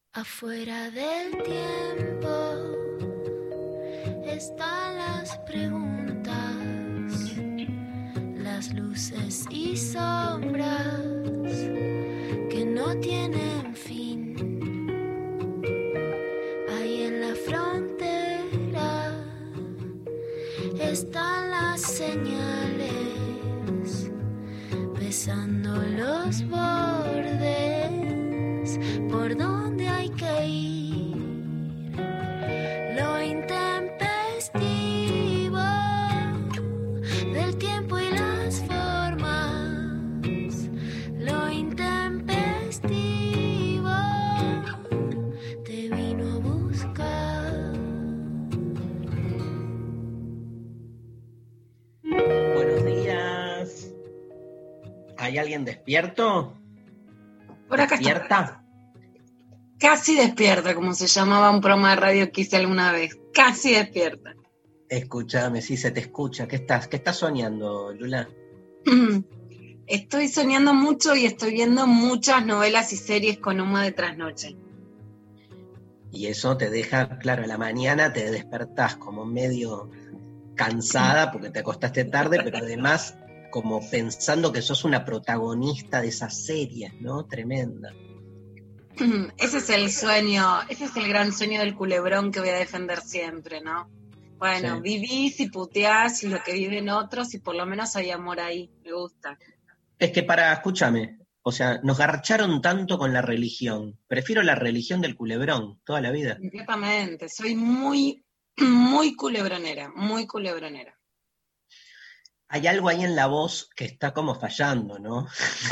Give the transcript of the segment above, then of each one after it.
Afuera del tiempo están las preguntas, las luces y sombras que no tienen fin. Ahí en la frontera están las señales, besando los bordes por donde hay que ir. Lo intempestivo del tiempo y las formas. Lo intempestivo te vino a buscar. Buenos días. ¿Hay alguien despierto? Por acá ¿Despierta? está. Casi despierta, como se llamaba un programa de radio que hice alguna vez. Casi despierta. Escúchame, sí, se te escucha. ¿Qué estás soñando, Lula? Estoy soñando mucho y estoy viendo muchas novelas y series con humo de trasnoche. Y eso te deja, claro, a la mañana te despertás como medio cansada porque te acostaste tarde, pero además como pensando que sos una protagonista de esas series, ¿no? Tremenda. Ese es el sueño, ese es el gran sueño del culebrón que voy a defender siempre, ¿no? Bueno, Sí. vivís y puteás lo que viven otros y por lo menos hay amor ahí, me gusta. Es que escúchame, o sea, nos garcharon tanto con la religión. Prefiero la religión del culebrón, toda la vida. Completamente, soy muy, muy culebronera, muy culebronera. Hay algo ahí en la voz que está como fallando, ¿no?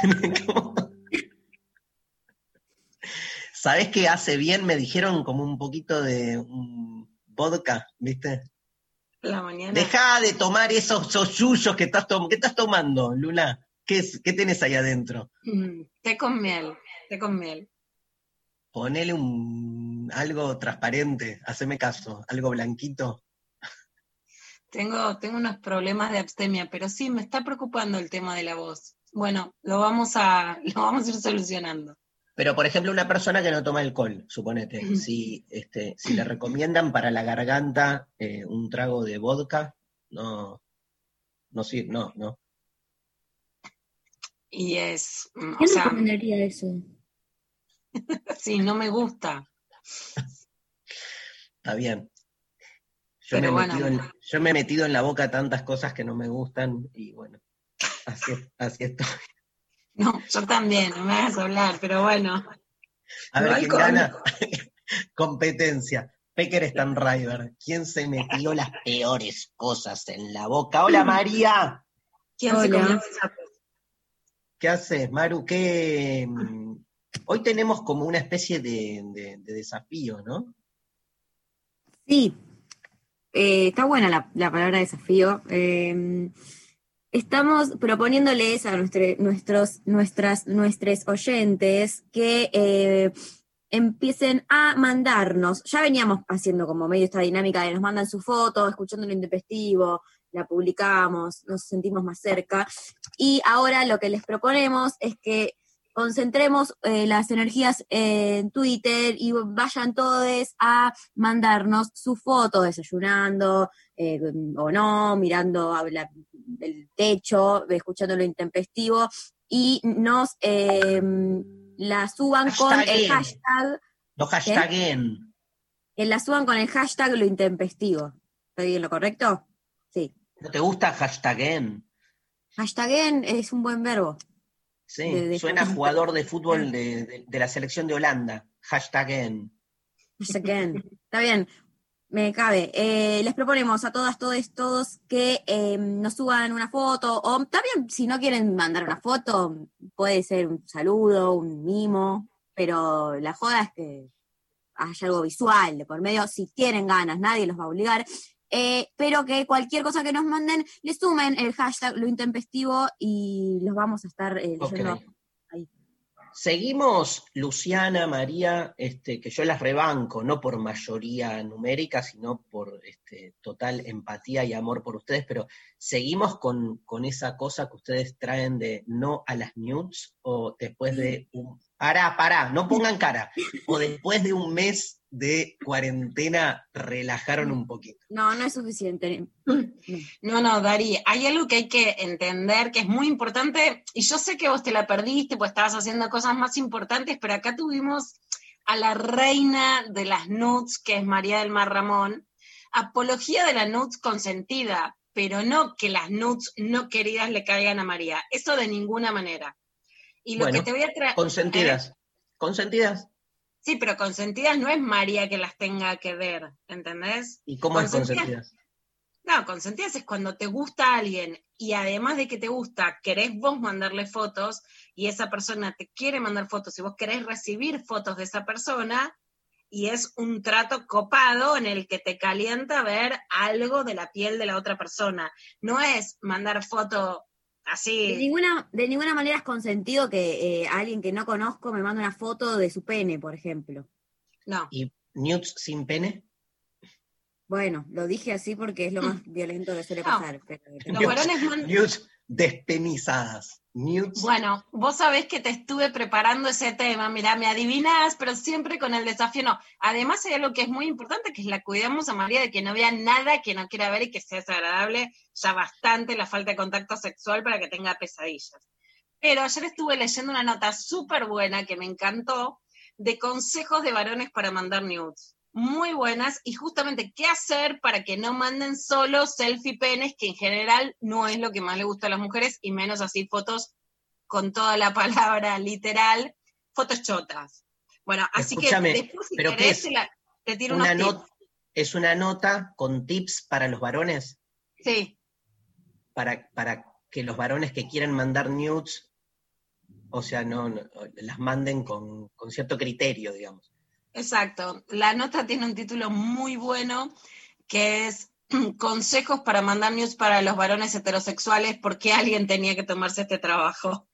¿Sabés qué hace bien? Me dijeron como un poquito de vodka, ¿viste? La mañana. Dejá de tomar esos yuyos que estás tomando. ¿Qué estás tomando, Lula? ¿Qué tenés ahí adentro? Té con miel, té con miel. Ponele algo transparente, haceme caso, algo blanquito. Tengo unos problemas de abstemia, pero sí, me está preocupando el tema de la voz. Bueno, lo vamos a ir solucionando. Pero, por ejemplo, una persona que no toma alcohol, suponete, si le recomiendan para la garganta un trago de vodka, no. Y es, ¿Quién recomendaría eso? Sí, no me gusta. Está bien. Yo me he metido en la boca tantas cosas que no me gustan y bueno, así estoy. No, yo también, no me hagas hablar, pero bueno. A ver, ¿quién gana? Competencia. Pecker Stanriver. ¿Quién se metió las peores cosas en la boca? ¡Hola, María! ¿Quién se comió los sapos? ¿Qué haces, Maru? Hoy tenemos como una especie de desafío, ¿no? Sí, está buena la palabra desafío. Estamos proponiéndoles a nuestros oyentes que empiecen a mandarnos. Ya veníamos haciendo como medio esta dinámica de nos mandan su foto, escuchando lo intempestivo, la publicamos, nos sentimos más cerca. Y ahora lo que les proponemos es que concentremos las energías en Twitter y vayan todos a mandarnos su foto desayunando o no, mirando el techo, escuchando lo intempestivo y nos la suban con el hashtag. Los hashtaguen. La suban con el hashtag lo intempestivo. ¿Estoy en lo correcto? Sí. ¿No te gusta hashtaguen? Hashtaguen es un buen verbo. Sí, suena jugador de fútbol de la selección de Holanda. Hashtaggen. Hashtaggen. Está bien, me cabe. Les proponemos a todas, todos que nos suban una foto, o también si no quieren mandar una foto, puede ser un saludo, un mimo, pero la joda es que haya algo visual de por medio, si tienen ganas, nadie los va a obligar. Pero que cualquier cosa que nos manden, le sumen el hashtag lo intempestivo y los vamos a estar leyendo ahí. Seguimos, Luciana, María, que yo las rebanco, no por mayoría numérica, sino por total empatía y amor por ustedes, pero seguimos con esa cosa que ustedes traen de no a las nudes, o después de Pará, no pongan cara. O después de un mes de cuarentena relajaron un poquito. No, no es suficiente. No, Dari, hay algo que hay que entender que es muy importante, y yo sé que vos te la perdiste, pues estabas haciendo cosas más importantes, pero acá tuvimos a la reina de las nudes, que es María del Mar Ramón, apología de la nudes consentida, pero no que las nudes no queridas le caigan a María, eso de ninguna manera. Y lo Bueno, que te voy a traer... consentidas. ¿Consentidas? Sí, pero consentidas no es María que las tenga que ver, ¿entendés? ¿Y cómo es consentidas? No, consentidas es cuando te gusta alguien y además de que te gusta, querés vos mandarle fotos y esa persona te quiere mandar fotos y vos querés recibir fotos de esa persona y es un trato copado en el que te calienta ver algo de la piel de la otra persona. No es mandar foto así. De ninguna manera es consentido que alguien que no conozco me mande una foto de su pene, por ejemplo. No. ¿Y nudes sin pene? Bueno, lo dije así porque es lo más violento que suele pasar. Pero Los varones nudes despenizadas. Nudes. Bueno, vos sabés que te estuve preparando ese tema, mirá, me adivinás, pero siempre con el desafío no. Además hay algo que es muy importante, que es la cuidamos a María de que no vea nada que no quiera ver y que sea desagradable, ya bastante la falta de contacto sexual para que tenga pesadillas. Pero ayer estuve leyendo una nota súper buena que me encantó, de consejos de varones para mandar nudes. Muy buenas, y justamente qué hacer para que no manden solo selfie penes, que en general no es lo que más le gusta a las mujeres, y menos así fotos con toda la palabra literal, fotos chotas. Bueno, así Escúchame, que después si ¿pero querés qué es? te tiro unos tips. ¿Es una nota con tips para los varones? Sí. Para que los varones que quieran mandar nudes, o sea, no las manden con cierto criterio, digamos. Exacto. La nota tiene un título muy bueno que es consejos para mandar news para los varones heterosexuales, porque alguien tenía que tomarse este trabajo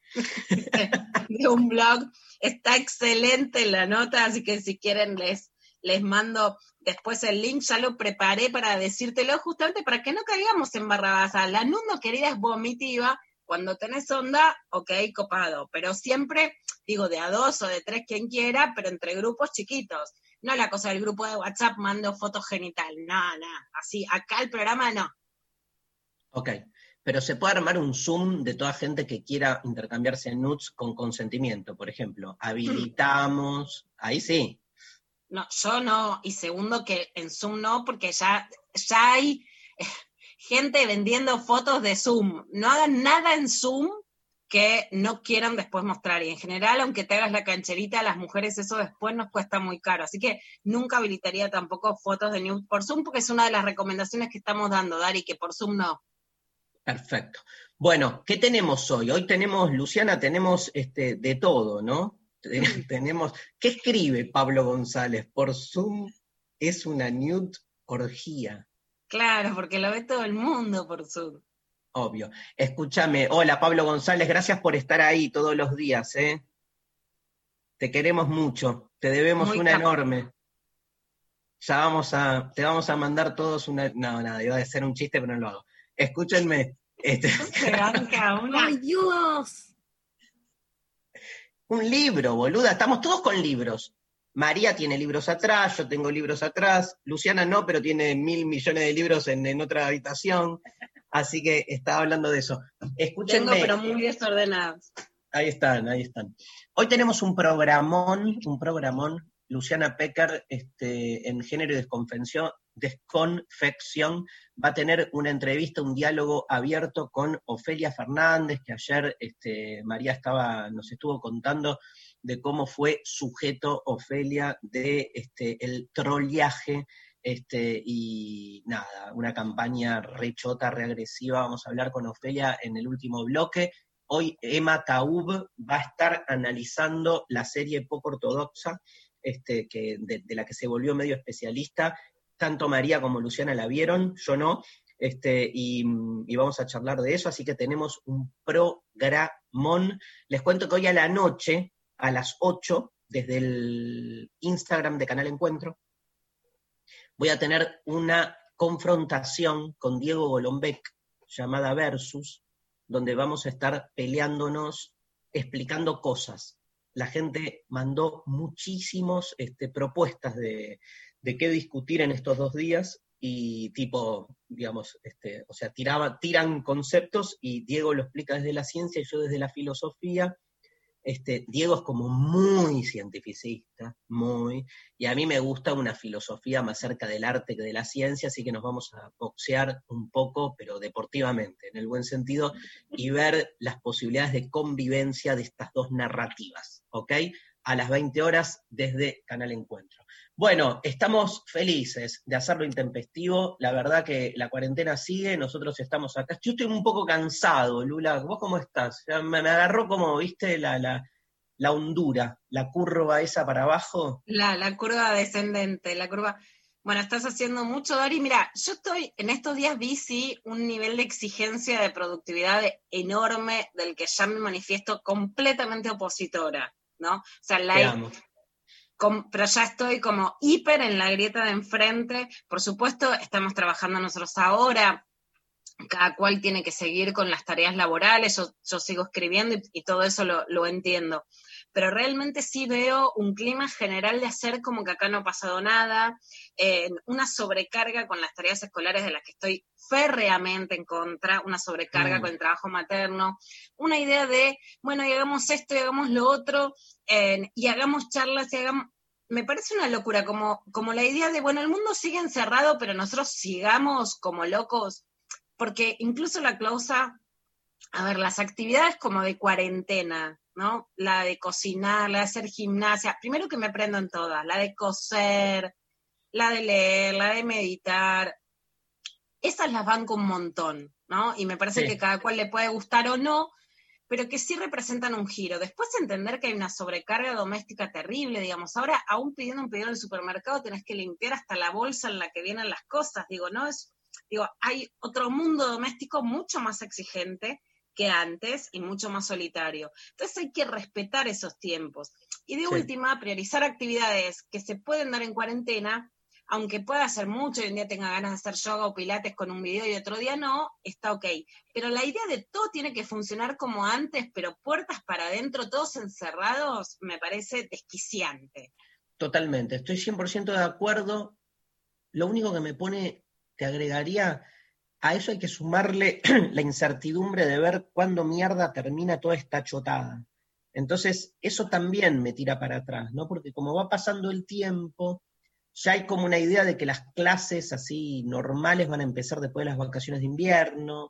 de un blog. Está excelente la nota, así que si quieren les mando después el link, ya lo preparé para decírtelo justamente para que no caigamos en barrabasa. La nud no querida es vomitiva. Cuando tenés onda, ok, copado, pero siempre, digo, de a 2 o de 3, quien quiera, pero entre grupos chiquitos. No la cosa del grupo de WhatsApp, mando fotos genital, no, así, acá el programa no. Ok, pero se puede armar un Zoom de toda gente que quiera intercambiarse nudes con consentimiento, por ejemplo, habilitamos, ahí sí. No, yo no, y segundo que en Zoom no, porque ya hay... gente vendiendo fotos de Zoom. No hagan nada en Zoom que no quieran después mostrar. Y en general, aunque te hagas la cancherita, a las mujeres eso después nos cuesta muy caro. Así que nunca habilitaría tampoco fotos de nude por Zoom, porque es una de las recomendaciones que estamos dando, Dari, que por Zoom no. Perfecto. Bueno, ¿qué tenemos hoy? Hoy tenemos, Luciana, tenemos de todo, ¿no? Tenemos, ¿qué escribe Pablo González? Por Zoom es una nude orgía. Claro, porque lo ve todo el mundo por Zoom. Obvio. Escúchame, hola Pablo González, gracias por estar ahí todos los días, ¿eh? Te queremos mucho, te debemos Muy una capo. enorme. Ya te vamos a mandar todos una... No, nada, iba a ser un chiste, pero no lo hago. Escúchenme. Se banca una. ¡Ay, Dios! Un libro, boluda, estamos todos con libros. María tiene libros atrás, yo tengo libros atrás, Luciana no, pero tiene 1.000 millones de libros en otra habitación, así que estaba hablando de eso. Escúchenme. Tengo, pero muy desordenados. Ahí están. Hoy tenemos un programón, Luciana Pecker, en Género y Desconfección, va a tener una entrevista, un diálogo abierto con Ofelia Fernández, que ayer María nos estuvo contando de cómo fue sujeto Ofelia de el troleaje, y nada, una campaña re chota, re agresiva. Vamos a hablar con Ofelia en el último bloque. Hoy Emma Taub va a estar analizando la serie poco ortodoxa, de la que se volvió medio especialista. Tanto María como Luciana la vieron, yo no, y vamos a charlar de eso, así que tenemos un programón. Les cuento que hoy a la noche, a las 8, desde el Instagram de Canal Encuentro, voy a tener una confrontación con Diego Golombek, llamada Versus, donde vamos a estar peleándonos, explicando cosas. la gente mandó muchísimos propuestas de qué discutir en estos 2 días, y tipo, digamos, o sea, tiran conceptos y Diego lo explica desde la ciencia y yo desde la filosofía. Diego es como muy cientificista, y a mí me gusta una filosofía más cerca del arte que de la ciencia, así que nos vamos a boxear un poco, pero deportivamente, en el buen sentido, y ver las posibilidades de convivencia de estas dos narrativas, ¿ok? A las 20 horas desde Canal Encuentro. Bueno, estamos felices de hacerlo intempestivo, la verdad que la cuarentena sigue, nosotros estamos acá. Yo estoy un poco cansado, Lula, ¿vos cómo estás? Ya me agarró como, viste, la hondura, la curva esa para abajo. La curva descendente, la curva... Bueno, estás haciendo mucho, Dori. Mira, yo estoy, en estos días vi, sí, un nivel de exigencia de productividad enorme del que ya me manifiesto completamente opositora, ¿no? O sea, Te amo. pero ya estoy como hiper en la grieta de enfrente. Por supuesto, estamos trabajando nosotros ahora, cada cual tiene que seguir con las tareas laborales, yo sigo escribiendo y todo eso lo entiendo. Pero realmente sí veo un clima general de hacer como que acá no ha pasado nada, una sobrecarga con las tareas escolares de las que estoy férreamente en contra, una sobrecarga con el trabajo materno, una idea de, bueno, y hagamos esto y hagamos lo otro, y hagamos charlas y hagamos... Me parece una locura, como la idea de, bueno, el mundo sigue encerrado, pero nosotros sigamos como locos, porque incluso la clausa, a ver, las actividades como de cuarentena, ¿no? La de cocinar, la de hacer gimnasia, primero que me prendo en todas, la de coser, la de leer, la de meditar, esas las banco un montón, ¿no? Y me parece que cada cual le puede gustar o no, pero que sí representan un giro. Después entender que hay una sobrecarga doméstica terrible, digamos, ahora aún pidiendo un pedido en el supermercado tenés que limpiar hasta la bolsa en la que vienen las cosas, hay otro mundo doméstico mucho más exigente que antes y mucho más solitario. Entonces hay que respetar esos tiempos. Y de última, priorizar actividades que se pueden dar en cuarentena, aunque pueda hacer mucho y un día tenga ganas de hacer yoga o pilates con un video y otro día no, está ok. Pero la idea de todo tiene que funcionar como antes, pero puertas para adentro, todos encerrados, me parece desquiciante. Totalmente, estoy 100% de acuerdo. Lo único que me pone, te agregaría, a eso hay que sumarle la incertidumbre de ver cuándo mierda termina toda esta chotada. Entonces, eso también me tira para atrás, ¿no? Porque como va pasando el tiempo, ya hay como una idea de que las clases así normales van a empezar después de las vacaciones de invierno.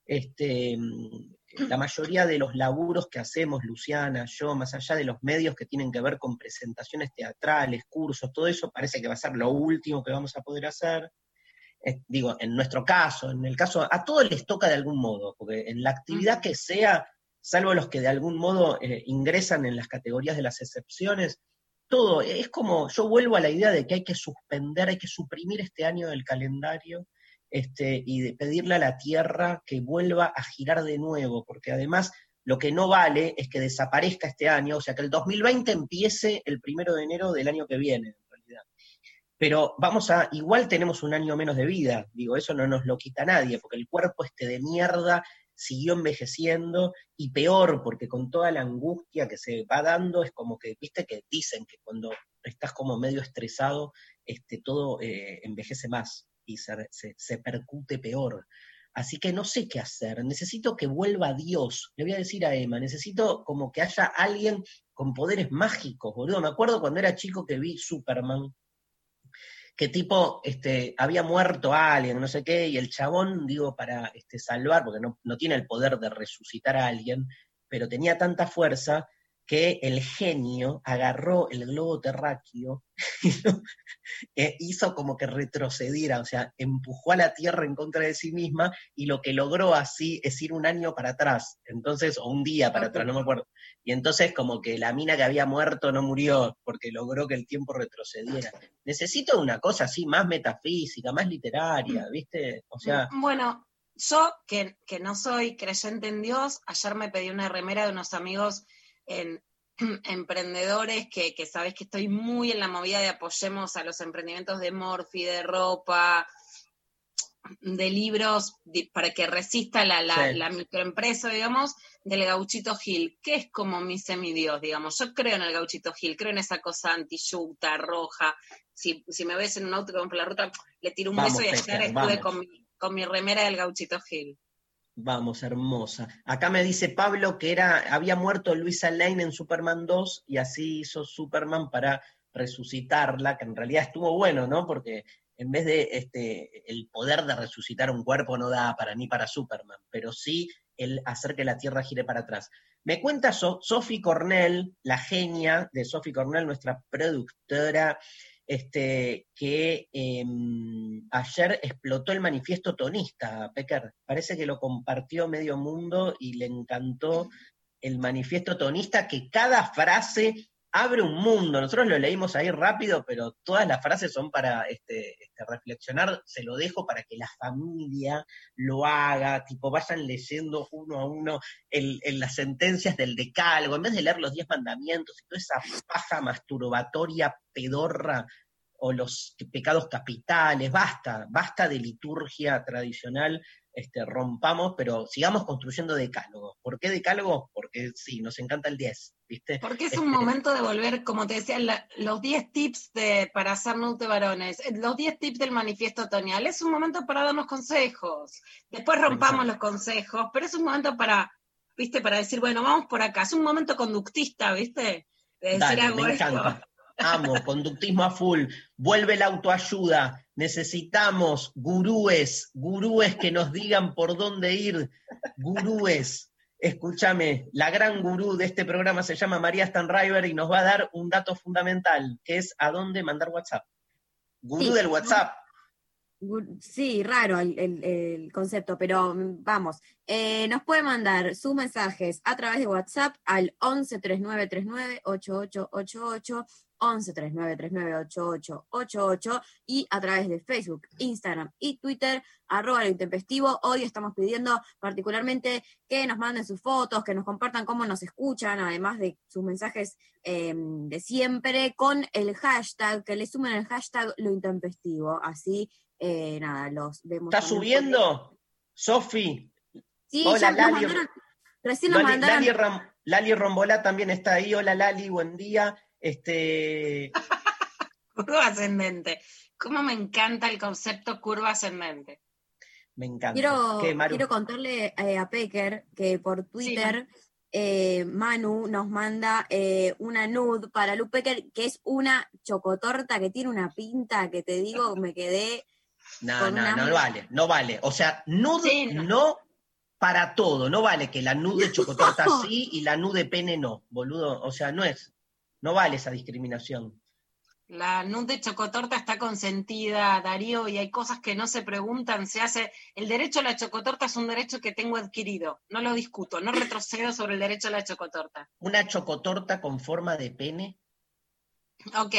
La mayoría de los laburos que hacemos, Luciana, yo, más allá de los medios que tienen que ver con presentaciones teatrales, cursos, todo eso parece que va a ser lo último que vamos a poder hacer. Digo, en nuestro caso, en el caso, a todos les toca de algún modo, porque en la actividad que sea, salvo los que de algún modo ingresan en las categorías de las excepciones, todo, es como, yo vuelvo a la idea de que hay que suspender, hay que suprimir este año del calendario, y de pedirle a la Tierra que vuelva a girar de nuevo, porque además lo que no vale es que desaparezca este año, o sea, que el 2020 empiece el 1 de enero del año que viene, en realidad. Pero igual tenemos un año menos de vida, digo, eso no nos lo quita nadie, porque el cuerpo de mierda siguió envejeciendo, y peor, porque con toda la angustia que se va dando, es como que, viste que dicen que cuando estás como medio estresado, todo envejece más, y se percute peor. Así que no sé qué hacer, necesito que vuelva Dios, le voy a decir a Emma, necesito como que haya alguien con poderes mágicos, boludo. Me acuerdo cuando era chico que vi Superman, que tipo, había muerto alguien, no sé qué, y el chabón, digo, para salvar, porque no tiene el poder de resucitar a alguien, pero tenía tanta fuerza que el genio agarró el globo terráqueo y hizo como que retrocediera, o sea, empujó a la Tierra en contra de sí misma, y lo que logró así es ir un año para atrás, entonces, o un día para atrás, no me acuerdo. Y entonces como que la mina que había muerto no murió, porque logró que el tiempo retrocediera. Necesito una cosa así, más metafísica, más literaria, ¿viste? O sea... Bueno, yo que no soy creyente en Dios, ayer me pedí una remera de unos amigos emprendedores que sabés que estoy muy en la movida de apoyemos a los emprendimientos de Morphy, de ropa, de libros para que resista Sí. la microempresa, digamos, del Gauchito Gil, que es como mi semidios, digamos. Yo creo en el Gauchito Gil, creo en esa cosa anti-yuta, roja. Si me ves en un auto que va por la ruta, le tiro un Vamos, beso y ayer Pecker, estuve vamos. con mi remera del Gauchito Gil. Vamos, hermosa. Acá me dice Pablo que había muerto Luisa Lane en Superman 2 y así hizo Superman para resucitarla, que en realidad estuvo bueno, ¿no? Porque en vez de el poder de resucitar un cuerpo no da ni para Superman, pero sí el hacer que la Tierra gire para atrás. Me cuenta Sophie Cornell, la genia de Sophie Cornell, nuestra productora, que ayer explotó el manifiesto tonista, Pecker. Parece que lo compartió medio mundo y le encantó el manifiesto tonista, que cada frase abre un mundo. Nosotros lo leímos ahí rápido, pero todas las frases son para reflexionar. Se lo dejo para que la familia lo haga, tipo vayan leyendo uno a uno las sentencias del decálogo, en vez de leer los 10 mandamientos y toda esa paja masturbatoria pedorra o los pecados capitales. Basta de liturgia tradicional. Rompamos, pero sigamos construyendo decálogos. ¿Por qué decálogos? Porque sí, nos encanta el 10, ¿viste? Porque es un momento de volver, como te decía, los 10 tips para hacer nude de varones, los 10 tips del manifiesto otoñal. Es un momento para darnos consejos. Después rompamos los consejos, pero es un momento para, ¿viste? Para decir, bueno, vamos por acá. Es un momento conductista, ¿viste? De decir, Dale, hago me esto. encanta. Amo, conductismo a full. Vuelve la autoayuda. Necesitamos gurúes que nos digan por dónde ir. Gurúes. Escúchame, la gran gurú de este programa se llama María Stanriver y nos va a dar un dato fundamental, que es a dónde mandar WhatsApp. Gurú Sí. del WhatsApp. Sí, raro el concepto, pero vamos. Nos puede mandar sus mensajes a través de WhatsApp al 11 39 39 8888, 11 39 39 8888, y a través de Facebook, Instagram y Twitter, @lo intempestivo. Hoy estamos pidiendo particularmente que nos manden sus fotos, que nos compartan cómo nos escuchan, además de sus mensajes de siempre, con el hashtag, que le sumen el hashtag lo intempestivo, así nada, los vemos. ¿Está subiendo, Sofi? Sí, Hola, ya Lali. nos mandaron, recién nos mandaron. Lali Rombolá también está ahí. Hola, Lali, buen día. Curva ascendente. ¿Cómo me encanta el concepto curva ascendente? Me encanta. Quiero contarle a Pecker que por Twitter Manu nos manda una nude para Lu Pecker, que es una chocotorta que tiene una pinta que te digo, me quedé... No vale. O sea, nude Sí, no para todo. No vale que la nude de chocotorta sí y la nude de pene no, boludo. O sea, no vale esa discriminación. La nude de chocotorta está consentida, Darío, y hay cosas que no se preguntan, se hace. El derecho a la chocotorta es un derecho que tengo adquirido, no lo discuto, no retrocedo sobre el derecho a la chocotorta. ¿Una chocotorta con forma de pene? Ok.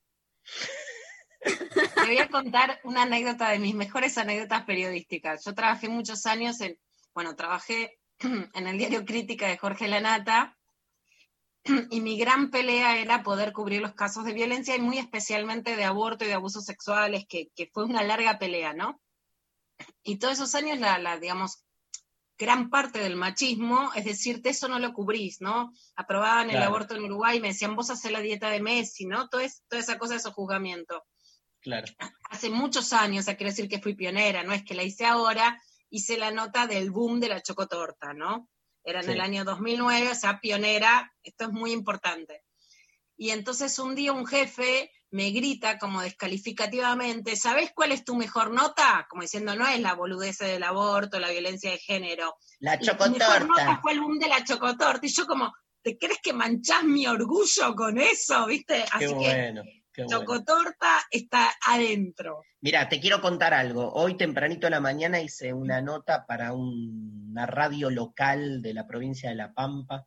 Te voy a contar una anécdota de mis mejores anécdotas periodísticas. Yo trabajé muchos años trabajé en el diario Crítica de Jorge Lanata, y mi gran pelea era poder cubrir los casos de violencia y muy especialmente de aborto y de abusos sexuales, que fue una larga pelea, ¿no? Y todos esos años, digamos, gran parte del machismo es decirte, eso no lo cubrís, ¿no? Aprobaban el aborto en Uruguay y me decían, vos hacés la dieta de Messi, ¿no? Toda esa cosa de sojuzgamiento. Claro. Hace muchos años, o sea, quiero decir que fui pionera, no es que la hice ahora, hice la nota del boom de la chocotorta, ¿no? Era en el año 2009, o sea, pionera, esto es muy importante. Y entonces un día un jefe me grita como descalificativamente, ¿sabés cuál es tu mejor nota? Como diciendo, no es la boludez del aborto, la violencia de género. La chocotorta. Mi mejor nota fue el boom de la chocotorta. Y yo como, ¿te crees que manchás mi orgullo con eso? ¿Viste? Así Qué bueno. Chocotorta está adentro. Mira, te quiero contar algo. Hoy tempranito en la mañana hice una nota para una radio local de la provincia de La Pampa,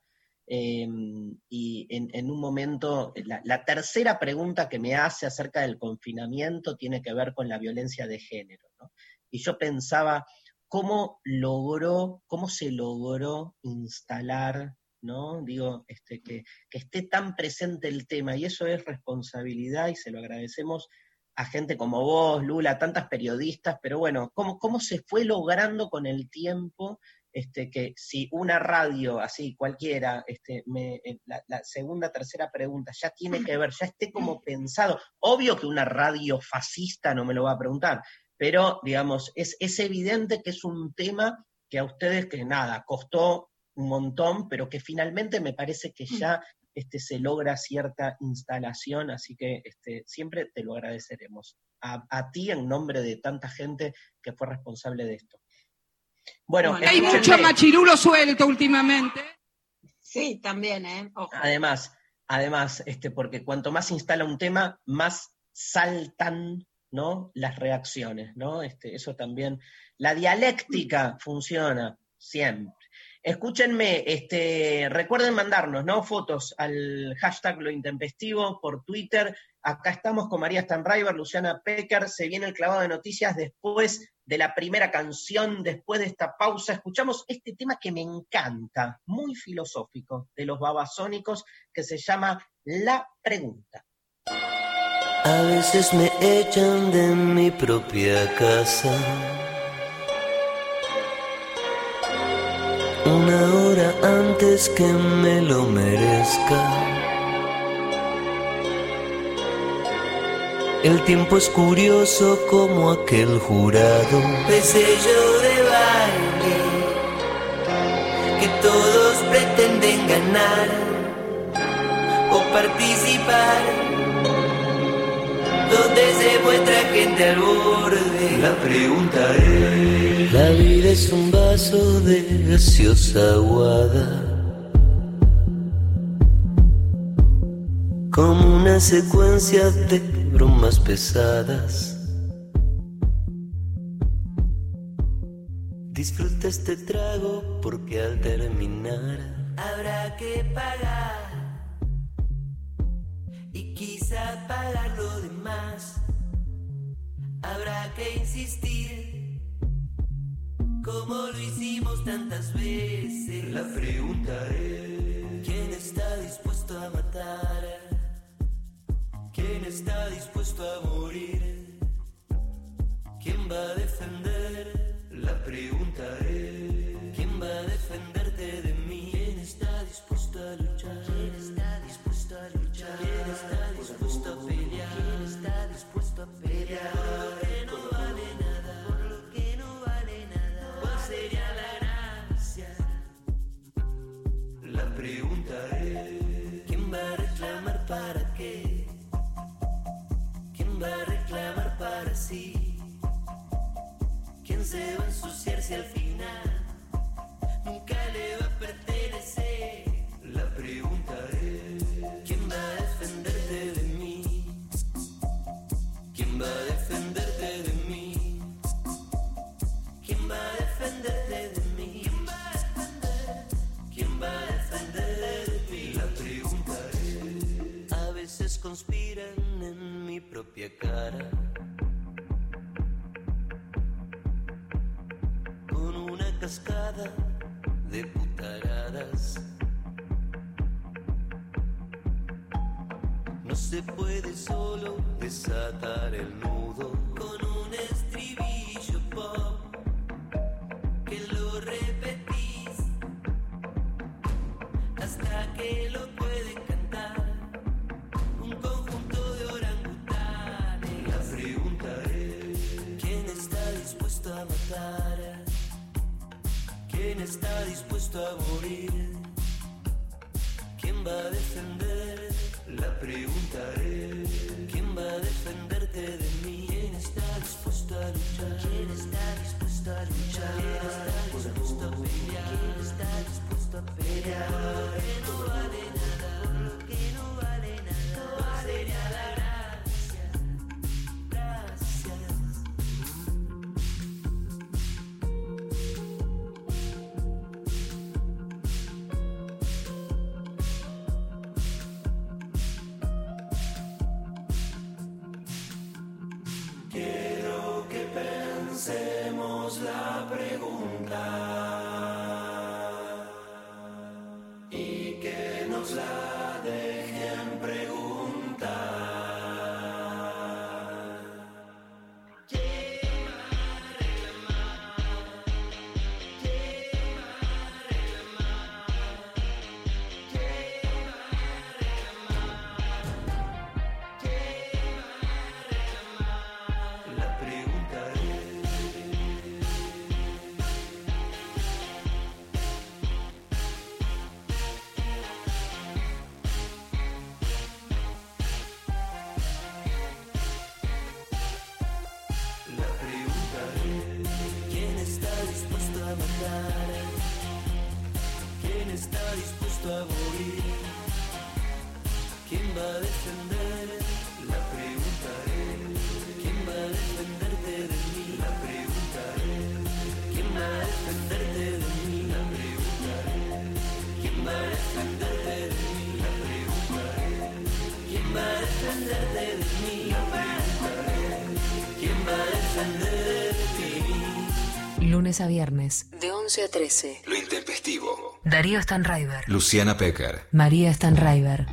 y en un momento, la tercera pregunta que me hace acerca del confinamiento tiene que ver con la violencia de género, ¿no? Y yo pensaba, ¿cómo se logró instalar, ¿no? Digo, que esté tan presente el tema, y eso es responsabilidad, y se lo agradecemos a gente como vos, Lula, a tantas periodistas, pero bueno, ¿cómo se fue logrando con el tiempo que si una radio, así cualquiera, la segunda, tercera pregunta ya tiene que ver, ya esté como pensado? Obvio que una radio fascista no me lo va a preguntar, pero digamos, es evidente que es un tema que a ustedes, que nada, costó un montón, pero que finalmente me parece que ya se logra cierta instalación, así que siempre te lo agradeceremos. A ti en nombre de tanta gente que fue responsable de esto. Bueno, hay mucho machirulo suelto últimamente. Sí, también, Ojo. Además, porque cuanto más se instala un tema, más saltan, ¿no?, las reacciones, ¿no? Eso también. La dialéctica funciona siempre. Escúchenme, recuerden mandarnos, ¿no?, fotos al hashtag Lo Intempestivo por Twitter. Acá estamos con María Stanraiver, Luciana Pecker. Se viene el clavado de noticias después de la primera canción, después de esta pausa. Escuchamos este tema que me encanta, muy filosófico, de los Babasónicos, que se llama La Pregunta. A veces me echan de mi propia casa, una hora antes que me lo merezca. El tiempo es curioso como aquel jurado de sello de baile que todos pretenden ganar o participar, donde se muestra gente al borde. La pregunta es: la vida es un vaso de gaseosa aguada, como una secuencia de bromas pesadas. Disfruta este trago porque al terminar habrá que pagar, y quizá pagar lo demás. Habrá que insistir como lo hicimos tantas veces. La pregunta es: ¿quién está dispuesto a matar? ¿Quién está dispuesto a morir? ¿Quién va a defender? La pregunta es: ¿quién va a defenderte de mí? ¿Quién está dispuesto a luchar? ¿Quién está dispuesto a luchar? ¿Quién está dispuesto a pelear? ¿Quién está dispuesto a pelear? Por lo que no vale nada, por lo que no vale nada. ¿Cuál sería la gracia? La pregunta es: ¿quién va a reclamar para qué? ¿Quién va a reclamar para sí? ¿Quién se va a ensuciar si al final nunca le va a pertenecer? La pregunta es: ¿quién va a defenderte de mí? ¿Quién va a defenderte de mí? ¿Quién va a defenderte de mí? ¿Quién va a defender? ¿Quién va a defender de mí? La pregunta es: a veces conspiran en mi propia cara, con una cascada de putaradas. No se puede solo desatar el nudo con un estribillo pop que lo repetís hasta que lo pueden cantar un conjunto de orangutanes. La pregunta es: ¿quién está dispuesto a matar? ¿Quién está dispuesto a morir? ¿Quién va a defender? La pregunta es: ¿quién va a defenderte de mí? ¿Quién está dispuesto a luchar? ¿Quién está dispuesto a luchar? ¿Quién está dispuesto a pelear? ¿Quién está dispuesto a pelear? Por lo que no vale nada, por lo que no vale nada. ¿Cuál sería la gracia? Gracias. matar? ¿Quién está dispuesto a morir? ¿Quién va a defender? La pregunta es, ¿quién va a defenderte de mí? La pregunta es, ¿quién va a defenderte de mí? La pregunta es, ¿quién va a defenderte de mí? La pregunta es, ¿quién va a defenderte de mí? La pregunta es, ¿quién va a defenderte de mí? Lunes a viernes, de 11 a 13. Lo intempestivo. Darío Stanraiver. Luciana Pecker. María Stanraiver.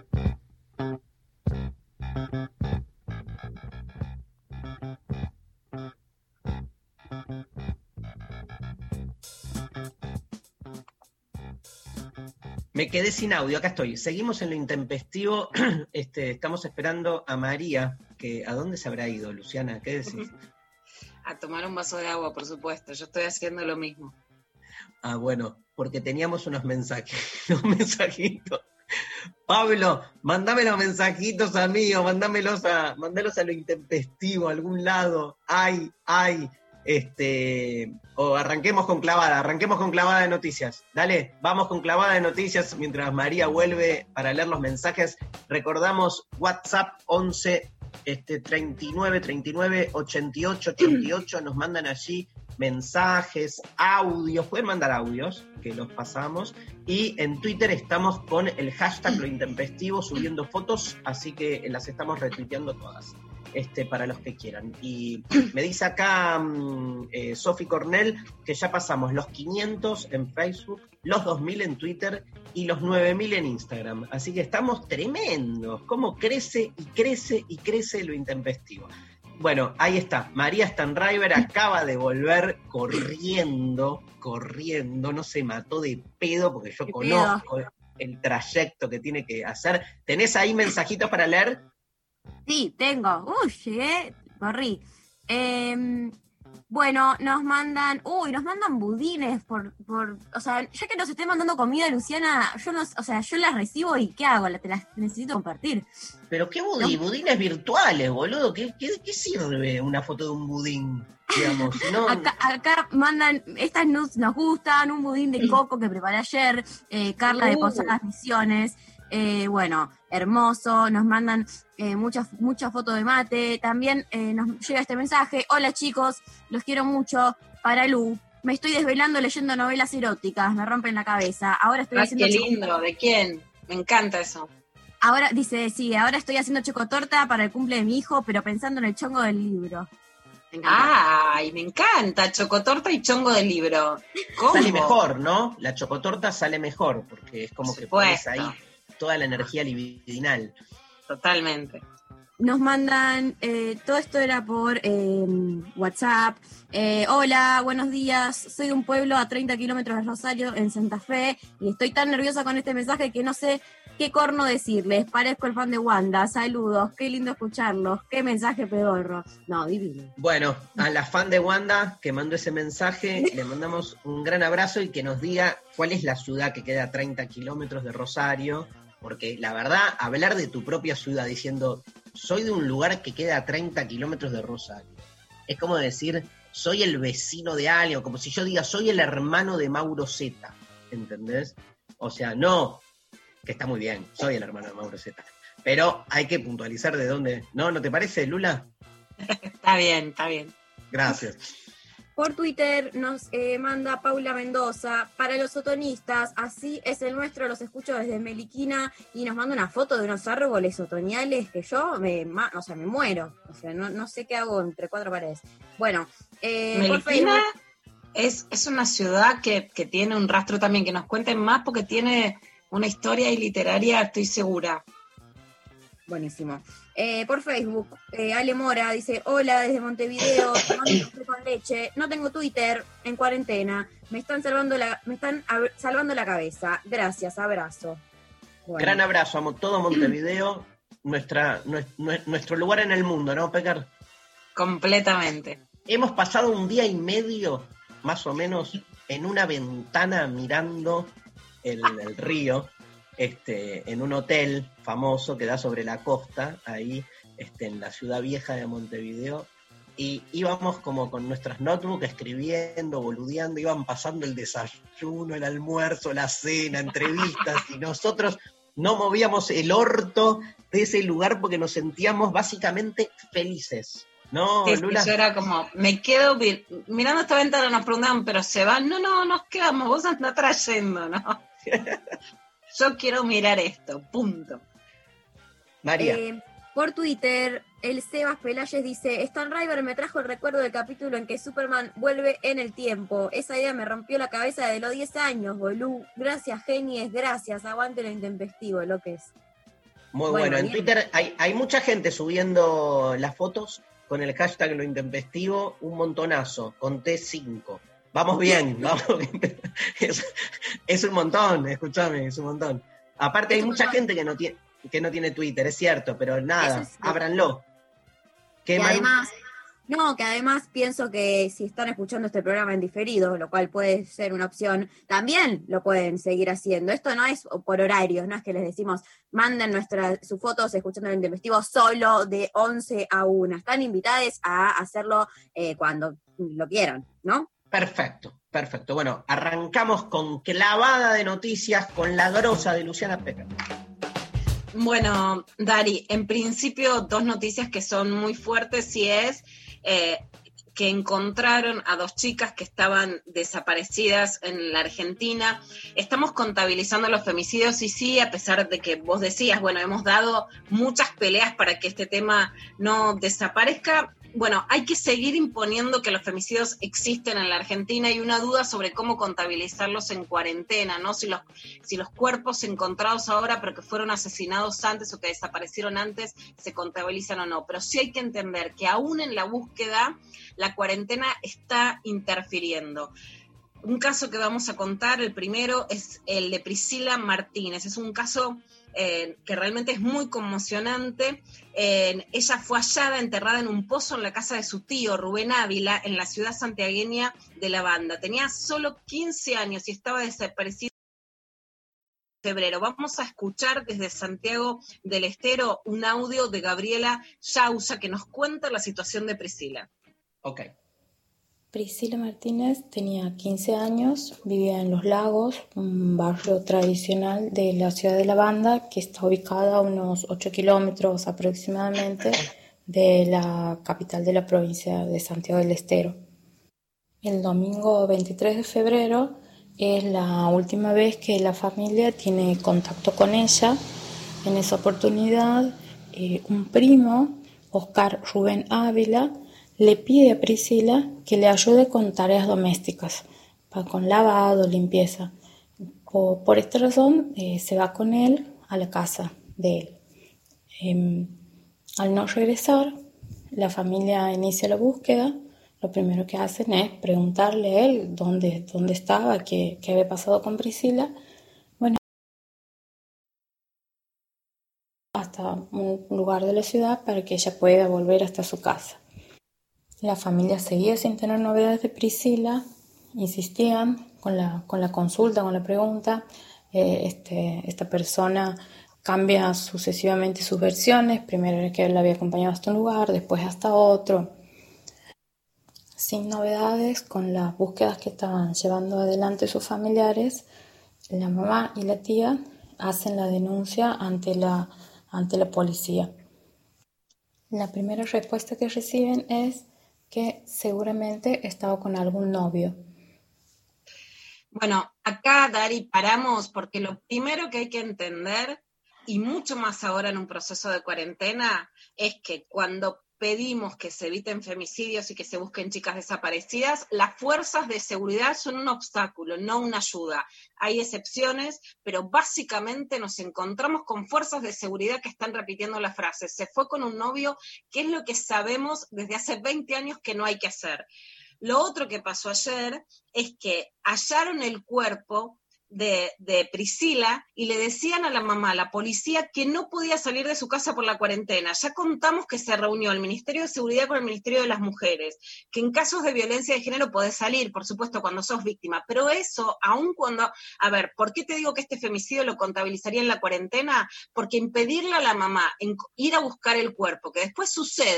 Me quedé sin audio, acá estoy. Seguimos en lo intempestivo. Estamos esperando a María, que ¿a dónde se habrá ido, Luciana? ¿Qué decís? A tomar un vaso de agua, por supuesto. Yo estoy haciendo lo mismo. Ah, bueno, porque teníamos unos mensajitos. Pablo, mandame los mensajitos a mí, o mándalos a lo intempestivo, a algún lado. Ay. O arranquemos con clavada de noticias. Dale, vamos con clavada de noticias mientras María vuelve para leer los mensajes. Recordamos WhatsApp 11 39 88, nos mandan allí mensajes, audios, pueden mandar audios que los pasamos, y en Twitter estamos con el hashtag lo intempestivo subiendo fotos, así que las estamos retuiteando todas. Para los que quieran. Y me dice acá Sofi Cornell que ya pasamos los 500 en Facebook, los 2000 en Twitter y los 9000 en Instagram. Así que estamos tremendos. Cómo crece lo intempestivo. Bueno, ahí está. María Stanraiver acaba de volver corriendo. No se mató de pedo porque yo conozco el trayecto que tiene que hacer. ¿Tenés ahí mensajitos para leer? Sí, tengo. Llegué, corrí. Bueno, nos mandan budines o sea, ya que nos estén mandando comida, Luciana, yo las recibo y ¿qué hago? Te las necesito compartir. Pero qué budines virtuales, boludo. ¿Qué sirve una foto de un budín? Digamos, no. Acá mandan, estas nudes nos gustan, un budín de coco que preparé ayer, Carla de Posadas Misiones. Bueno, hermoso, nos mandan muchas fotos de mate, también nos llega este mensaje: hola chicos, los quiero mucho, para Lu, me estoy desvelando leyendo novelas eróticas, me rompen la cabeza, ahora estoy haciendo... ¡Qué lindo! ¿De quién? Me encanta eso. Ahora, dice, sí, ahora estoy haciendo chocotorta para el cumple de mi hijo, pero pensando en el chongo del libro. ¡Ay, me encanta! Chocotorta y chongo del libro. ¿Cómo? Sale mejor, ¿no? La chocotorta sale mejor, porque es como que pones ahí toda la energía libidinal. Totalmente. Nos mandan, todo esto era por WhatsApp. Hola, buenos días. Soy de un pueblo a 30 kilómetros de Rosario, en Santa Fe, y estoy tan nerviosa con este mensaje que no sé qué corno decirles. Parezco el fan de Wanda. Saludos, qué lindo escucharlos. Qué mensaje pedorro. No, divino. Bueno, a la fan de Wanda que mandó ese mensaje, le mandamos un gran abrazo y que nos diga cuál es la ciudad que queda a 30 kilómetros de Rosario. Porque la verdad, hablar de tu propia ciudad diciendo, soy de un lugar que queda a 30 kilómetros de Rosario, es como decir, soy el vecino de alguien, o como si yo diga, soy el hermano de Mauro Zeta, ¿entendés? O sea, no, que está muy bien, soy el hermano de Mauro Zeta, pero hay que puntualizar de dónde, ¿no te parece, Lula? Está bien. Gracias. Por Twitter nos manda Paula Mendoza: para los otoñistas, así es el nuestro, los escucho desde Meliquina, y nos manda una foto de unos árboles otoñales que yo me muero, o sea, no sé qué hago entre cuatro paredes. Bueno, Meliquina es una ciudad que tiene un rastro también, que nos cuenten más porque tiene una historia y literaria, estoy segura. Buenísimo. Por Facebook, Ale Mora dice: hola, desde Montevideo, tomando café con leche, no tengo Twitter, en cuarentena, me están salvando la cabeza, gracias, abrazo. Bueno. Gran abrazo a todo Montevideo, nuestro lugar en el mundo, ¿no, Pecar? Completamente. Hemos pasado un día y medio, más o menos, en una ventana mirando el río, en un hotel famoso que da sobre la costa, ahí en la ciudad vieja de Montevideo, y íbamos como con nuestras notebooks escribiendo, boludeando, iban pasando el desayuno, el almuerzo, la cena, entrevistas, y nosotros no movíamos el orto de ese lugar porque nos sentíamos básicamente felices. ¿No, Sí, Lula? yo era como, me quedo mirando esta ventana, nos preguntaban, pero se van, no, nos quedamos, vos andás trayendo, ¿no? Yo quiero mirar esto, punto. María. Por Twitter, el Sebas Pelayes dice, Stan River me trajo el recuerdo del capítulo en que Superman vuelve en el tiempo. Esa idea me rompió la cabeza de los 10 años, bolú. Gracias, genies, gracias. Aguante lo intempestivo, lo que es. Muy bueno. En bien. Twitter hay mucha gente subiendo las fotos con el hashtag lo intempestivo, un montonazo. Conté 5. Vamos bien, vamos bien. Es un montón, escúchame, es un montón. Aparte hay mucha gente que no tiene Twitter, es cierto, pero nada, ábranlo. Que además pienso que si están escuchando este programa en diferido, lo cual puede ser una opción, también lo pueden seguir haciendo. Esto no es por horarios, no es que les decimos, manden sus fotos escuchando el intempestivo solo de 11 a 1. Están invitados a hacerlo cuando lo quieran, ¿no? Perfecto. Bueno, arrancamos con clavada de noticias con la grosa de Luciana Pecker. Bueno, Dari, en principio 2 noticias que son muy fuertes y es que encontraron a 2 chicas que estaban desaparecidas en la Argentina. Estamos contabilizando los femicidios y sí, a pesar de que vos decías, bueno, hemos dado muchas peleas para que este tema no desaparezca. Bueno, hay que seguir imponiendo que los femicidios existen en la Argentina. Hay una duda sobre cómo contabilizarlos en cuarentena, ¿no? Si los cuerpos encontrados ahora, pero que fueron asesinados antes o que desaparecieron antes, se contabilizan o no. Pero sí hay que entender que aún en la búsqueda, la cuarentena está interfiriendo. Un caso que vamos a contar, el primero, es el de Priscila Martínez. Es un caso que realmente es muy conmocionante. Ella fue hallada enterrada en un pozo en la casa de su tío, Rubén Ávila, en la ciudad santiagueña de La Banda. Tenía solo 15 años y estaba desaparecida en febrero. Vamos a escuchar desde Santiago del Estero un audio de Gabriela Yauza que nos cuenta la situación de Priscila. Ok. Priscila Martínez tenía 15 años, vivía en Los Lagos, un barrio tradicional de la ciudad de La Banda, que está ubicada a unos 8 kilómetros aproximadamente de la capital de la provincia de Santiago del Estero. El domingo 23 de febrero es la última vez que la familia tiene contacto con ella. En esa oportunidad, un primo, Oscar Rubén Ávila, le pide a Priscila que le ayude con tareas domésticas, con lavado, limpieza. Por esta razón se va con él a la casa de él. Al no regresar, la familia inicia la búsqueda. Lo primero que hacen es preguntarle a él dónde estaba, qué había pasado con Priscila. Bueno, hasta un lugar de la ciudad para que ella pueda volver hasta su casa. La familia seguía sin tener novedades de Priscila, insistían con la consulta, con la pregunta. Esta persona cambia sucesivamente sus versiones. Primero era que él la había acompañado hasta un lugar, después hasta otro. Sin novedades, con las búsquedas que estaban llevando adelante sus familiares, la mamá y la tía hacen la denuncia ante la policía. La primera respuesta que reciben es que seguramente estaba con algún novio. Bueno, acá, Dari, paramos porque lo primero que hay que entender, y mucho más ahora en un proceso de cuarentena, es que cuando pedimos que se eviten femicidios y que se busquen chicas desaparecidas, las fuerzas de seguridad son un obstáculo, no una ayuda. Hay excepciones, pero básicamente nos encontramos con fuerzas de seguridad que están repitiendo la frase, se fue con un novio, que es lo que sabemos desde hace 20 años que no hay que hacer. Lo otro que pasó ayer es que hallaron el cuerpo de Priscila y le decían a la mamá, a la policía, que no podía salir de su casa por la cuarentena. Ya contamos que se reunió el Ministerio de Seguridad con el Ministerio de las Mujeres, que en casos de violencia de género podés salir, por supuesto, cuando sos víctima, pero eso, aun cuando, a ver, ¿por qué te digo que este femicidio lo contabilizaría en la cuarentena? Porque impedirle a la mamá ir a buscar el cuerpo, que después sucede,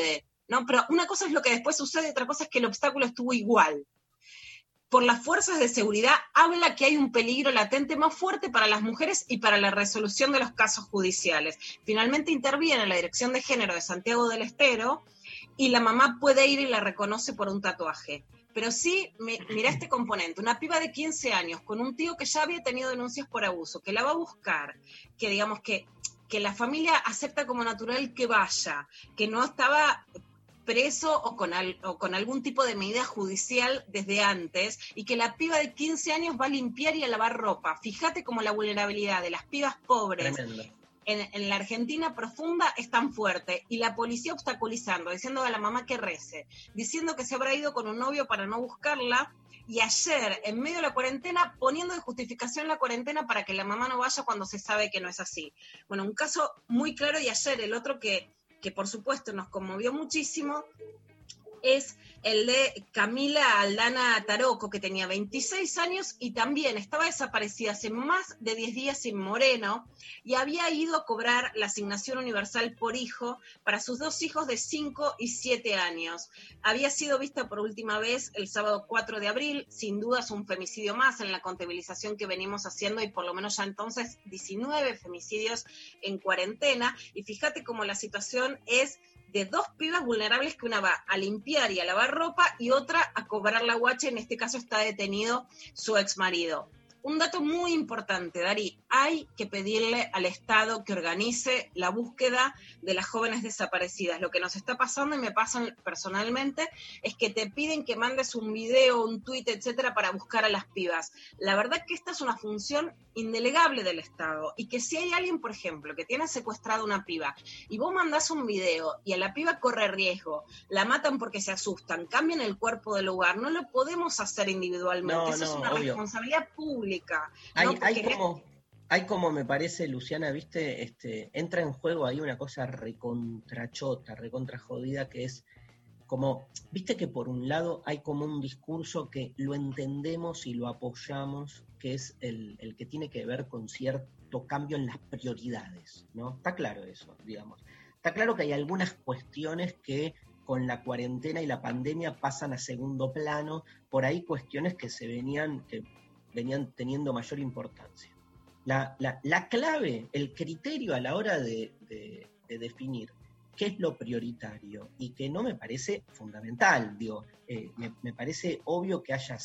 ¿no? Pero una cosa es lo que después sucede, otra cosa es que el obstáculo estuvo igual. Por las fuerzas de seguridad habla que hay un peligro latente más fuerte para las mujeres y para la resolución de los casos judiciales. Finalmente interviene la Dirección de Género de Santiago del Estero y la mamá puede ir y la reconoce por un tatuaje. Pero sí, mira este componente, una piba de 15 años con un tío que ya había tenido denuncias por abuso, que la va a buscar, que digamos que la familia acepta como natural que vaya, que no estaba preso o con algún tipo de medida judicial desde antes, y que la piba de 15 años va a limpiar y a lavar ropa. Fíjate cómo la vulnerabilidad de las pibas pobres en la Argentina profunda es tan fuerte, y la policía obstaculizando, diciendo a la mamá que rece, diciendo que se habrá ido con un novio para no buscarla, y ayer, en medio de la cuarentena, poniendo de justificación la cuarentena para que la mamá no vaya cuando se sabe que no es así. Bueno, un caso muy claro, y ayer el otro que por supuesto nos conmovió muchísimo, es el de Camila Aldana Taroco, que tenía 26 años y también estaba desaparecida hace más de 10 días en Moreno, y había ido a cobrar la asignación universal por hijo para sus 2 hijos de 5 y 7 años. Había sido vista por última vez el sábado 4 de abril, sin duda es un femicidio más en la contabilización que venimos haciendo, y por lo menos ya entonces 19 femicidios en cuarentena, y fíjate cómo la situación es de 2 pibas vulnerables, que una va a limpiar y a lavar ropa y otra a cobrar la guacha. En este caso está detenido su exmarido. Un dato muy importante, Dari, hay que pedirle al Estado que organice la búsqueda de las jóvenes desaparecidas. Lo que nos está pasando, y me pasa personalmente, es que te piden que mandes un video, un tuit, etcétera, para buscar a las pibas. La verdad que esta es una función indelegable del Estado, y que si hay alguien, por ejemplo, que tiene secuestrada una piba, y vos mandás un video y a la piba corre riesgo, la matan porque se asustan, cambian el cuerpo del lugar, no lo podemos hacer individualmente, eso es una responsabilidad pública. Hay como me parece, Luciana, viste, entra en juego ahí una cosa recontrachota, recontra jodida, que es como, viste que por un lado hay como un discurso que lo entendemos y lo apoyamos, que es el que tiene que ver con cierto cambio en las prioridades, ¿no? Está claro eso, digamos. Está claro que hay algunas cuestiones que con la cuarentena y la pandemia pasan a segundo plano, por ahí cuestiones que venían teniendo mayor importancia. La clave, el criterio a la hora de definir qué es lo prioritario y que no me parece fundamental, digo, me parece obvio que hayan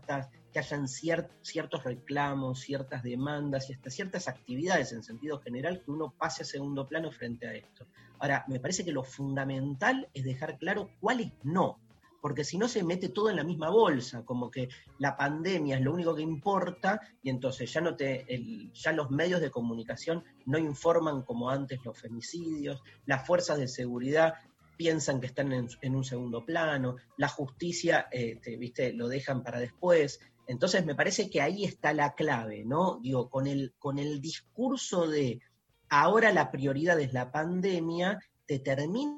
ciertos reclamos, ciertas demandas y hasta ciertas actividades en sentido general que uno pase a segundo plano frente a esto. Ahora, me parece que lo fundamental es dejar claro cuáles no, porque si no se mete todo en la misma bolsa, como que la pandemia es lo único que importa, y entonces ya los medios de comunicación no informan como antes los femicidios, las fuerzas de seguridad piensan que están en un segundo plano, la justicia, viste, lo dejan para después. Entonces me parece que ahí está la clave, ¿no? Digo, con el discurso de ahora la prioridad es la pandemia, te termina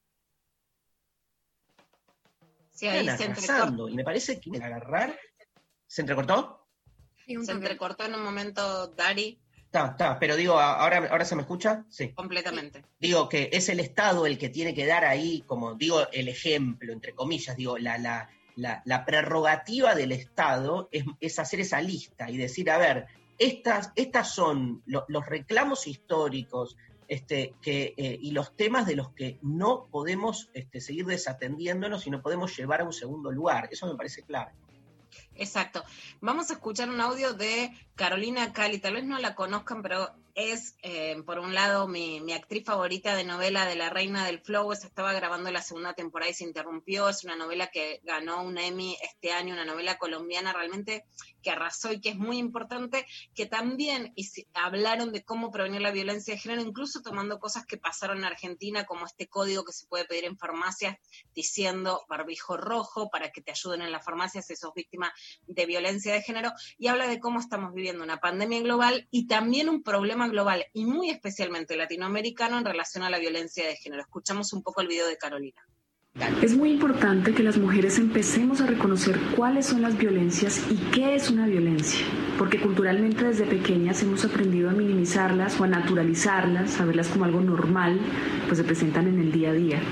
arrasando. Y me parece que agarrar... ¿Se entrecortó? Se entrecortó en un momento, Dari. Está, pero digo, ¿ahora se me escucha? Sí. Completamente. Digo que es el Estado el que tiene que dar ahí, como digo, el ejemplo, entre comillas, digo, la prerrogativa del Estado es hacer esa lista y decir, a ver, estas son los reclamos históricos y los temas de los que no podemos seguir desatendiéndonos y no podemos llevar a un segundo lugar. Eso me parece clave. Exacto. Vamos a escuchar un audio de Carolina Cali. Tal vez no la conozcan, pero es, por un lado, mi actriz favorita de novela de La Reina del Flow. Se estaba grabando la segunda temporada y se interrumpió. Es una novela que ganó un Emmy este año, una novela colombiana realmente que arrasó y que es muy importante, que también hablaron de cómo prevenir la violencia de género, incluso tomando cosas que pasaron en Argentina, como este código que se puede pedir en farmacias diciendo barbijo rojo para que te ayuden en las farmacias si sos víctima de violencia de género, y habla de cómo estamos viviendo una pandemia global y también un problema global y muy especialmente latinoamericano en relación a la violencia de género. Escuchamos un poco el video de Carolina. Es muy importante que las mujeres empecemos a reconocer cuáles son las violencias y qué es una violencia, porque culturalmente desde pequeñas hemos aprendido a minimizarlas o a naturalizarlas, a verlas como algo normal, pues se presentan en el día a día.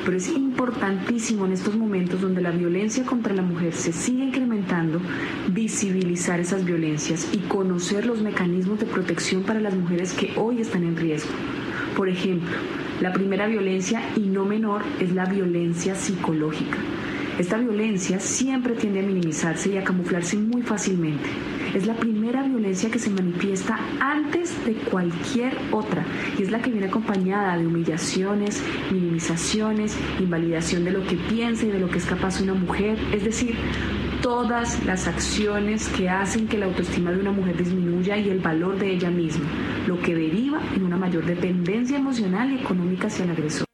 pero es importantísimo en estos momentos donde la violencia contra la mujer se sigue incrementando, visibilizar esas violencias y conocer los mecanismos de protección para las mujeres que hoy están en riesgo. Por ejemplo, la primera violencia, y no menor, es la violencia psicológica. Esta violencia siempre tiende a minimizarse y a camuflarse muy fácilmente. Es la primera violencia que se manifiesta antes de cualquier otra y es la que viene acompañada de humillaciones, minimizaciones, invalidación de lo que piensa y de lo que es capaz una mujer, es decir, todas las acciones que hacen que la autoestima de una mujer disminuya y el valor de ella misma, lo que deriva en una mayor dependencia emocional y económica hacia el agresor.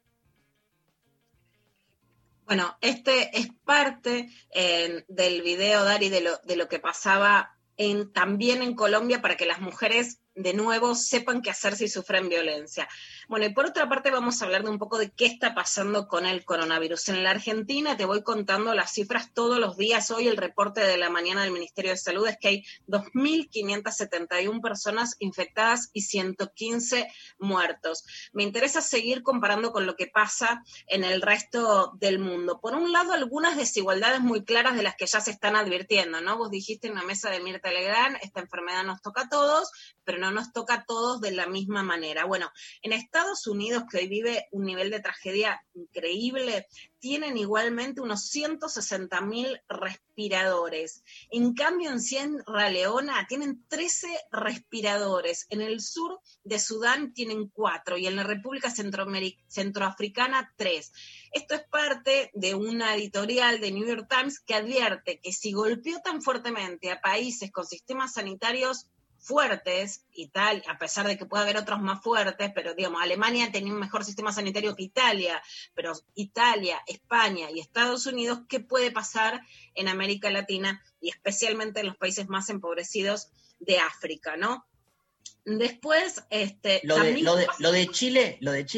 Bueno, este es parte del video, Dari, de lo que pasaba también en Colombia para que las mujeres de nuevo sepan qué hacer si sufren violencia. Bueno, y por otra parte vamos a hablar de un poco de qué está pasando con el coronavirus. En la Argentina te voy contando las cifras todos los días. Hoy el reporte de la mañana del Ministerio de Salud es que hay 2.571 personas infectadas y 115 muertos. Me interesa seguir comparando con lo que pasa en el resto del mundo. Por un lado, algunas desigualdades muy claras de las que ya se están advirtiendo, ¿no? Vos dijiste en la mesa de Mirta Legrand, esta enfermedad nos toca a todos, pero no nos toca a todos de la misma manera. Bueno, en Estados Unidos, que hoy vive un nivel de tragedia increíble, tienen igualmente unos 160.000 respiradores. En cambio, en Sierra Leona tienen 13 respiradores. En el sur de Sudán tienen 4 y en la República Centroafricana 3. Esto es parte de una editorial de New York Times que advierte que si golpeó tan fuertemente a países con sistemas sanitarios fuertes, Italia, a pesar de que puede haber otros más fuertes, pero digamos, Alemania tenía un mejor sistema sanitario que Italia, pero Italia, España y Estados Unidos, ¿qué puede pasar en América Latina y especialmente en los países más empobrecidos de África, ¿no? Después, lo de Chile,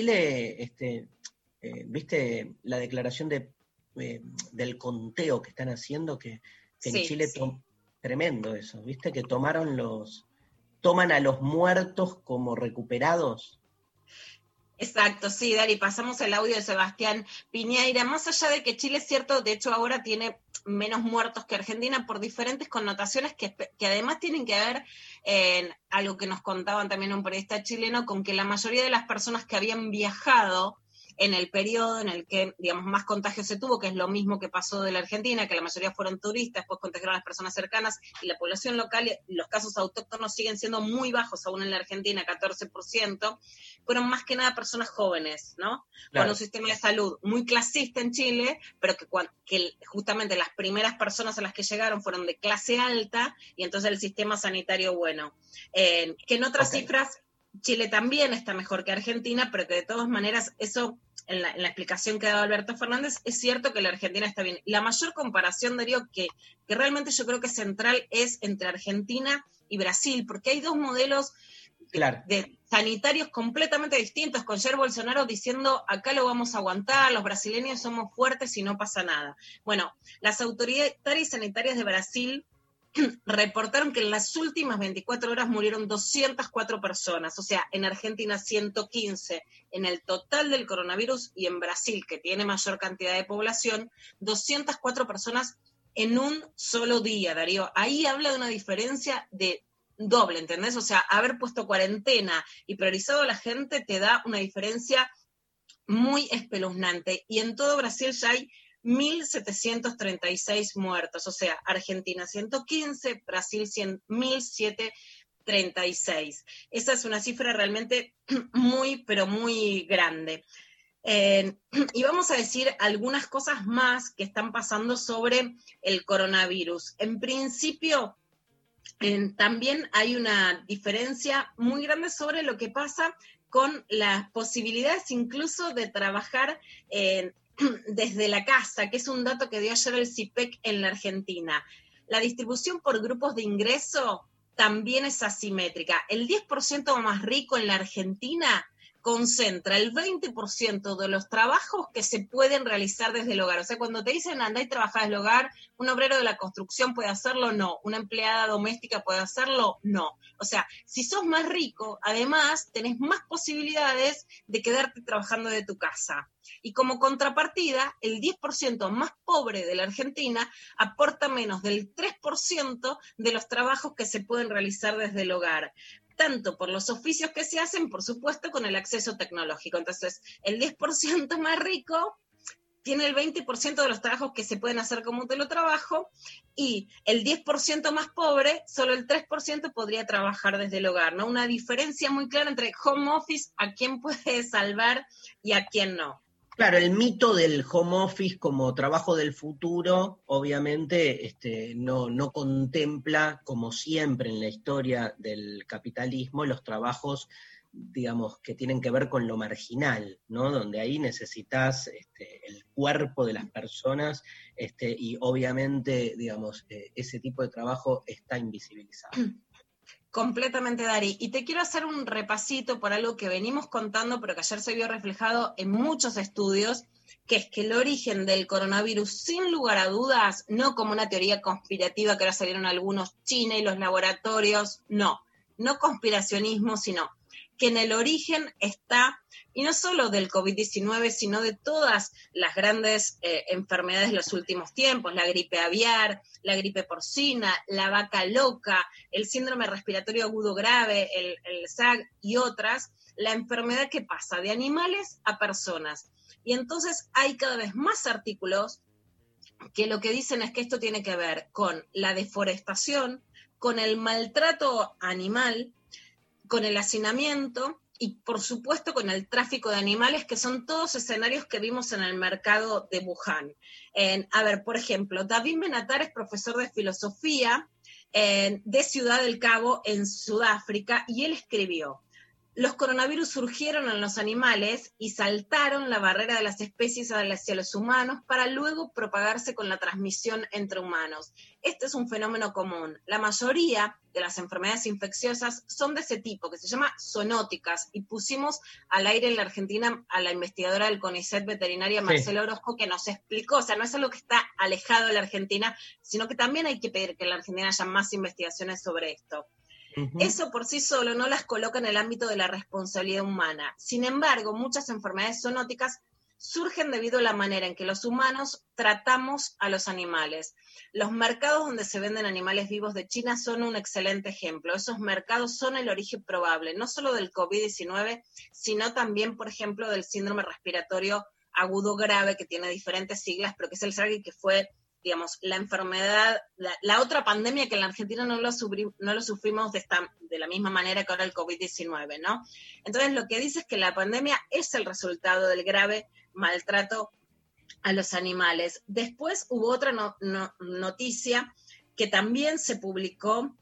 ¿viste la declaración del conteo que están haciendo? Que en Chile tremendo eso, ¿viste? Que toman a los muertos como recuperados. Exacto, sí, Dari, pasamos el audio de Sebastián Piñeira. Más allá de que Chile es cierto, de hecho ahora tiene menos muertos que Argentina por diferentes connotaciones que además tienen que ver en algo que nos contaban también un periodista chileno, con que la mayoría de las personas que habían viajado en el periodo en el que, digamos, más contagio se tuvo, que es lo mismo que pasó de la Argentina, que la mayoría fueron turistas, después contagiaron a las personas cercanas, y la población local, los casos autóctonos siguen siendo muy bajos, aún en la Argentina, 14%, fueron más que nada personas jóvenes, ¿no? Claro. Con un sistema de salud muy clasista en Chile, pero que justamente las primeras personas a las que llegaron fueron de clase alta, y entonces el sistema sanitario bueno. Que en otras cifras, Chile también está mejor que Argentina, pero que de todas maneras eso, en la explicación que ha dado Alberto Fernández, es cierto que la Argentina está bien. La mayor comparación, Darío, que realmente yo creo que es central, es entre Argentina y Brasil, porque hay dos modelos de sanitarios completamente distintos, con Jair Bolsonaro diciendo acá lo vamos a aguantar, los brasileños somos fuertes y no pasa nada. Bueno, las autoridades sanitarias de Brasil reportaron que en las últimas 24 horas murieron 204 personas, o sea, en Argentina 115, en el total del coronavirus, y en Brasil, que tiene mayor cantidad de población, 204 personas en un solo día, Darío. Ahí habla de una diferencia de doble, ¿entendés? O sea, haber puesto cuarentena y priorizado a la gente te da una diferencia muy espeluznante, y en todo Brasil ya hay 1.736 muertos, o sea, Argentina 115, Brasil 1.736. Esa es una cifra realmente muy, pero muy grande. Y vamos a decir algunas cosas más que están pasando sobre el coronavirus. En principio, también hay una diferencia muy grande sobre lo que pasa con las posibilidades incluso de trabajar desde la casa, que es un dato que dio ayer el CIPEC en la Argentina. La distribución por grupos de ingreso también es asimétrica. El 10% más rico en la Argentina concentra el 20% de los trabajos que se pueden realizar desde el hogar. O sea, cuando te dicen andá y trabajá desde el hogar, un obrero de la construcción puede hacerlo, no. Una empleada doméstica puede hacerlo, no. O sea, si sos más rico, además tenés más posibilidades de quedarte trabajando de tu casa. Y como contrapartida, el 10% más pobre de la Argentina aporta menos del 3% de los trabajos que se pueden realizar desde el hogar, tanto por los oficios que se hacen, por supuesto, con el acceso tecnológico. Entonces, el 10% más rico tiene el 20% de los trabajos que se pueden hacer como teletrabajo, y el 10% más pobre, solo el 3% podría trabajar desde el hogar, ¿no? Una diferencia muy clara entre home office, a quién puede salvar y a quién no. Claro, el mito del home office como trabajo del futuro, obviamente, no contempla, como siempre en la historia del capitalismo, los trabajos, digamos, que tienen que ver con lo marginal, ¿no? Donde ahí necesitas el cuerpo de las personas, y obviamente, digamos, ese tipo de trabajo está invisibilizado. Completamente, Dari. Y te quiero hacer un repasito por algo que venimos contando, pero que ayer se vio reflejado en muchos estudios, que es que el origen del coronavirus, sin lugar a dudas, no como una teoría conspirativa que ahora salieron algunos, China y los laboratorios, no conspiracionismo, sino que en el origen está, y no solo del COVID-19, sino de todas las grandes enfermedades de los últimos tiempos, la gripe aviar, la gripe porcina, la vaca loca, el síndrome respiratorio agudo grave, el SAG y otras, la enfermedad que pasa de animales a personas. Y entonces hay cada vez más artículos que lo que dicen es que esto tiene que ver con la deforestación, con el maltrato animal, con el hacinamiento y, por supuesto, con el tráfico de animales, que son todos escenarios que vimos en el mercado de Wuhan. Por ejemplo, David Benatar es profesor de filosofía de Ciudad del Cabo, en Sudáfrica, y él escribió: los coronavirus surgieron en los animales y saltaron la barrera de las especies hacia los humanos para luego propagarse con la transmisión entre humanos. Este es un fenómeno común. La mayoría de las enfermedades infecciosas son de ese tipo, que se llama zoonóticas, y pusimos al aire en la Argentina a la investigadora del CONICET veterinaria Marcela Orozco, que nos explicó, o sea, no es algo que está alejado de la Argentina, sino que también hay que pedir que en la Argentina haya más investigaciones sobre esto. Eso por sí solo no las coloca en el ámbito de la responsabilidad humana. Sin embargo, muchas enfermedades zoonóticas surgen debido a la manera en que los humanos tratamos a los animales. Los mercados donde se venden animales vivos de China son un excelente ejemplo. Esos mercados son el origen probable, no solo del COVID-19, sino también, por ejemplo, del síndrome respiratorio agudo grave, que tiene diferentes siglas, pero que es el SARS, que fue, digamos, la enfermedad, la otra pandemia que en la Argentina no lo sufrimos de la misma manera que ahora el COVID-19, ¿no? Entonces, lo que dice es que la pandemia es el resultado del grave maltrato a los animales. Después hubo otra noticia que también se publicó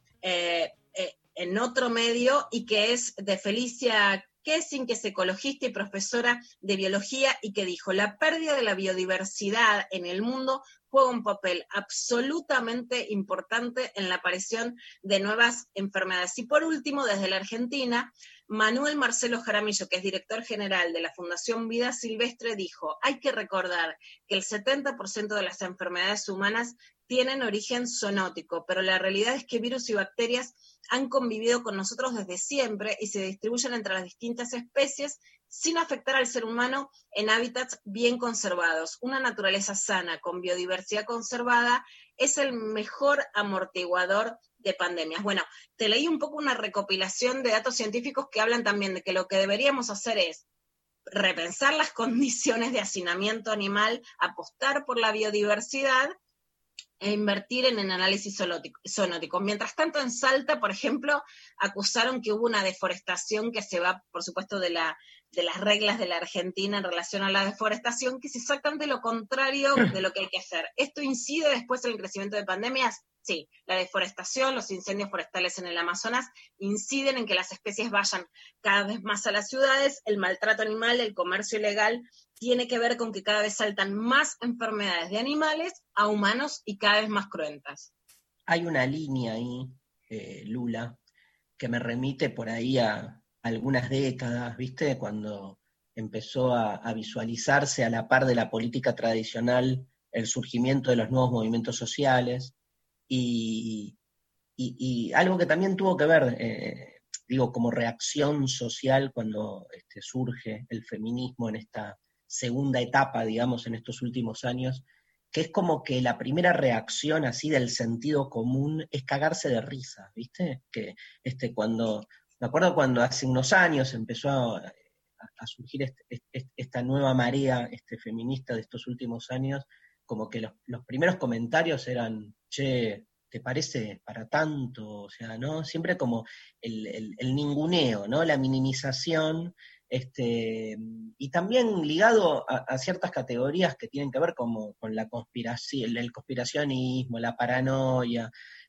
en otro medio, y que es de Felicia Kessing, que es ecologista y profesora de biología, y que dijo: la pérdida de la biodiversidad en el mundo juega un papel absolutamente importante en la aparición de nuevas enfermedades. Y por último, desde la Argentina, Manuel Marcelo Jaramillo, que es director general de la Fundación Vida Silvestre, dijo: hay que recordar que el 70% de las enfermedades humanas tienen origen zoonótico, pero la realidad es que virus y bacterias han convivido con nosotros desde siempre y se distribuyen entre las distintas especies sin afectar al ser humano en hábitats bien conservados. Una naturaleza sana con biodiversidad conservada es el mejor amortiguador de pandemias. Bueno, te leí un poco una recopilación de datos científicos que hablan también de que lo que deberíamos hacer es repensar las condiciones de hacinamiento animal, apostar por la biodiversidad e invertir en el análisis zoonótico. Mientras tanto, en Salta, por ejemplo, acusaron que hubo una deforestación que se va, por supuesto, de las reglas de la Argentina en relación a la deforestación, que es exactamente lo contrario de lo que hay que hacer. ¿Esto incide después en el crecimiento de pandemias? Sí, la deforestación, los incendios forestales en el Amazonas inciden en que las especies vayan cada vez más a las ciudades. El maltrato animal, el comercio ilegal, tiene que ver con que cada vez saltan más enfermedades de animales a humanos y cada vez más cruentas. Hay una línea ahí, Lula, que me remite por ahí a algunas décadas, ¿viste? Cuando empezó a visualizarse a la par de la política tradicional el surgimiento de los nuevos movimientos sociales, y algo que también tuvo que ver, como reacción social cuando surge el feminismo en esta segunda etapa, digamos, en estos últimos años, que es como que la primera reacción así del sentido común es cagarse de risa, ¿viste? Que me acuerdo cuando hace unos años empezó a surgir esta nueva marea feminista de estos últimos años, como que los primeros comentarios eran, che, ¿te parece para tanto? O sea, ¿no? Siempre como el ninguneo, ¿no? La minimización, y también ligado a ciertas categorías que tienen que ver con la conspiración, el conspiracionismo, la paranoia,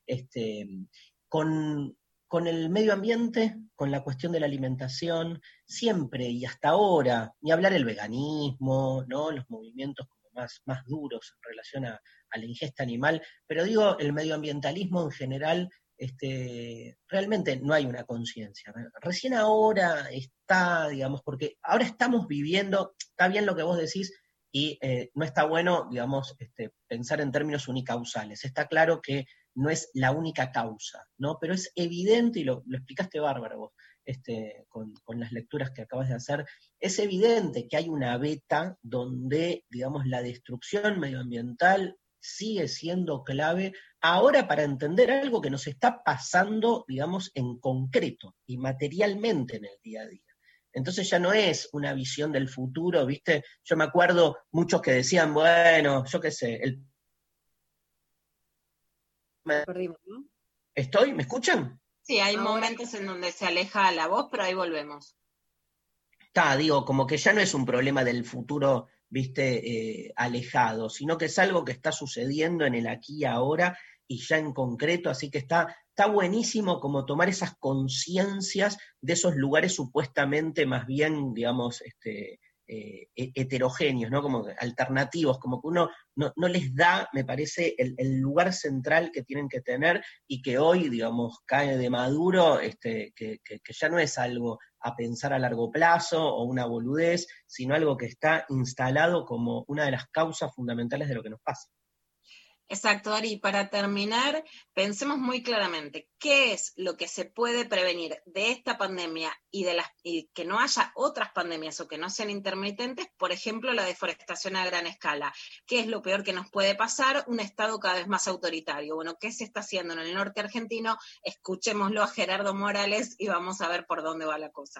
con el medio ambiente, con la cuestión de la alimentación, siempre y hasta ahora, ni hablar el veganismo, ¿no? Los movimientos como más duros en relación a la ingesta animal, pero digo, el medioambientalismo en general, realmente no hay una conciencia. Recién ahora está, digamos, porque ahora estamos viviendo, está bien lo que vos decís, y no está bueno, digamos, pensar en términos unicausales. Está claro que no es la única causa, ¿no? Pero es evidente, y lo explicaste bárbaro vos, con las lecturas que acabas de hacer, es evidente que hay una beta donde, digamos, la destrucción medioambiental sigue siendo clave ahora para entender algo que nos está pasando, digamos, en concreto y materialmente en el día a día. Entonces ya no es una visión del futuro, ¿viste? Yo me acuerdo muchos que decían, bueno, yo qué sé, Perdimos, ¿no? ¿Me escuchan? Sí, hay momentos en donde se aleja la voz, pero ahí volvemos. Digo, como que ya no es un problema del futuro, ¿viste? Alejado, sino que es algo que está sucediendo en el aquí y ahora, y ya en concreto, así que está buenísimo como tomar esas conciencias de esos lugares supuestamente más bien, digamos, heterogéneos, ¿no? Como alternativos, como que uno no les da, me parece, el lugar central que tienen que tener, y que hoy, digamos, cae de maduro, que ya no es algo a pensar a largo plazo o una boludez, sino algo que está instalado como una de las causas fundamentales de lo que nos pasa. Exacto, Ari. Para terminar, pensemos muy claramente qué es lo que se puede prevenir de esta pandemia y que no haya otras pandemias o que no sean intermitentes, por ejemplo, la deforestación a gran escala. ¿Qué es lo peor que nos puede pasar? Un Estado cada vez más autoritario. Bueno, ¿qué se está haciendo en el norte argentino? Escuchémoslo a Gerardo Morales y vamos a ver por dónde va la cosa.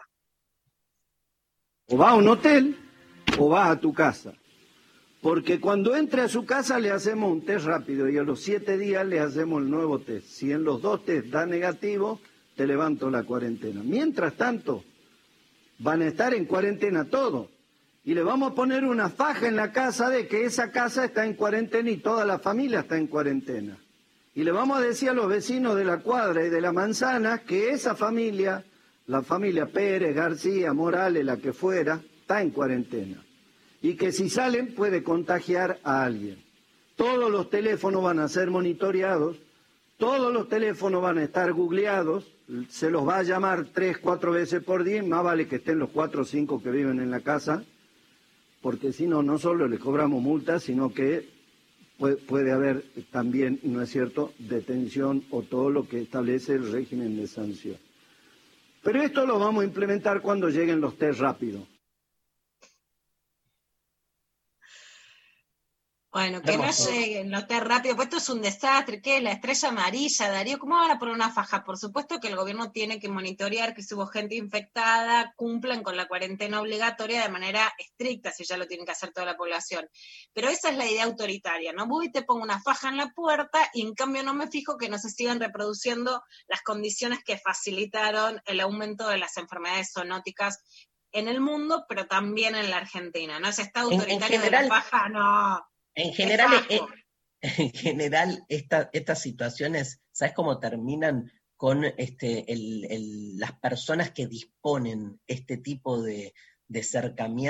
O va a un hotel o va a tu casa. Porque cuando entre a su casa le hacemos un test rápido y a los 7 días le hacemos el nuevo test. Si en los 2 test da negativo, te levanto la cuarentena. Mientras tanto, van a estar en cuarentena todos. Y le vamos a poner una faja en la casa de que esa casa está en cuarentena y toda la familia está en cuarentena. Y le vamos a decir a los vecinos de la cuadra y de la manzana que esa familia, la familia Pérez, García, Morales, la que fuera, está en cuarentena. Y que si salen puede contagiar a alguien. Todos los teléfonos van a ser monitoreados, todos los teléfonos van a estar googleados, se los va a llamar 3, 4 veces por día, más vale que estén los 4 o 5 que viven en la casa, porque si no, no solo les cobramos multas, sino que puede haber también, ¿no es cierto?, detención o todo lo que establece el régimen de sanción. Pero esto lo vamos a implementar cuando lleguen los test rápidos. Bueno, que no lleguen, no esté rápido, pues esto es un desastre. ¿Qué es la estrella amarilla, Darío? ¿Cómo van a poner una faja? Por supuesto que el gobierno tiene que monitorear que si hubo gente infectada, cumplan con la cuarentena obligatoria de manera estricta, si ya lo tienen que hacer toda la población. Pero esa es la idea autoritaria, ¿no? Voy y te pongo una faja en la puerta y en cambio no me fijo que no se sigan reproduciendo las condiciones que facilitaron el aumento de las enfermedades zoonóticas en el mundo, pero también en la Argentina, ¿no? Ese estado autoritario de la faja, no. En general, estas situaciones, ¿sabes cómo terminan? Con las personas que disponen este tipo de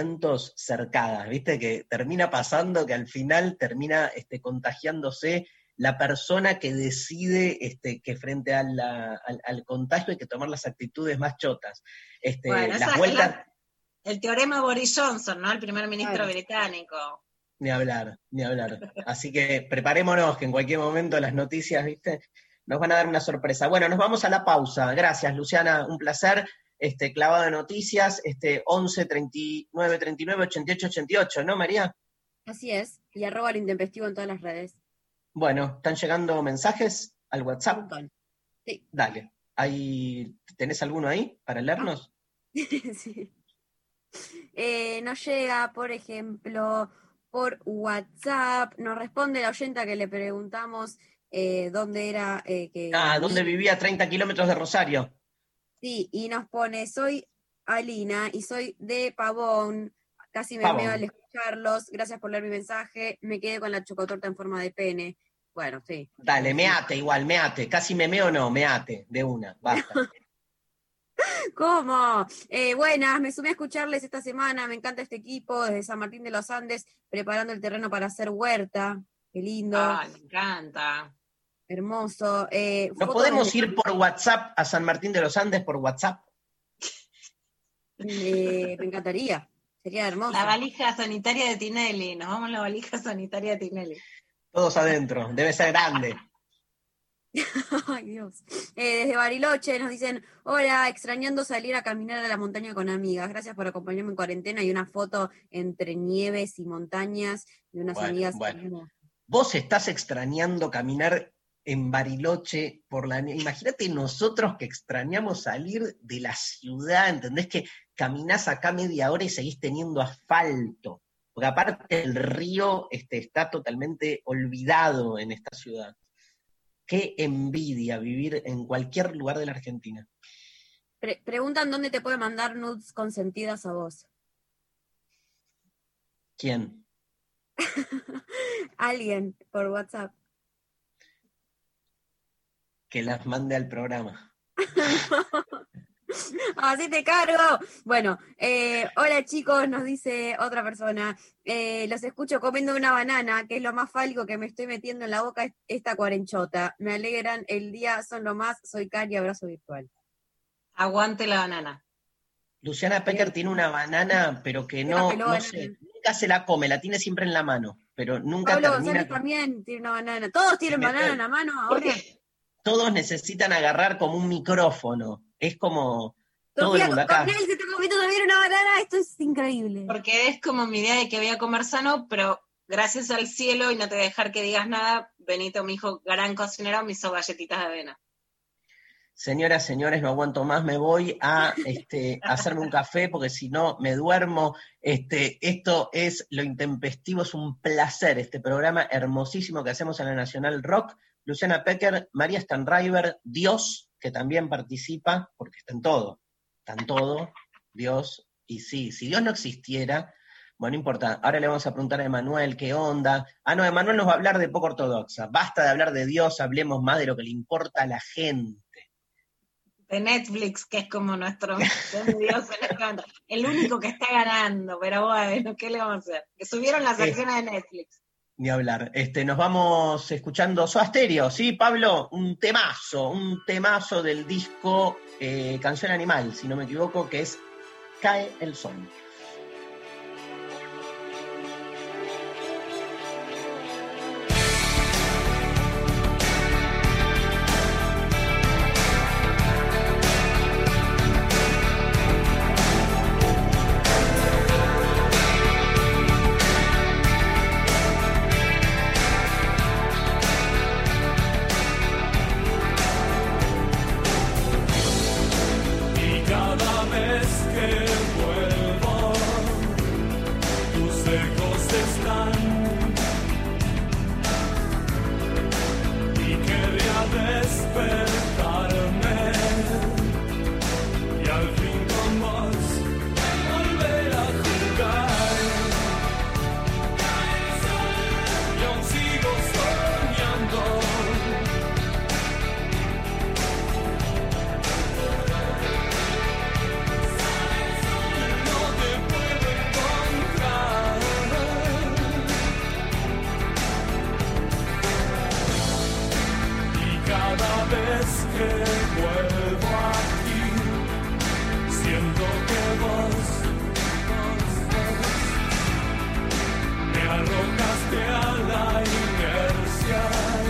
cercamientos cercadas, ¿viste? Que termina pasando que al final termina contagiándose la persona que decide que frente al contagio hay que tomar las actitudes más chotas. Bueno, las vueltas... el teorema Boris Johnson, ¿no? El primer ministro británico. Ni hablar. Así que preparémonos, que en cualquier momento las noticias, ¿viste? Nos van a dar una sorpresa. Bueno, nos vamos a la pausa. Gracias, Luciana, un placer. Clavado de noticias, 11 39 39 88 88, ¿no, María? Así es, y @ lo intempestivo en todas las redes. Bueno, ¿están llegando mensajes al WhatsApp? Sí. Dale. ¿Tenés alguno ahí para leernos? Sí. Nos llega, por ejemplo, por WhatsApp, nos responde la oyenta que le preguntamos dónde era. ¿Dónde vivía a 30 kilómetros de Rosario? Sí, y nos pone, soy Alina y soy de Pavón, casi me meo al escucharlos, gracias por leer mi mensaje, me quedé con la chocotorta en forma de pene. Bueno, sí. Dale, meate, casi me meo no, meate, de una, basta. ¿Cómo? Buenas, me sumé a escucharles esta semana, me encanta este equipo, desde San Martín de los Andes, preparando el terreno para hacer huerta, qué lindo. Me encanta. Hermoso. ¿No podemos ir por WhatsApp a San Martín de los Andes por WhatsApp? Me encantaría, sería hermoso. La valija sanitaria de Tinelli, nos vamos a la valija sanitaria de Tinelli. Todos adentro, debe ser grande. Ay, Dios. Desde Bariloche nos dicen, hola, extrañando salir a caminar a la montaña con amigas. Gracias por acompañarme en cuarentena y una foto entre nieves y montañas de unas amigas. Bueno. Vos estás extrañando caminar en Bariloche por la nieve. Imagínate nosotros que extrañamos salir de la ciudad, ¿entendés? Que caminás acá media hora y seguís teniendo asfalto. Porque aparte el río está totalmente olvidado en esta ciudad. Qué envidia vivir en cualquier lugar de la Argentina. Preguntan dónde te puede mandar nudes consentidas a vos. ¿Quién? Alguien por WhatsApp. Que las mande al programa. Así te cargo. Bueno, hola chicos, nos dice otra persona. Los escucho comiendo una banana, que es lo más fálico que me estoy metiendo en la boca esta cuarenchota. Me alegran el día, son lo más. Soy Cari, abrazo virtual. Aguante la banana. Luciana Pecker tiene una banana, pero que no sé, nunca se la come, la tiene siempre en la mano, pero nunca Pablo termina. González también tiene una banana. Todos tienen banana en la mano ahora. Todos necesitan agarrar como un micrófono. Es como todo Sofía, el mundo acá. Con él se está comiendo también una banana, esto es increíble. Porque es como mi idea de que voy a comer sano, pero gracias al cielo, y no te voy a dejar que digas nada, Benito, mi hijo gran cocinero, me hizo galletitas de avena. Señoras, señores, no aguanto más, me voy a hacerme un café, porque si no me duermo. Esto es Lo Intempestivo, es un placer, este programa hermosísimo que hacemos en la Nacional Rock. Luciana Pecker, María Stanraiver, Dios, que también participa, porque está en todo, Dios, y sí, si Dios no existiera, bueno, no importa, ahora le vamos a preguntar a Emanuel qué onda. No, Emanuel nos va a hablar de poco ortodoxa, basta de hablar de Dios, hablemos más de lo que le importa a la gente. De Netflix, que es como nuestro Dios, el único que está ganando, pero bueno, ¿qué le vamos a hacer? Que subieron las acciones de Netflix. Ni hablar. Nos vamos escuchando Soda Stereo, ¿sí, Pablo? Un temazo del disco Canción Animal, si no me equivoco, que es Cae el Sol. Y cada vez que vuelvo que vuelvo aquí, siento que vos me arrojaste a la inercia,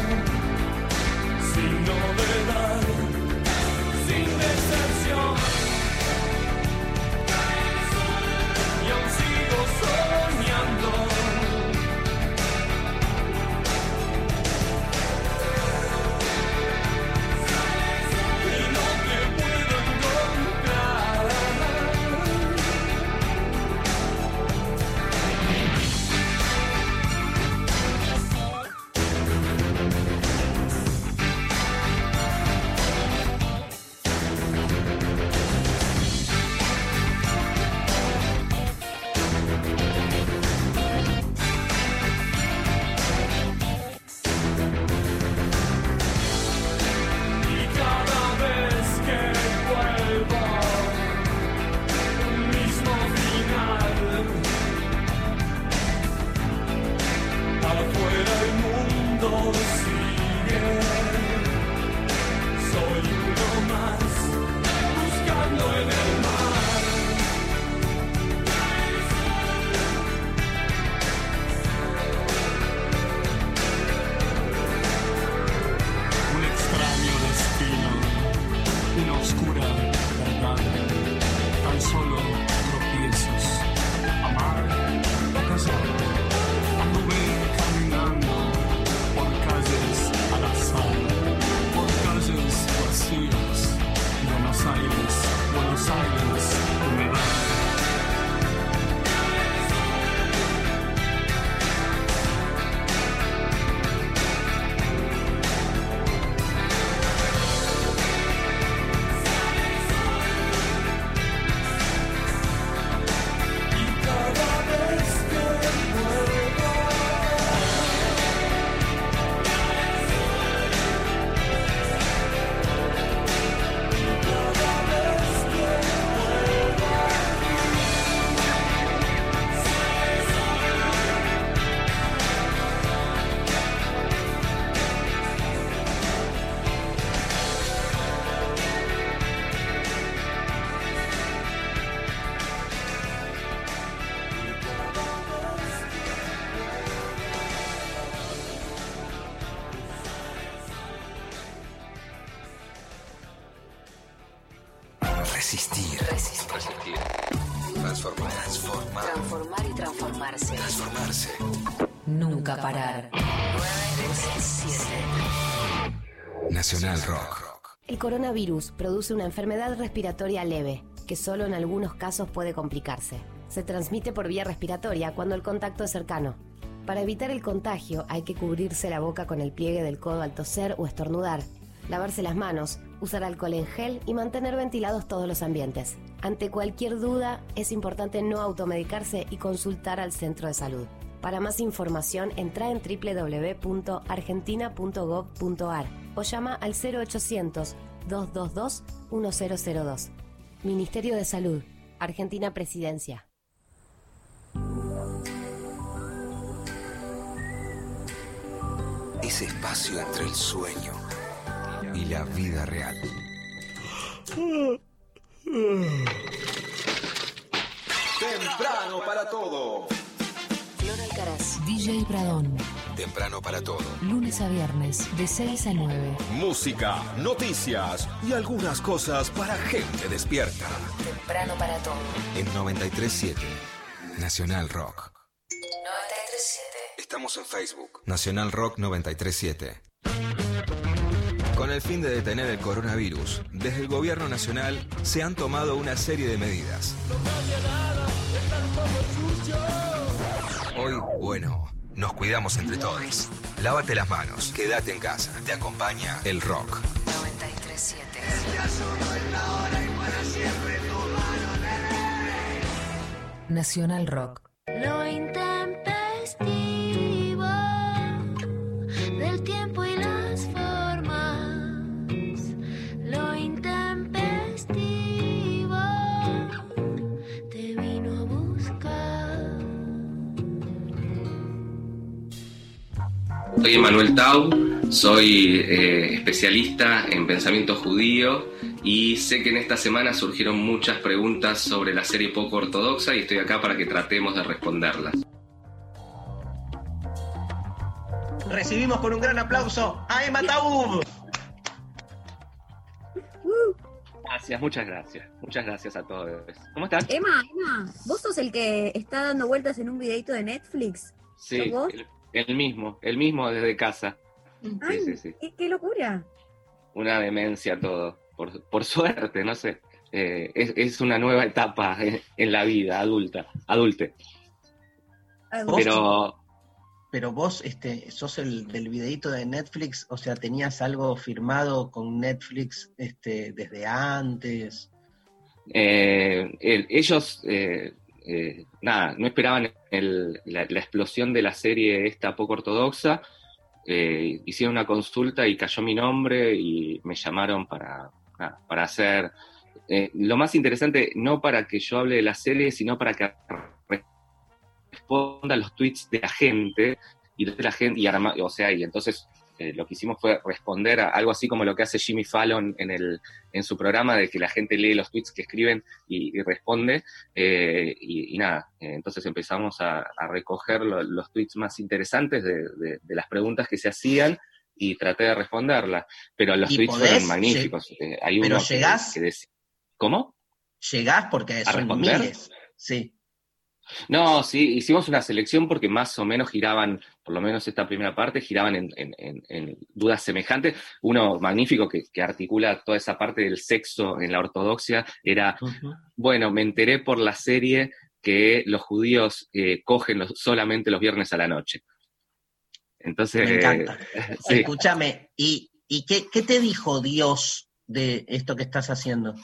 sin novedad, sin decepción, y aún sigo soñando. Resistir. Transformar. Transformar y transformarse. Transformarse. Nunca parar. 937. Nacional Rock. El coronavirus produce una enfermedad respiratoria leve, que solo en algunos casos puede complicarse. Se transmite por vía respiratoria cuando el contacto es cercano. Para evitar el contagio hay que cubrirse la boca con el pliegue del codo al toser o estornudar, lavarse las manos, usar alcohol en gel y mantener ventilados todos los ambientes. Ante cualquier duda, es importante no automedicarse y consultar al centro de salud. Para más información, entra en www.argentina.gov.ar o llama al 0800-222-1002. Ministerio de Salud, Argentina Presidencia. Ese espacio entre el sueño y la vida real. Temprano para todo. Flor Alcaraz, DJ Pradón. Temprano para todo. Lunes a viernes, de 6 a 9. Música, noticias y algunas cosas para gente despierta. Temprano para todo. En 93.7. Nacional Rock. 93.7. Estamos en Facebook. Nacional Rock 93.7. Con el fin de detener el coronavirus, desde el gobierno nacional se han tomado una serie de medidas. Hoy, bueno, nos cuidamos entre todos. Lávate las manos, quédate en casa. Te acompaña el rock. 93.7. Nacional Rock. Lo intempestivo del tiempo y las formas. Lo intempestivo te vino a buscar. Soy Emanuel Tau, Soy especialista en pensamiento judío y sé que en esta semana surgieron muchas preguntas sobre la serie poco ortodoxa y estoy acá para que tratemos de responderlas. Recibimos con un gran aplauso a Emma Taub. Gracias, muchas gracias a todos. ¿Cómo están? Emma, ¿vos sos el que está dando vueltas en un videito de Netflix? Sí, el mismo desde casa. Ay, sí. Qué locura. Una demencia todo, por suerte, no sé. Es una nueva etapa en la vida adulte. Pero vos sos el del videíto de Netflix, o sea, ¿tenías algo firmado con Netflix desde antes? Ellos no esperaban la explosión de la serie esta poco ortodoxa. Hicieron una consulta y cayó mi nombre y me llamaron para hacer lo más interesante, no para que yo hable de la serie, sino para que responda a los tweets de la gente y entonces lo que hicimos fue responder a algo así como lo que hace Jimmy Fallon en su programa, de que la gente lee los tweets que escriben y responde, entonces empezamos a recoger los tweets más interesantes de las preguntas que se hacían y traté de responderlas, pero los tweets fueron magníficos. Hay uno que decía, ¿cómo? ¿Llegás? Porque son responder? Miles. Sí. No, sí, hicimos una selección porque más o menos giraban, por lo menos esta primera parte, giraban en dudas semejantes. Uno magnífico que articula toda esa parte del sexo en la ortodoxia era, bueno, me enteré por la serie que los judíos cogen solamente los viernes a la noche. Entonces, me encanta. Sí. Escúchame, ¿y qué te dijo Dios de esto que estás haciendo?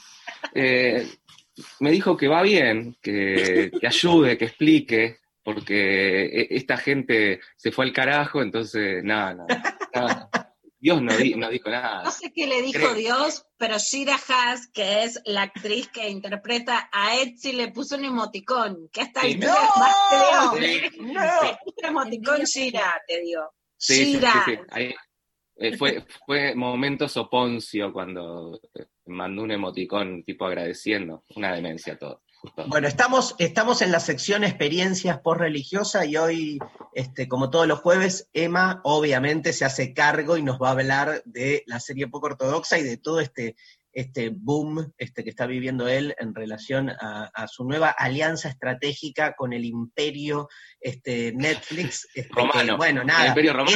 Me dijo que va bien, que ayude, que explique, porque esta gente se fue al carajo, entonces nada. Dios no dijo nada. No sé qué le dijo Dios, pero Shira Haas, que es la actriz que interpreta a Etsy, le puso un emoticón, que hasta el día más creo. No, un emoticón Shira, te digo. Sí. Shira. Ahí, fue momento soponcio cuando mandó un emoticón tipo agradeciendo, una demencia todo. Bueno, estamos en la sección experiencias post-religiosa y hoy, como todos los jueves, Emma obviamente se hace cargo y nos va a hablar de la serie poco ortodoxa y de todo este boom que está viviendo él en relación a su nueva alianza estratégica con el imperio Netflix. Romano. Bueno, nada. El imperio romano.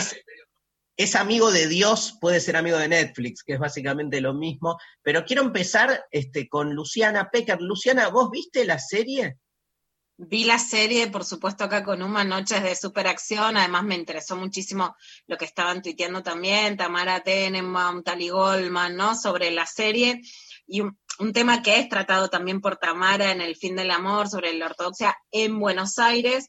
Es amigo de Dios, puede ser amigo de Netflix, que es básicamente lo mismo. Pero quiero empezar con Luciana Pecker. Luciana, ¿vos viste la serie? Vi la serie, por supuesto, acá con Uma, Noches de Superacción. Además me interesó muchísimo lo que estaban tuiteando también, Tamara Tenenbaum, Tali Goldman, ¿no? Sobre la serie. Y un tema que es tratado también por Tamara en El fin del amor, sobre la ortodoxia en Buenos Aires.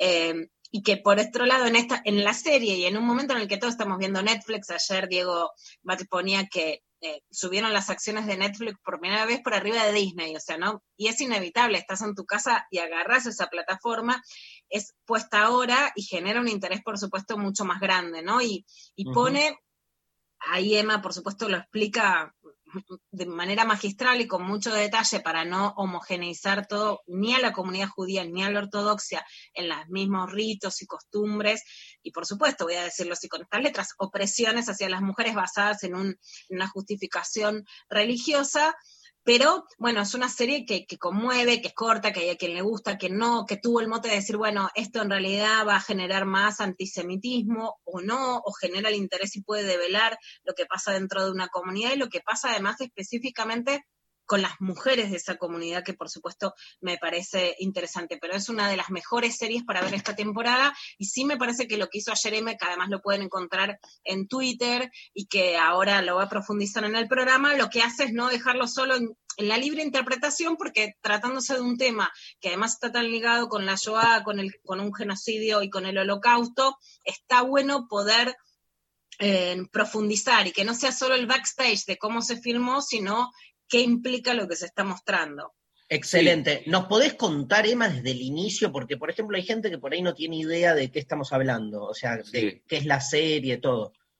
Y que por otro lado en la serie y en un momento en el que todos estamos viendo Netflix, ayer Diego Bati ponía que subieron las acciones de Netflix por primera vez por arriba de Disney, o sea, ¿no? Y es inevitable, estás en tu casa y agarras esa plataforma, es puesta ahora y genera un interés, por supuesto, mucho más grande, ¿no? Y pone, ahí Emma, por supuesto, lo explica de manera magistral y con mucho detalle para no homogeneizar todo, ni a la comunidad judía ni a la ortodoxia en los mismos ritos y costumbres, y por supuesto, voy a decirlo así con estas letras, opresiones hacia las mujeres basadas en una justificación religiosa. Pero, bueno, es una serie que conmueve, que es corta, que hay a quien le gusta, que no, que tuvo el mote de decir, bueno, esto en realidad va a generar más antisemitismo o no, o genera el interés y puede develar lo que pasa dentro de una comunidad y lo que pasa además específicamente con las mujeres de esa comunidad, que por supuesto me parece interesante, pero es una de las mejores series para ver esta temporada, y sí me parece que lo que hizo ayer Emma, que además lo pueden encontrar en Twitter, y que ahora lo va a profundizar en el programa, lo que hace es no dejarlo solo en la libre interpretación, porque tratándose de un tema que además está tan ligado con la Shoah, con un genocidio y con el Holocausto, está bueno poder profundizar, y que no sea solo el backstage de cómo se filmó, sino qué implica lo que se está mostrando. Excelente. Sí. ¿Nos podés contar, Emma, desde el inicio? Porque, por ejemplo, hay gente que por ahí no tiene idea de qué estamos hablando, o sea, de qué es la serie, todo.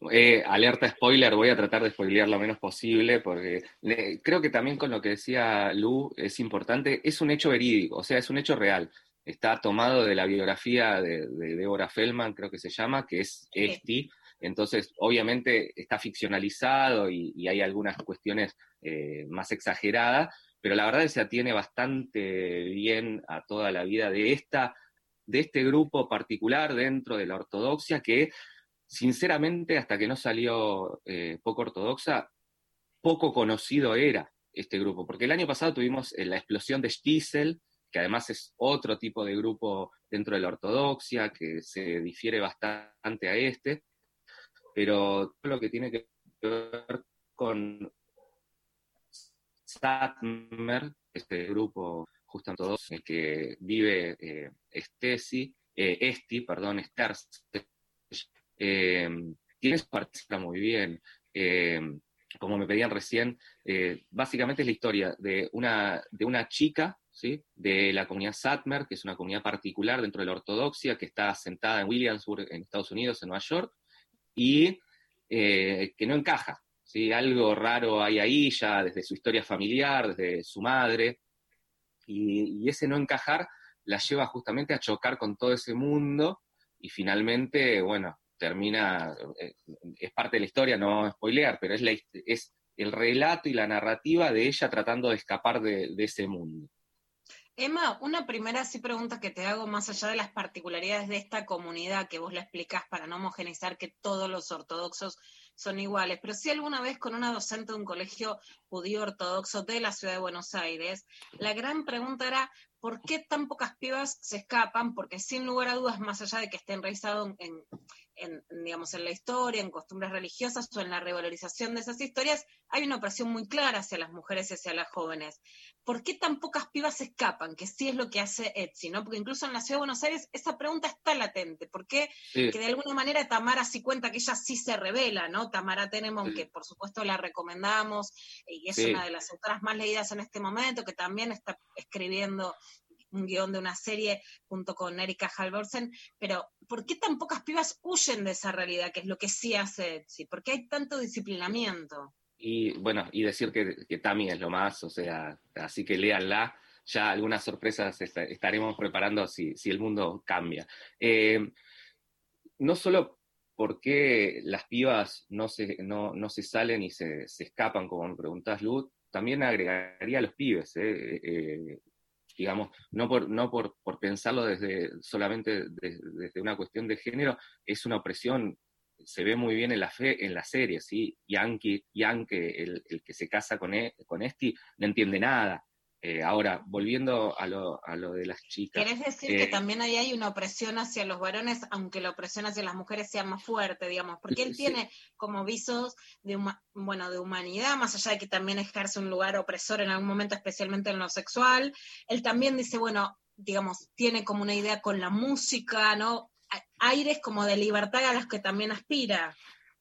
Alerta spoiler, voy a tratar de spoilear lo menos posible, porque creo que también con lo que decía Lu es importante, es un hecho verídico, o sea, es un hecho real. Está tomado de la biografía de Deborah Feldman, creo que se llama, que es Esti. Entonces, obviamente está ficcionalizado y hay algunas cuestiones más exageradas, pero la verdad es que se atiene bastante bien a toda la vida de este grupo particular dentro de la ortodoxia que, sinceramente, hasta que no salió Poco Ortodoxa, poco conocido era este grupo, porque el año pasado tuvimos la explosión de Stiesel, que además es otro tipo de grupo dentro de la ortodoxia, que se difiere bastante a este, pero todo lo que tiene que ver con Satmer, este grupo justamente ortodoxo, el que vive Esti, tiene su participa muy bien. Como me pedían recién, básicamente es la historia de una chica, ¿sí?, de la comunidad Satmer, que es una comunidad particular dentro de la ortodoxia, que está asentada en Williamsburg, en Estados Unidos, en Nueva York, y que no encaja, ¿sí? Algo raro hay ahí ya desde su historia familiar, desde su madre, y ese no encajar la lleva justamente a chocar con todo ese mundo, y finalmente, bueno, termina, es parte de la historia, no spoilear, pero es el relato y la narrativa de ella tratando de escapar de ese mundo. Emma, una primera pregunta que te hago, más allá de las particularidades de esta comunidad que vos la explicás para no homogeneizar que todos los ortodoxos son iguales, pero si alguna vez con una docente de un colegio judío ortodoxo de la ciudad de Buenos Aires, la gran pregunta era, ¿por qué tan pocas pibas se escapan? Porque sin lugar a dudas, más allá de que esté enraizado digamos, en la historia, en costumbres religiosas o en la revalorización de esas historias, hay una opresión muy clara hacia las mujeres y hacia las jóvenes. ¿Por qué tan pocas pibas se escapan? Que sí es lo que hace Etsy, ¿no? Porque incluso en la ciudad de Buenos Aires esa pregunta está latente. ¿Por qué? Sí. Que de alguna manera Tamara sí cuenta que ella sí se revela, ¿no? Tamara Tenenbaum, sí, que por supuesto la recomendamos, y es una de las autoras más leídas en este momento, que también está escribiendo un guión de una serie junto con Erika Halvorsen, pero ¿por qué tan pocas pibas huyen de esa realidad, que es lo que sí hace Etsy? ¿Por qué hay tanto disciplinamiento? Y bueno, y decir que Tami es lo más, o sea, así que léanla, ya algunas sorpresas estaremos preparando si el mundo cambia. No solo porque las pibas no se salen y se escapan, como me preguntás, Luz, también agregaría a los pibes, digamos, no por pensarlo solamente desde una cuestión de género, es una opresión, se ve muy bien en la serie, ¿sí? Yankee, el que se casa con Esti, no entiende nada. Ahora, volviendo a lo de las chicas. ¿Querés decir que también ahí hay una opresión hacia los varones, aunque la opresión hacia las mujeres sea más fuerte, digamos? Porque él tiene como visos de humanidad, más allá de que también ejerce un lugar opresor en algún momento, especialmente en lo sexual. Él también dice, bueno, digamos, tiene como una idea con la música, ¿no? Aires como de libertad a los que también aspira.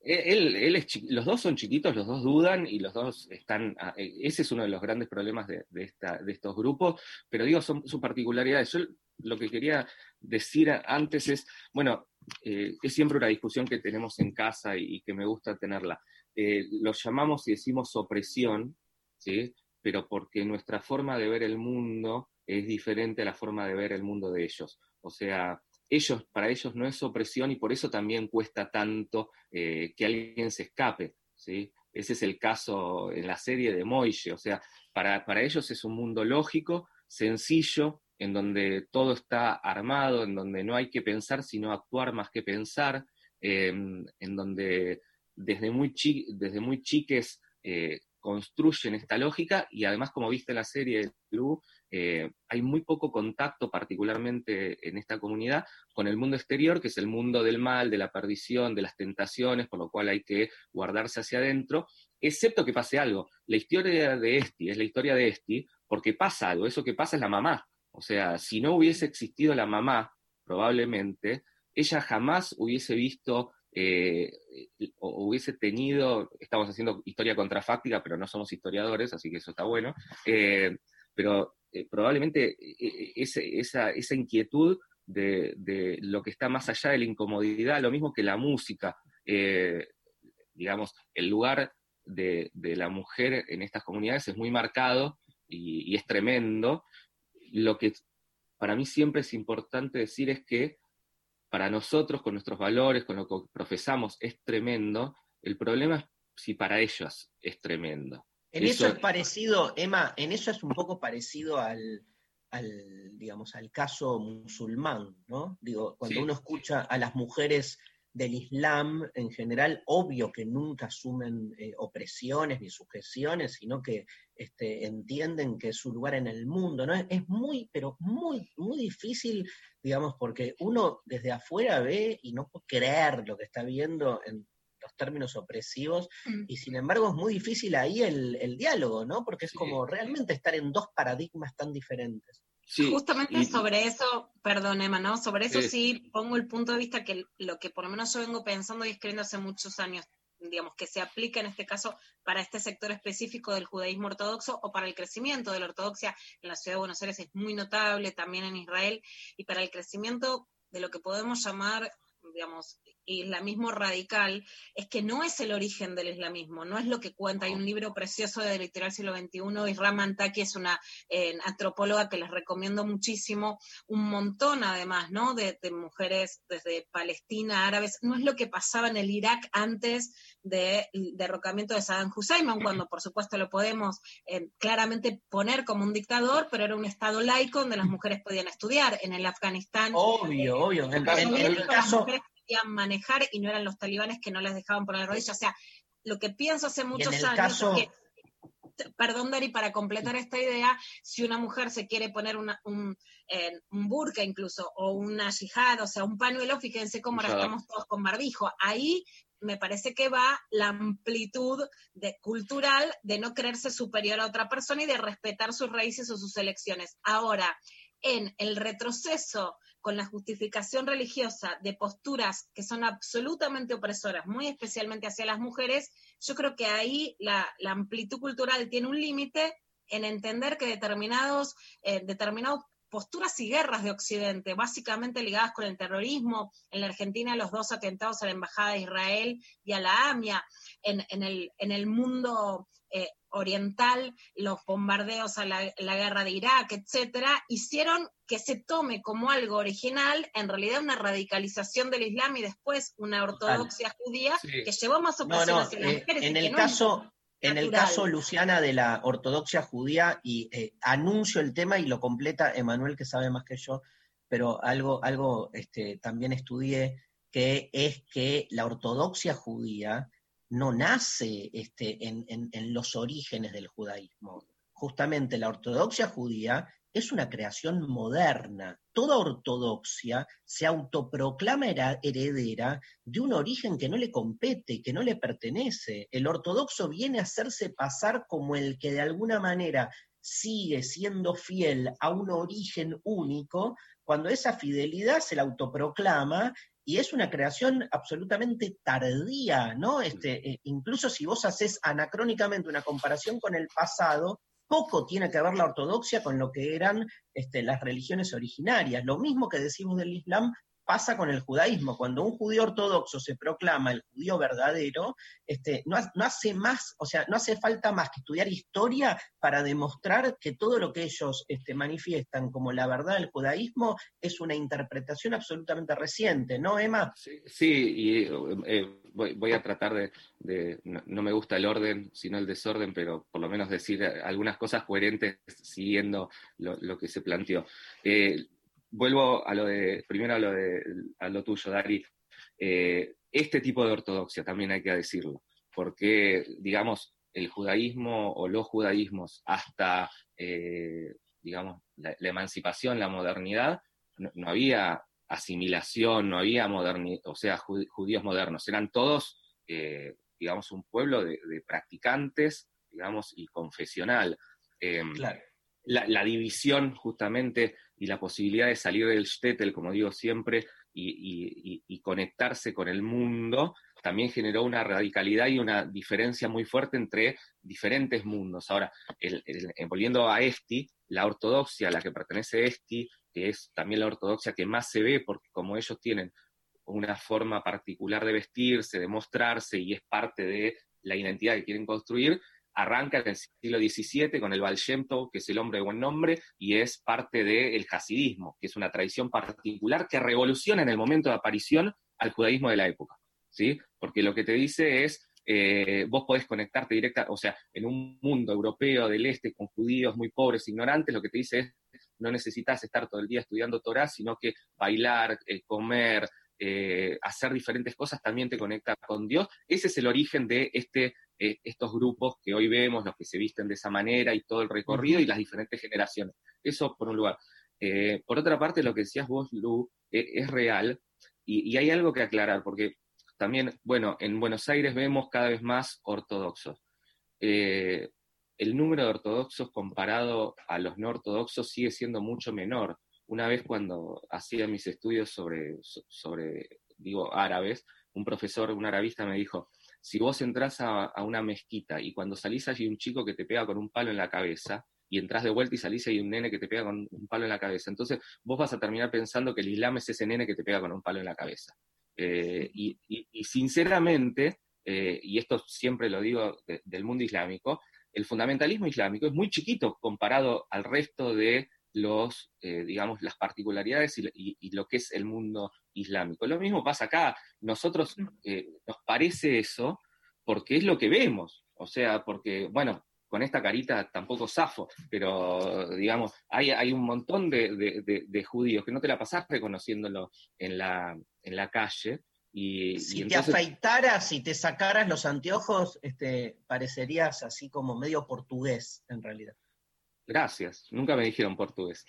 Los dos son chiquitos, los dos dudan y los dos están. Ese es uno de los grandes problemas de estos grupos, pero digo, son sus particularidades. Yo lo que quería decir antes es, bueno, es siempre una discusión que tenemos en casa y que me gusta tenerla. Lo llamamos y decimos opresión, ¿sí? Pero porque nuestra forma de ver el mundo es diferente a la forma de ver el mundo de ellos. O sea, para ellos no es opresión y por eso también cuesta tanto que alguien se escape, ¿sí? Ese es el caso en la serie de Moishe, o sea, para ellos es un mundo lógico, sencillo, en donde todo está armado, en donde no hay que pensar sino actuar más que pensar, en donde desde muy chiques construyen esta lógica y además, como viste en la serie, Lu, hay muy poco contacto, particularmente en esta comunidad, con el mundo exterior, que es el mundo del mal, de la perdición, de las tentaciones, por lo cual hay que guardarse hacia adentro, excepto que pase algo. La historia de Esti es la historia de Esti porque pasa algo, eso que pasa es la mamá. O sea, si no hubiese existido la mamá, probablemente, ella jamás hubiese visto o hubiese tenido, estamos haciendo historia contrafáctica, pero no somos historiadores, así que eso está bueno, pero probablemente esa inquietud de lo que está más allá de la incomodidad, lo mismo que la música, digamos, el lugar de la mujer en estas comunidades es muy marcado y es tremendo. Lo que para mí siempre es importante decir es que para nosotros, con nuestros valores, con lo que profesamos, es tremendo. El problema es si para ellas es tremendo. En eso es parecido, Emma, en eso es un poco parecido al digamos, al caso musulmán, ¿no? Digo, cuando uno escucha a las mujeres del Islam en general, obvio que nunca asumen opresiones ni sujeciones, sino que entienden que es su lugar en el mundo, ¿no? Es muy, pero muy, muy difícil, digamos, porque uno desde afuera ve y no puede creer lo que está viendo en los términos opresivos, y sin embargo es muy difícil ahí el diálogo, ¿no? Porque es como realmente estar en dos paradigmas tan diferentes. Sí, justamente sobre eso, perdón Emma, ¿no? Sobre eso sí pongo el punto de vista que lo que por lo menos yo vengo pensando y escribiendo hace muchos años, digamos, que se aplica en este caso para este sector específico del judaísmo ortodoxo o para el crecimiento de la ortodoxia en la ciudad de Buenos Aires es muy notable, también en Israel, y para el crecimiento de lo que podemos llamar, digamos, islamismo radical, es que no es el origen del islamismo, no es lo que cuenta. Hay un libro precioso de Literal Siglo XXI, Isra Mantaki es una antropóloga que les recomiendo muchísimo, un montón además, ¿no?, de mujeres desde Palestina, árabes, no es lo que pasaba en el Irak antes del derrocamiento de Saddam Hussein, aun cuando por supuesto lo podemos claramente poner como un dictador, pero era un estado laico donde las mujeres podían estudiar. En el Afganistán... Obvio. En el caso... podían manejar y no eran los talibanes que no les dejaban poner rodillas. O sea, lo que pienso hace muchos años es que, perdón Dari, para completar esta idea, si una mujer se quiere poner un burka incluso, o una yihad, o sea, un pañuelo, fíjense cómo ahora estamos todos con barbijo. Ahí me parece que va la amplitud cultural de no creerse superior a otra persona y de respetar sus raíces o sus elecciones. Ahora, en el retroceso con la justificación religiosa de posturas que son absolutamente opresoras, muy especialmente hacia las mujeres, yo creo que ahí la amplitud cultural tiene un límite en entender que determinadas posturas y guerras de Occidente, básicamente ligadas con el terrorismo, en la Argentina los 2 atentados a la Embajada de Israel y a la AMIA, en el mundo oriental, los bombardeos a la guerra de Irak, etcétera, hicieron que se tome como algo original, en realidad una radicalización del Islam y después una ortodoxia judía que llevó más opresión hacia las mujeres. En el caso, Luciana, de la ortodoxia judía, y anuncio el tema y lo completa Emanuel, que sabe más que yo, pero algo también estudié, que es que la ortodoxia judía no nace en los orígenes del judaísmo. Justamente la ortodoxia judía es una creación moderna. Toda ortodoxia se autoproclama heredera de un origen que no le compete, que no le pertenece. El ortodoxo viene a hacerse pasar como el que de alguna manera sigue siendo fiel a un origen único, cuando esa fidelidad se la autoproclama, y es una creación absolutamente tardía, ¿no? Incluso si vos haces anacrónicamente una comparación con el pasado, poco tiene que ver la ortodoxia con lo que eran las religiones originarias. Lo mismo que decimos del Islam pasa con el judaísmo. Cuando un judío ortodoxo se proclama el judío verdadero, no hace más, o sea, no hace falta más que estudiar historia para demostrar que todo lo que ellos manifiestan como la verdad del judaísmo es una interpretación absolutamente reciente, ¿no, Emma? Sí, y voy a tratar de no me gusta el orden, sino el desorden, pero por lo menos decir algunas cosas coherentes siguiendo lo que se planteó. Vuelvo primero a lo tuyo, Dari. Este tipo de ortodoxia también hay que decirlo, porque, digamos, el judaísmo o los judaísmos hasta, digamos, la emancipación, la modernidad, no había asimilación, no había modernidad, o sea, judíos modernos, eran todos, digamos, un pueblo de practicantes, digamos, y confesional. Claro. La división justamente y la posibilidad de salir del shtetl, como digo siempre, y conectarse con el mundo, también generó una radicalidad y una diferencia muy fuerte entre diferentes mundos. Ahora, volviendo a Esti, la ortodoxia a la que pertenece Esti, que es también la ortodoxia que más se ve, porque como ellos tienen una forma particular de vestirse, de mostrarse, y es parte de la identidad que quieren construir, arranca en el siglo XVII con el Baal Shem Tov, que es el hombre de buen nombre, y es parte del hasidismo, que es una tradición particular que revoluciona en el momento de aparición al judaísmo de la época, ¿sí? Porque lo que te dice es, vos podés conectarte directa, o sea, en un mundo europeo del este con judíos muy pobres, ignorantes, lo que te dice es, no necesitas estar todo el día estudiando Torah, sino que bailar, comer, hacer diferentes cosas también te conecta con Dios. Ese es el origen de estos grupos que hoy vemos, los que se visten de esa manera y todo el recorrido y las diferentes generaciones. Eso por un lugar. Por otra parte, lo que decías vos, Lu, es real, y hay algo que aclarar, porque también, bueno, en Buenos Aires vemos cada vez más ortodoxos. El número de ortodoxos comparado a los no ortodoxos sigue siendo mucho menor. Una vez cuando hacía mis estudios sobre árabes, un profesor, un arabista me dijo, si vos entrás a una mezquita y cuando salís hay un chico que te pega con un palo en la cabeza, y entrás de vuelta y salís y hay un nene que te pega con un palo en la cabeza, entonces vos vas a terminar pensando que el Islam es ese nene que te pega con un palo en la cabeza. Y sinceramente, y esto siempre lo digo del mundo islámico, el fundamentalismo islámico es muy chiquito comparado al resto de las particularidades y lo que es el mundo islámico. Lo mismo pasa acá. Nosotros nos parece eso porque es lo que vemos. O sea, porque, bueno, con esta carita tampoco zafo, pero, digamos, hay un montón de judíos que no te la pasás reconociéndolo en la calle. Si entonces, te afeitaras y te sacaras los anteojos, parecerías así como medio portugués, en realidad. Gracias, nunca me dijeron portugués.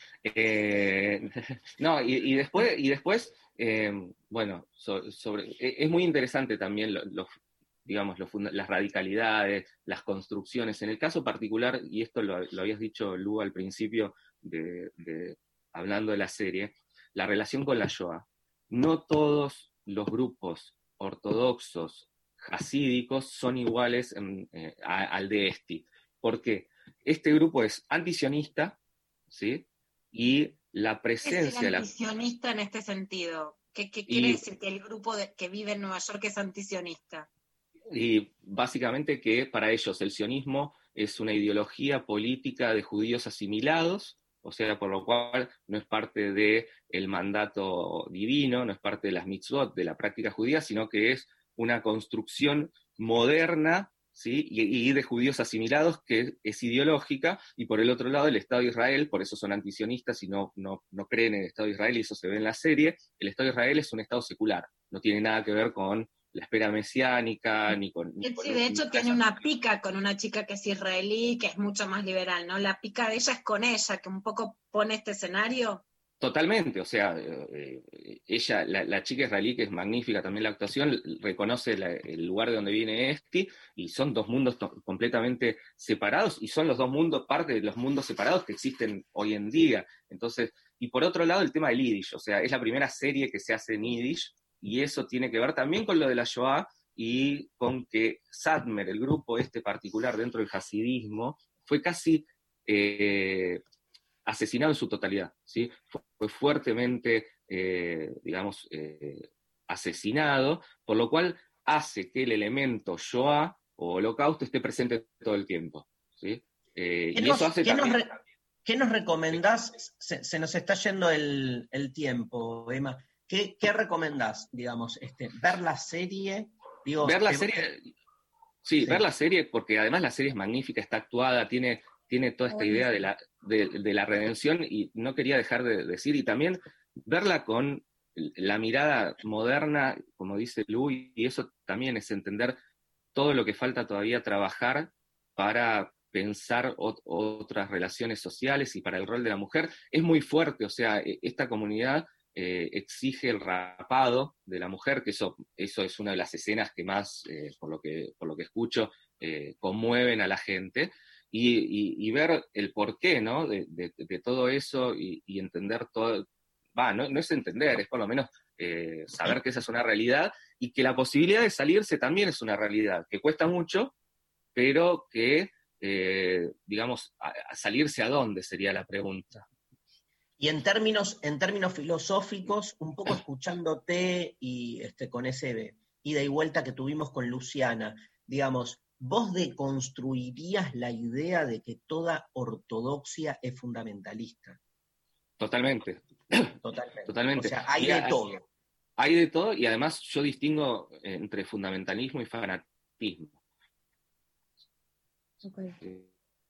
No, y después bueno, es muy interesante también las radicalidades, las construcciones. En el caso particular, y esto lo habías dicho, Lu, al principio, hablando de la serie, la relación con la Shoah. No todos los grupos ortodoxos hasídicos son iguales al de Esti. ¿Por qué? Este grupo es antisionista, ¿sí? Y la presencia... ¿Qué es antisionista en este sentido? ¿Qué quiere decir que el grupo que vive en Nueva York es antisionista? Y básicamente que para ellos el sionismo es una ideología política de judíos asimilados, o sea, por lo cual no es parte del mandato divino, no es parte de las mitzvot, de la práctica judía, sino que es una construcción moderna, ¿sí? y de judíos asimilados que es ideológica, y por el otro lado el Estado de Israel, por eso son antisionistas y no creen en el Estado de Israel, y eso se ve en la serie. El Estado de Israel es un Estado secular, no tiene nada que ver con la espera mesiánica, ni con... Sí, de hecho tiene una pica con una chica que es israelí, que es mucho más liberal, ¿no? La pica de ella es con ella, que un poco pone este escenario. Totalmente, o sea, ella, la chica israelí, que es magnífica también la actuación, reconoce el lugar de donde viene Esti, y son dos mundos completamente separados, y son los dos mundos, parte de los mundos separados que existen hoy en día. Entonces, y por otro lado el tema del Yiddish, o sea, es la primera serie que se hace en Yiddish, y eso tiene que ver también con lo de la Shoah, y con que Satmer, el grupo particular dentro del hasidismo, fue casi... asesinado en su totalidad, ¿sí? Fue fuertemente, asesinado, por lo cual hace que el elemento Shoah o Holocausto esté presente todo el tiempo, ¿sí? ¿Qué nos recomendás? Se nos está yendo el tiempo, Emma. ¿Qué recomendás, digamos? ¿Ver la serie? Ver la serie, sí, ver la serie, porque además la serie es magnífica, está actuada, tiene toda esta idea de la redención, y no quería dejar de decir, y también verla con la mirada moderna, como dice Lu, y eso también es entender todo lo que falta todavía trabajar para pensar otras relaciones sociales y para el rol de la mujer. Es muy fuerte, o sea, esta comunidad exige el rapado de la mujer, que eso es una de las escenas que más, por lo que escucho, conmueven a la gente. Y ver el porqué, ¿no? de todo eso y entender todo, no es entender, es por lo menos saber que esa es una realidad y que la posibilidad de salirse también es una realidad, que cuesta mucho, pero que, a salirse a dónde sería la pregunta. Y en términos filosóficos, un poco escuchándote y con ese ida y vuelta que tuvimos con Luciana, digamos, ¿vos deconstruirías la idea de que toda ortodoxia es fundamentalista? Totalmente. O sea, hay de todo. Hay de todo, y además yo distingo entre fundamentalismo y fanatismo. Okay.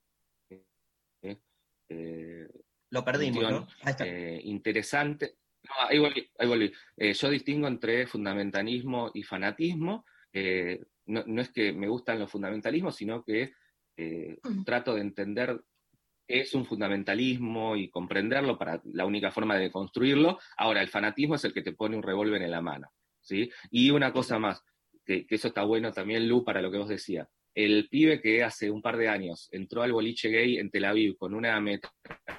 Lo perdimos, ¿no? Interesante. No, ahí volví. Yo distingo entre fundamentalismo y fanatismo. No es que me gustan los fundamentalismos, sino que trato de entender qué es un fundamentalismo y comprenderlo para la única forma de construirlo. Ahora, el fanatismo es el que te pone un revólver en la mano, ¿sí? Y una cosa más, que eso está bueno también, Lu, para lo que vos decías. El pibe que hace un par de años entró al boliche gay en Tel Aviv con una meta.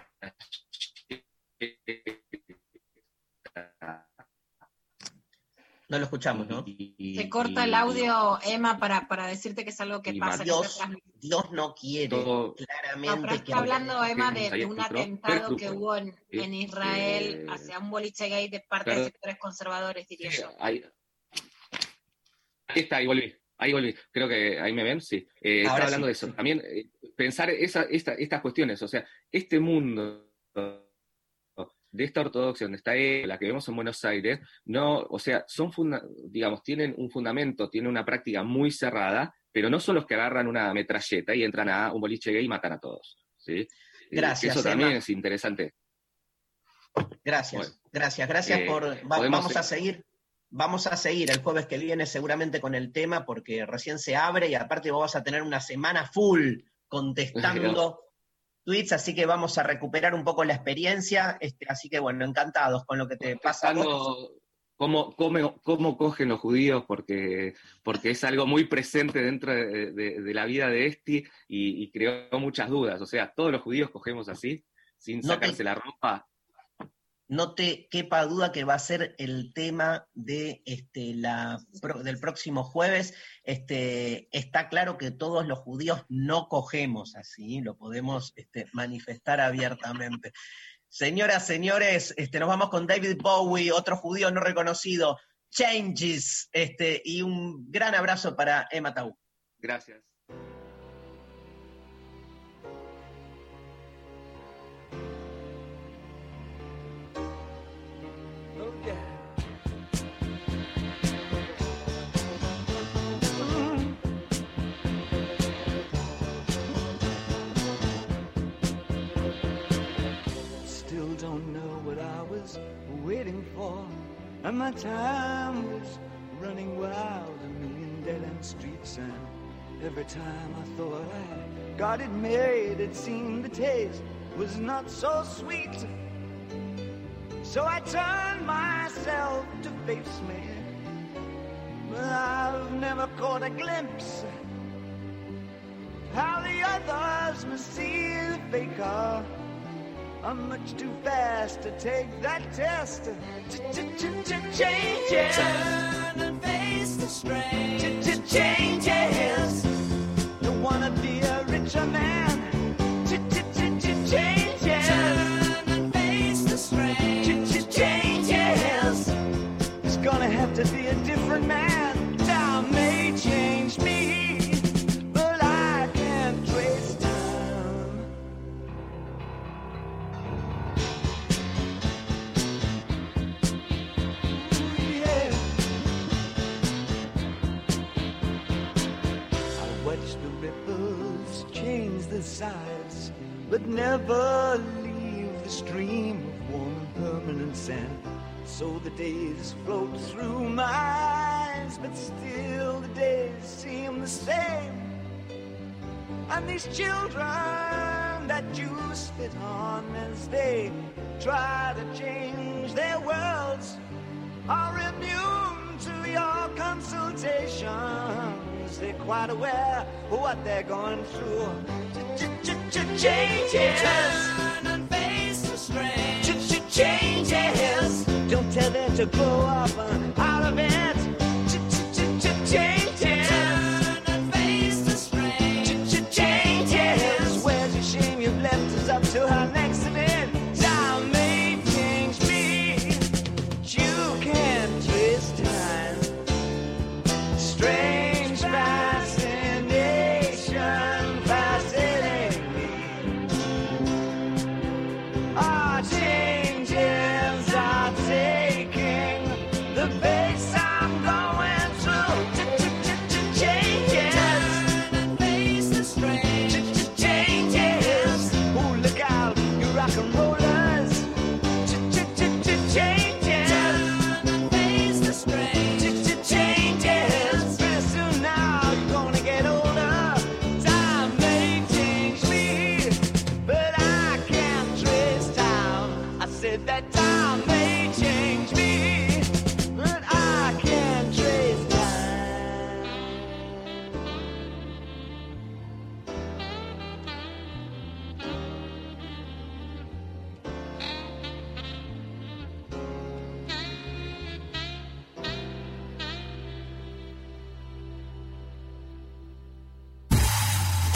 No lo escuchamos, ¿no? Se corta el audio, Emma, para decirte que es algo que pasa. Dios no quiere, claramente. No, pero está hablando, Emma, de un atentado que hubo en Israel hacia un boliche gay de parte de sectores conservadores, diría yo. Ahí está, ahí volví. Creo que ahí me ven, sí. Estaba hablando de eso. También pensar estas cuestiones, o sea, este mundo de esta ortodoxia donde está la que vemos en Buenos Aires, no, o sea, tienen un fundamento, tienen una práctica muy cerrada, pero no son los que agarran una metralleta y entran a un boliche gay y matan a todos, ¿sí? Gracias, eso también Emma. es interesante. Gracias, bueno, gracias por... Vamos a seguir el jueves que viene seguramente con el tema, porque recién se abre y aparte vos vas a tener una semana full contestando tweets, así que vamos a recuperar un poco la experiencia, así que bueno, encantados con lo que te pasa a vos. ¿Cómo cogen los judíos? Porque es algo muy presente dentro de la vida de Esti y creó muchas dudas. O sea, todos los judíos cogemos así, sin sacarse la ropa. No te quepa duda que va a ser el tema de del próximo jueves. Está claro que todos los judíos no cogemos así, lo podemos manifestar abiertamente. Señoras, señores, nos vamos con David Bowie, otro judío no reconocido, Changes, y un gran abrazo para Emma Tau. Gracias. Waiting for, and my time was running wild, a million dead-end streets, and every time I thought I got it made, it seemed the taste was not so sweet. So I turned myself to face me, but I've never caught a glimpse how the others must see the faker. I'm much too fast to take that test. Changes. Turn and face the strain. Changes. Don't wanna be a richer man. Changes. Turn and face the strain. Changes. It's gonna have to be a different man. Time may change me, but I can't trace time. Sides, but never leave the stream of warm and permanent sand. So the days float through my eyes, but still the days seem the same. And these children that you spit on as they try to change their worlds are immune to your consultations. They're quite aware of what they're going through. Changes. Turn and face the strain. Changes. Don't tell them to grow up out of it. Changes. Turn and face the strain. Changes. Where's your shame? You've left us up to our next event. Time may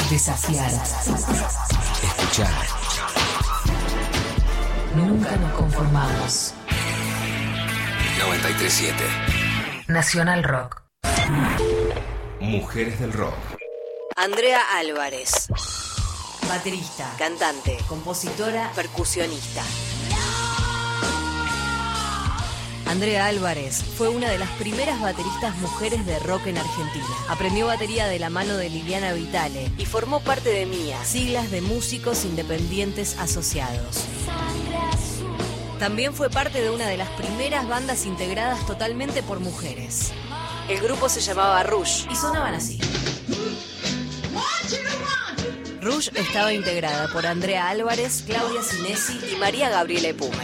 Desafiar. Escuchar. Nunca nos conformamos. 93.7. Nacional Rock. Mujeres del rock. Andrea Álvarez. Baterista, Cantante. compositora, Percusionista. Andrea Álvarez fue una de las primeras bateristas mujeres de rock en Argentina. Aprendió batería de la mano de Liliana Vitale Y formó parte de MIA. siglas de Músicos Independientes Asociados. También fue parte de una de las primeras bandas integradas totalmente por mujeres. El grupo se llamaba Rush. Y sonaban así. Rush estaba integrada por Andrea Álvarez, Claudia Sinesi Y María Gabriela Epumer.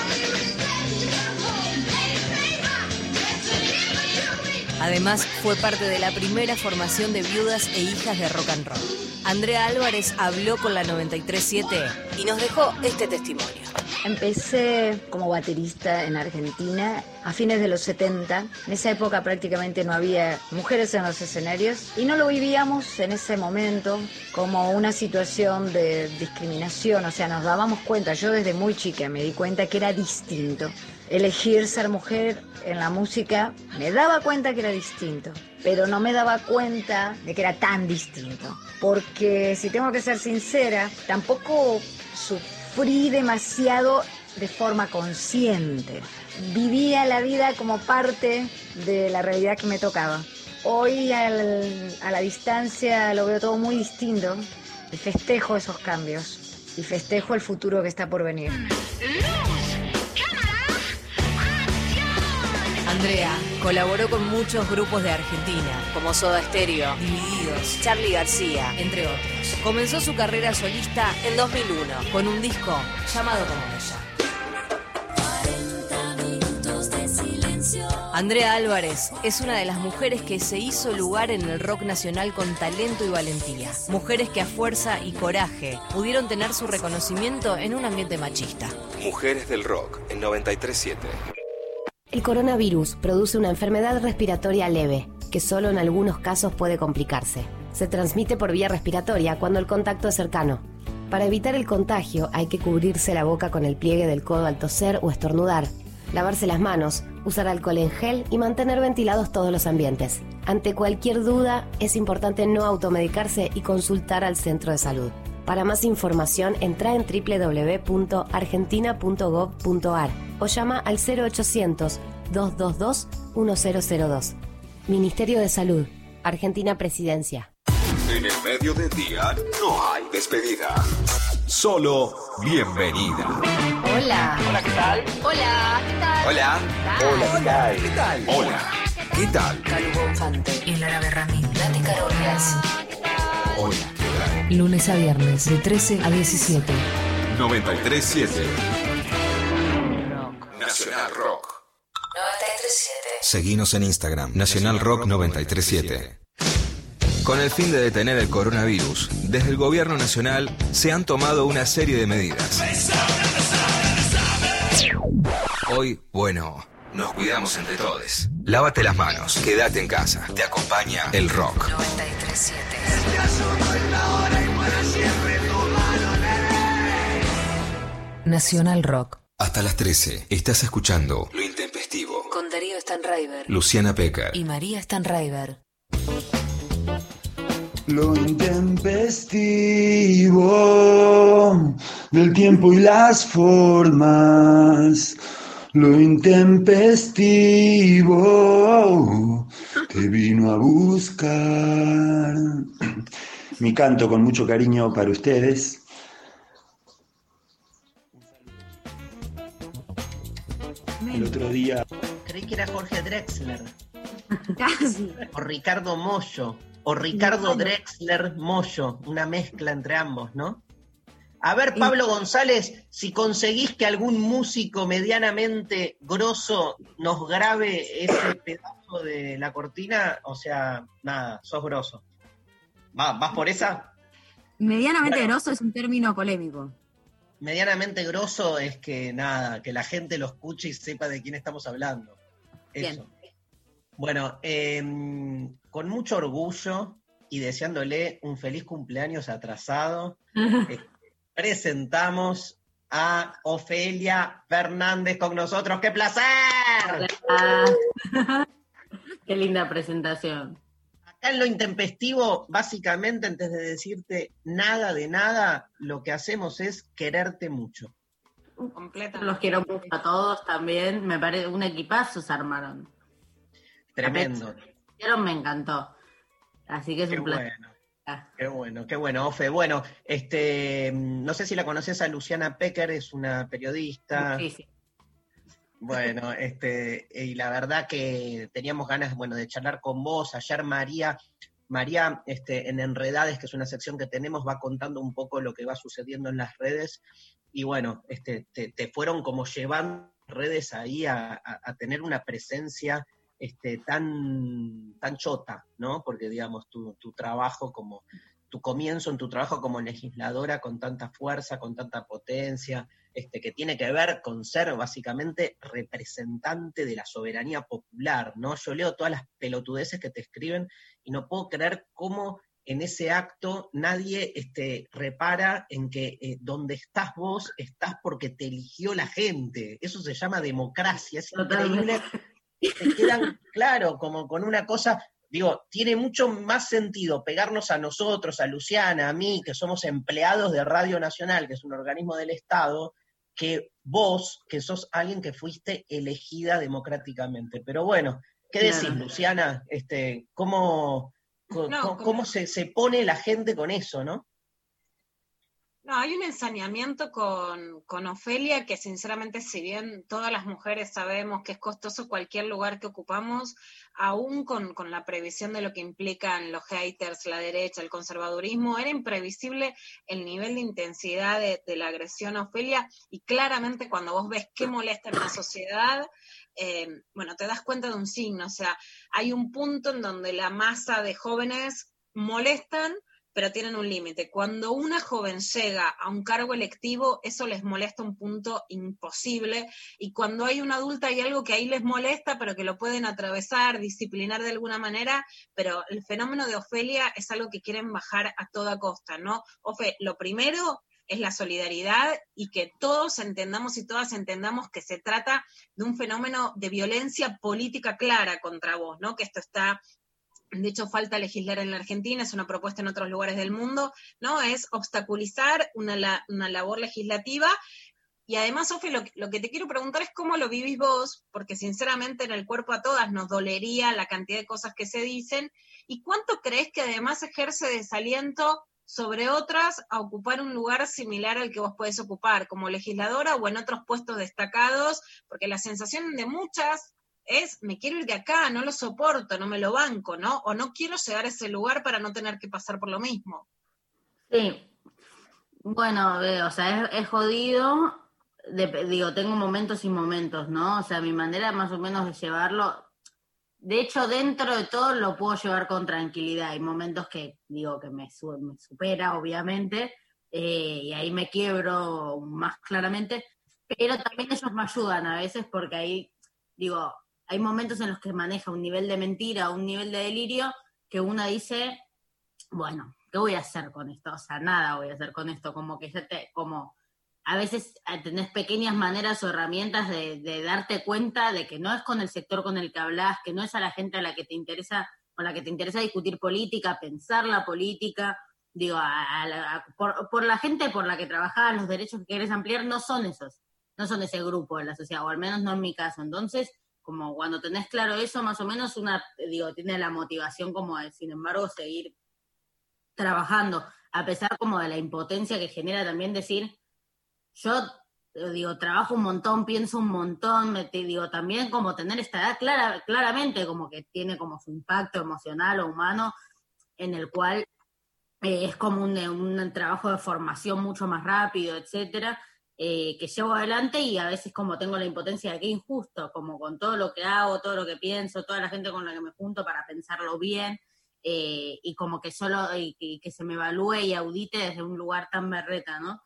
Además, fue parte de la primera formación de viudas e hijas de rock and roll. Andrea Álvarez habló con la 93.7 Y nos dejó este testimonio. Empecé como baterista en Argentina a fines de los 70. En esa época prácticamente no había mujeres en los escenarios y no lo vivíamos en ese momento como una situación de discriminación. O sea, nos dábamos cuenta, yo desde muy chica me di cuenta que era distinto. Elegir ser mujer en la música, me daba cuenta que era distinto, pero no me daba cuenta de que era tan distinto. Porque, si tengo que ser sincera, tampoco sufrí demasiado de forma consciente. Vivía la vida como parte de la realidad que me tocaba. Hoy, a la distancia, lo veo todo muy distinto y festejo esos cambios y festejo el futuro que está por venir. Andrea colaboró con muchos grupos de Argentina, Como Soda Stereo, Divididos, Charly García. entre otros. Comenzó su carrera solista En 2001. con un disco llamado como ella. Andrea Álvarez es una de las mujeres que se hizo lugar en el rock nacional con talento y valentía. Mujeres que a fuerza y coraje pudieron tener su reconocimiento en un ambiente machista. Mujeres del rock en 93.7. El coronavirus produce una enfermedad respiratoria leve, que solo en algunos casos puede complicarse. Se transmite por vía respiratoria cuando el contacto es cercano. Para evitar el contagio hay que cubrirse la boca con el pliegue del codo al toser o estornudar, lavarse las manos, usar alcohol en gel y mantener ventilados todos los ambientes. Ante cualquier duda, es importante no automedicarse y consultar al centro de salud. Para más información, entra en www.argentina.gov.ar o llama al 0800-222-1002. Ministerio de Salud, Argentina Presidencia. En el medio del día no hay despedida. Solo bienvenida. Hola. Hola, ¿qué tal? Hola, ¿qué tal? Hola. Hola, ¿qué tal? ¿Qué tal? Hola, ¿qué tal? Calu Bonfante. Y Lara Berramín. Nati Carolias. Hola, ¿qué tal? Lunes a viernes de 13 a 17. 93.7. Nacional Rock. 93.7. Seguinos en Instagram, Nacional Rock 93.7. Con el fin de detener el coronavirus, desde el gobierno nacional se han tomado una serie de medidas. Hoy, bueno, nos cuidamos entre todos. Lávate las manos, quédate en casa. Te acompaña el rock. 93.7. Nacional Rock. Hasta las 13, estás escuchando Lo Intempestivo. Con Darío Stanraiver. Luciana Pecker. Y María Stanraiver. Lo intempestivo del tiempo y las formas. Lo intempestivo te vino a buscar. Mi canto con mucho cariño para ustedes. El otro día... Creí que era Jorge Drexler. Casi. O Ricardo Mollo. O Ricardo Drexler Mollo. Una mezcla entre ambos, ¿no? A ver, Pablo González, si conseguís que algún músico medianamente grosso nos grabe ese pedazo de la cortina, o sea, nada, sos grosso. ¿Vas por esa? Medianamente Bueno. grosso es un término polémico. Medianamente grosso es que nada, que la gente lo escuche y sepa de quién estamos hablando. Eso. Bien. Bueno, con mucho orgullo y deseándole un feliz cumpleaños atrasado, presentamos a Ofelia Fernández con nosotros. ¡Qué placer! Qué linda presentación. Acá en Lo Intempestivo, básicamente, antes de decirte nada de nada, lo que hacemos es quererte mucho. Completamente. Los quiero mucho a todos también. Me parece un equipazo se armaron. Tremendo. Me encantó. Así que es un placer. Qué bueno, Ofe. Bueno, no sé si la conoces a Luciana Pecker, es una periodista. Sí. Bueno, y la verdad que teníamos ganas, de charlar con vos. Ayer María, en Enredades, que es una sección que tenemos, va contando un poco lo que va sucediendo en las redes. Y bueno, te fueron como llevando redes ahí a tener una presencia tan chota, ¿no? Porque, digamos, tu trabajo tu comienzo en tu trabajo como legisladora con tanta fuerza, con tanta potencia, que tiene que ver con ser básicamente representante de la soberanía popular, ¿no? Yo leo todas las pelotudeces que te escriben y no puedo creer cómo en ese acto nadie repara en que donde estás vos, estás porque te eligió la gente. Eso se llama democracia, es increíble. Te quedan, claro, como con una cosa, digo, tiene mucho más sentido pegarnos a nosotros, a Luciana, a mí, que somos empleados de Radio Nacional, que es un organismo del Estado, que vos, que sos alguien que fuiste elegida democráticamente. Pero bueno, ¿qué decís, Luciana? ¿Cómo se pone la gente con eso, no? No, hay un ensañamiento con Ofelia que sinceramente, si bien todas las mujeres sabemos que es costoso cualquier lugar que ocupamos, aún con la previsión de lo que implican los haters, la derecha, el conservadurismo, era imprevisible el nivel de intensidad de la agresión a Ofelia, y claramente cuando vos ves qué molesta en la sociedad, te das cuenta de un signo. O sea, hay un punto en donde la masa de jóvenes molestan, pero tienen un límite. Cuando una joven llega a un cargo electivo, eso les molesta un punto imposible, y cuando hay una adulta hay algo que ahí les molesta, pero que lo pueden atravesar, disciplinar de alguna manera, pero el fenómeno de Ofelia es algo que quieren bajar a toda costa, ¿no? Ofe, lo primero es la solidaridad, y que todos entendamos y todas entendamos que se trata de un fenómeno de violencia política clara contra vos, ¿no? Que esto está... De hecho, falta legislar en la Argentina, es una propuesta en otros lugares del mundo, ¿no? Es obstaculizar una labor legislativa. Y además, Sofi, lo que te quiero preguntar es cómo lo vivís vos, porque sinceramente en el cuerpo a todas nos dolería la cantidad de cosas que se dicen, y cuánto crees que además ejerce desaliento sobre otras a ocupar un lugar similar al que vos podés ocupar, como legisladora o en otros puestos destacados, porque la sensación de muchas me quiero ir de acá, no lo soporto, no me lo banco, ¿no? O no quiero llegar a ese lugar para no tener que pasar por lo mismo. Sí. Bueno, es jodido. Tengo momentos y momentos, ¿no? O sea, mi manera más o menos de llevarlo, de hecho, dentro de todo lo puedo llevar con tranquilidad. Hay momentos que me supera, obviamente, y ahí me quiebro más claramente, pero también ellos me ayudan a veces, porque ahí, hay momentos en los que maneja un nivel de mentira, un nivel de delirio, que uno dice, bueno, ¿qué voy a hacer con esto? O sea, nada voy a hacer con esto, como que a veces tenés pequeñas maneras o herramientas de darte cuenta de que no es con el sector con el que hablas, que no es a la gente a la que te interesa, con la que te interesa discutir política, pensar la política, por la gente por la que trabajás, los derechos que querés ampliar, no son ese grupo de la sociedad, o al menos no en mi caso. Entonces, como cuando tenés claro eso, más o menos tiene la motivación como de, sin embargo, seguir trabajando, a pesar como de la impotencia que genera también decir, yo trabajo un montón, pienso un montón, también como tener esta edad claramente como que tiene como su impacto emocional o humano, en el cual es como un trabajo de formación mucho más rápido, etcétera, que llevo adelante, y a veces como tengo la impotencia de que injusto, como con todo lo que hago, todo lo que pienso, toda la gente con la que me junto para pensarlo bien, y como que y que se me evalúe y audite desde un lugar tan berreta, ¿no?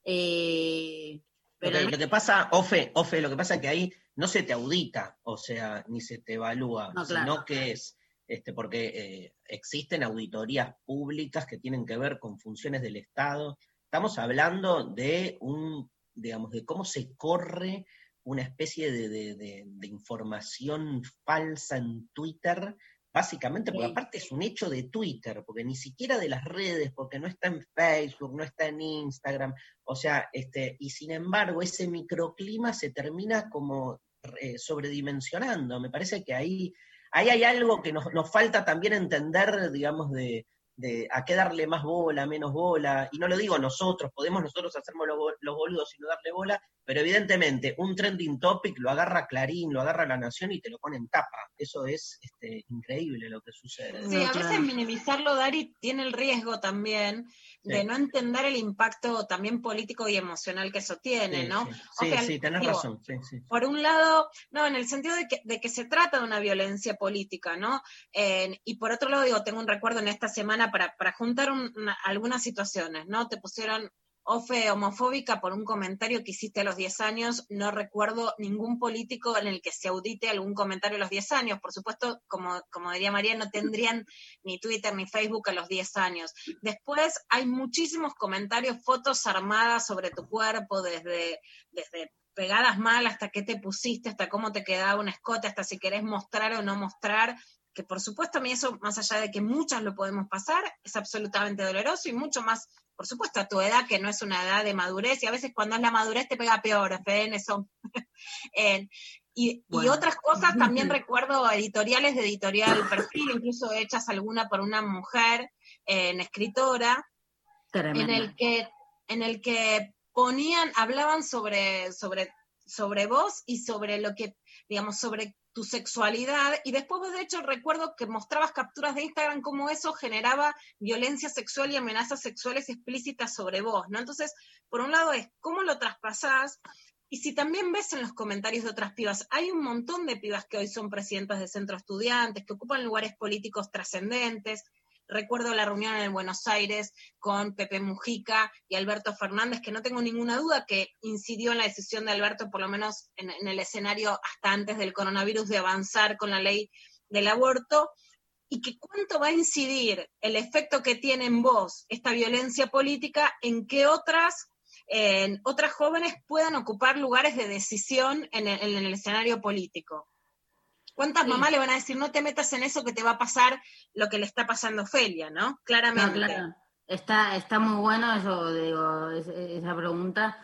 Pero lo que te pasa, Ofe, lo que pasa es que ahí no se te audita, o sea, ni se te evalúa, no, claro, sino que es porque existen auditorías públicas que tienen que ver con funciones del Estado. Estamos hablando de digamos, de cómo se corre una especie de información falsa en Twitter, básicamente, porque aparte es un hecho de Twitter, porque ni siquiera de las redes, porque no está en Facebook, no está en Instagram, o sea, y sin embargo ese microclima se termina como sobredimensionando. Me parece que ahí hay algo que nos falta también entender, digamos, de a qué darle más bola, menos bola, y no lo digo nosotros, podemos nosotros hacernos los boludos y no darle bola, pero evidentemente un trending topic lo agarra Clarín, lo agarra La Nación y te lo pone en tapa. Eso es increíble lo que sucede. Sí, a veces minimizarlo, Dari, tiene el riesgo también de no entender el impacto también político y emocional que eso tiene, ¿no? Sí, tenés razón. Sí. Por un lado, no, en el sentido de que se trata de una violencia política, ¿no? Y por otro lado, digo, tengo un recuerdo en esta semana para juntar algunas situaciones, ¿no? Te pusieron Ofe homofóbica por un comentario que hiciste a los 10 años. No recuerdo ningún político en el que se audite algún comentario a los 10 años. Por supuesto, como diría María, no tendrían ni Twitter ni Facebook a los 10 años. Después hay muchísimos comentarios, fotos armadas sobre tu cuerpo, desde pegadas mal hasta qué te pusiste, hasta cómo te quedaba un escote, hasta si querés mostrar o no mostrar, que por supuesto a mí eso, más allá de que muchas lo podemos pasar, es absolutamente doloroso, y mucho más, por supuesto, a tu edad, que no es una edad de madurez, y a veces cuando es la madurez te pega peor, en eso. Y otras cosas, también recuerdo editoriales de Editorial Perfil, incluso hechas alguna por una mujer, escritora, en el que hablaban sobre vos y sobre lo que, digamos, sobre tu sexualidad, y después de hecho recuerdo que mostrabas capturas de Instagram, cómo eso generaba violencia sexual y amenazas sexuales explícitas sobre vos, ¿no? Entonces, por un lado es cómo lo traspasás, y si también ves en los comentarios de otras pibas, hay un montón de pibas que hoy son presidentas de centros estudiantes, que ocupan lugares políticos trascendentes. Recuerdo la reunión en Buenos Aires con Pepe Mujica y Alberto Fernández, que no tengo ninguna duda que incidió en la decisión de Alberto, por lo menos en el escenario hasta antes del coronavirus, de avanzar con la ley del aborto, y que cuánto va a incidir el efecto que tiene en vos esta violencia política en que otras jóvenes puedan ocupar lugares de decisión en el escenario político. ¿Cuántas mamás le van a decir, no te metas en eso que te va a pasar lo que le está pasando a Ofelia, ¿no? Claramente. No, claro. Está muy bueno eso, digo, esa pregunta.